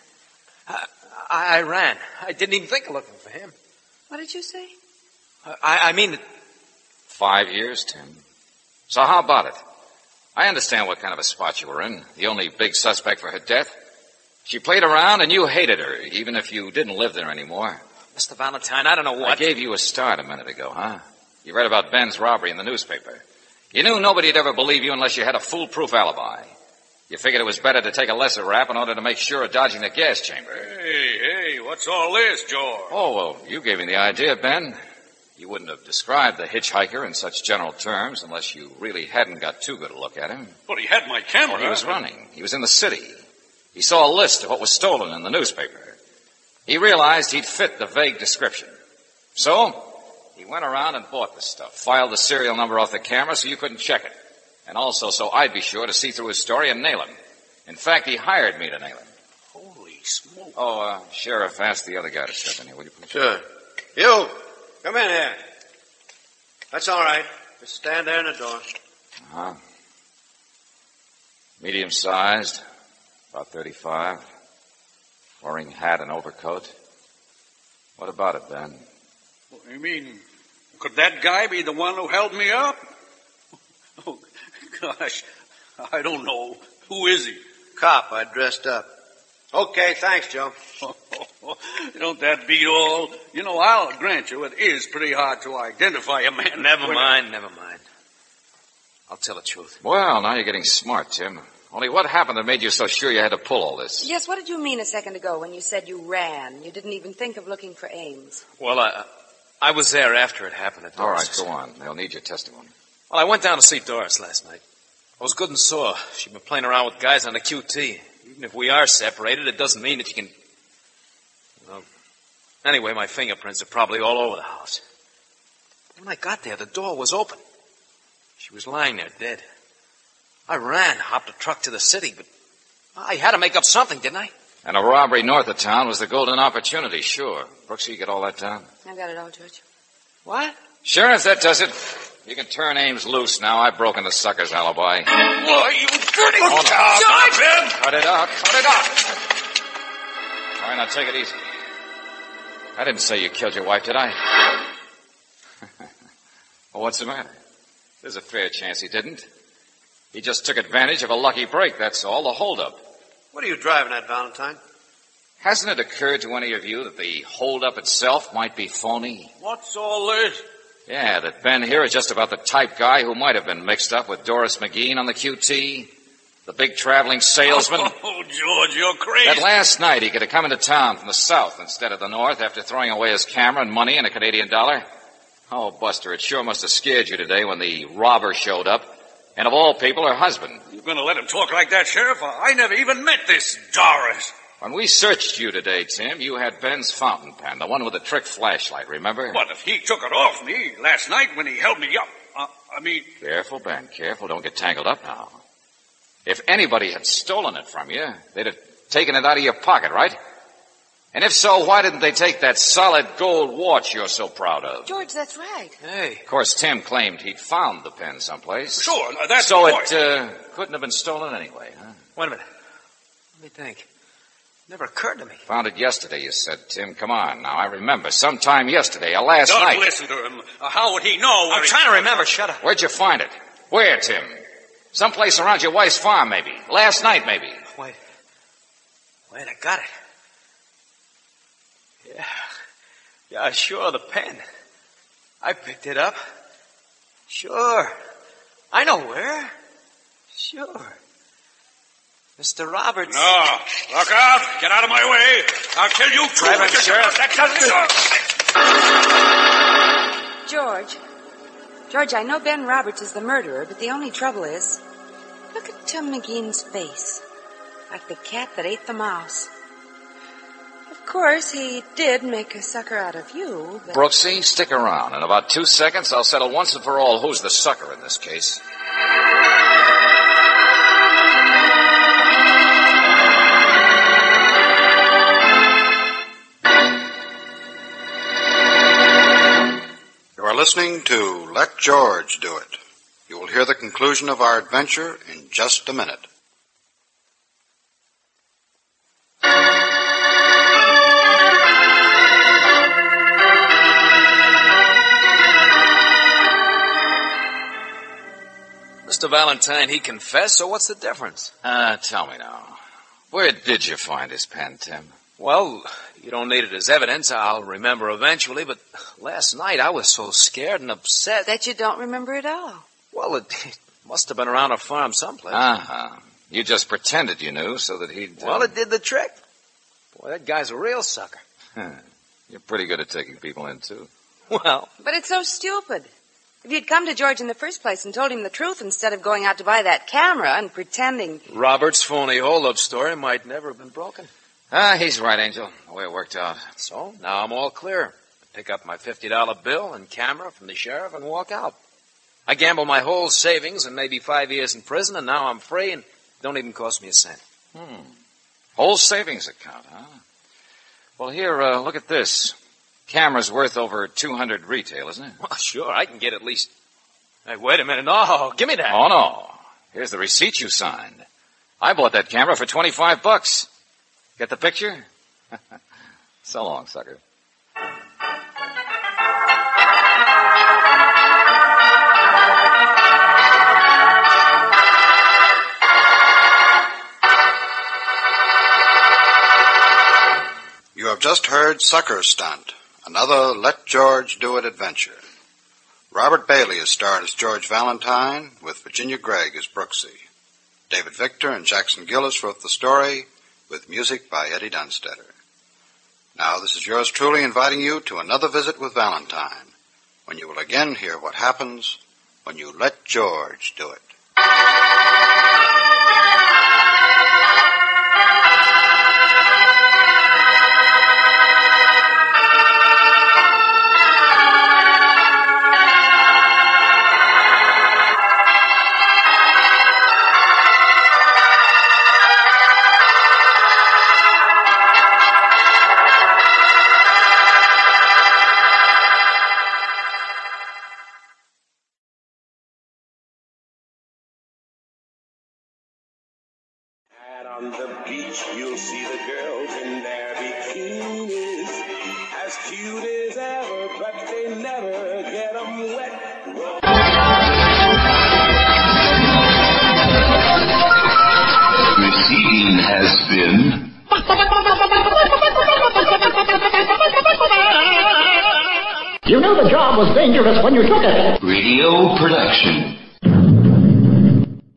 I ran. I didn't even think of looking for him. What did you say? I mean... 5 years, Tim. So how about it? I understand what kind of a spot you were in. The only big suspect for her death. She played around and you hated her, even if you didn't live there anymore. Mr. Valentine, I don't know what... I gave you a start a minute ago, huh? You read about Ben's robbery in the newspaper. You knew nobody'd ever believe you unless you had a foolproof alibi. You figured it was better to take a lesser rap in order to make sure of dodging the gas chamber. Hey, what's all this, George? Oh, well, you gave me the idea, Ben. You wouldn't have described the hitchhiker in such general terms unless you really hadn't got too good a look at him. But he had my camera. Well, he was running. He was in the city. He saw a list of what was stolen in the newspaper. He realized he'd fit the vague description. So, he went around and bought the stuff, filed the serial number off the camera so you couldn't check it. And also so I'd be sure to see through his story and nail him. In fact, he hired me to nail him. Holy smoke. Oh, Sheriff, ask the other guy to step in here, will you please? Sure. You, come in here. That's all right. Just stand there in the door. Uh-huh. Medium-sized, about 35. Wearing hat and overcoat. What about it, Ben? You mean, could that guy be the one who held me up? Oh, gosh, I don't know. Who is he? Cop, I dressed up. Okay, thanks, Joe. Don't that beat all? You know, I'll grant you it is pretty hard to identify a man. Never mind. I'll tell the truth. Well, now you're getting smart, Tim. Only what happened that made you so sure you had to pull all this? Yes, what did you mean a second ago when you said you ran? You didn't even think of looking for Ames. Well, I was there after it happened at Doris. All right, go on. They'll need your testimony. Well, I went down to see Doris last night. I was good and sore. She'd been playing around with guys on the QT. Even if we are separated, it doesn't mean that you can... Well, anyway, my fingerprints are probably all over the house. When I got there, the door was open. She was lying there dead. I ran, hopped a truck to the city, but I had to make up something, didn't I? And a robbery north of town was the golden opportunity, sure. Brooksy, you get all that down? I got it all, George. What? Sheriff, that does it. You can turn Ames loose now. I've broken the sucker's alibi. Why, you dirty... Oh, no. Stop him! Cut it out. All right, now take it easy. I didn't say you killed your wife, did I? Well, what's the matter? There's a fair chance he didn't. He just took advantage of a lucky break, that's all, the holdup. What are you driving at, Valentine? Hasn't it occurred to any of you that the holdup itself might be phony? What's all this? Yeah, that Ben here is just about the type guy who might have been mixed up with Doris McGean on the QT, the big traveling salesman. Oh, George, you're crazy. That last night he could have come into town from the south instead of the north after throwing away his camera and money and a Canadian dollar. Oh, Buster, it sure must have scared you today when the robber showed up. And of all people, her husband. You're going to let him talk like that, Sheriff? I never even met this Doris. When we searched you today, Tim, you had Ben's fountain pen, the one with the trick flashlight, remember? But if he took it off me last night when he held me up, Careful, Ben, careful. Don't get tangled up now. If anybody had stolen it from you, they'd have taken it out of your pocket, right? And if so, why didn't they take that solid gold watch you're so proud of? George, that's right. Hey. Of course, Tim claimed he'd found the pen someplace. Sure, that's so the it point. Couldn't have been stolen anyway, huh? Wait a minute. Let me think. Never occurred to me. Found it yesterday, you said, Tim. Come on now. I remember. Sometime yesterday, last night. Don't listen to him. How would he know? I'm trying to remember. Shut up. Where'd you find it? Where, Tim? Someplace around your wife's farm, maybe. Last night, maybe. Wait, I got it. Yeah, sure, the pen. I picked it up. Sure. I know where. Sure. Mr. Roberts. No. Look out. Get out of my way. I'll kill you too. Drive him, Sheriff. That doesn't George, I know Ben Roberts is the murderer, but the only trouble is, look at Tim McGean's face. Like the cat that ate the mouse. Of course, he did make a sucker out of you, but... Brooksy, stick around. In about 2 seconds, I'll settle once and for all who's the sucker in this case. You are listening to Let George Do It. You will hear the conclusion of our adventure in just a minute. Mr. Valentine, he confessed, so what's the difference? Tell me now. Where did you find his pen, Tim? Well, you don't need it as evidence. I'll remember eventually, but last night I was so scared and upset. That you don't remember at all. Well, it must have been around a farm someplace. Uh-huh. You just pretended you knew so that he'd... Well, it did the trick. Boy, that guy's a real sucker. You're pretty good at taking people in, too. Well... But it's so stupid. If you'd come to George in the first place and told him the truth instead of going out to buy that camera and pretending... Robert's phony hold-up story might never have been broken. He's right, Angel. The way it worked out. So, now I'm all clear. Pick up my $50 bill and camera from the sheriff and walk out. I gambled my whole savings and maybe 5 years in prison, and now I'm free and it don't even cost me a cent. Whole savings account, huh? Well, here, look at this. Camera's worth over $200 retail, isn't it? Well, sure, I can get at least... Hey, wait a minute. No, give me that. Oh, no. Here's the receipt you signed. I bought that camera for $25. Get the picture? So long, sucker. You have just heard Sucker Stunt, another Let George Do It adventure. Robert Bailey is starred as George Valentine, with Virginia Gregg as Brooksy. David Victor and Jackson Gillis wrote the story, with music by Eddie Dunstetter. Now, this is yours truly inviting you to another visit with Valentine, when you will again hear what happens when you let George do it. On the beach, you'll see the girls in their bikinis, as cute as ever, but they never get them wet. Receiving has been... You knew the job was dangerous when you took it. Radio production.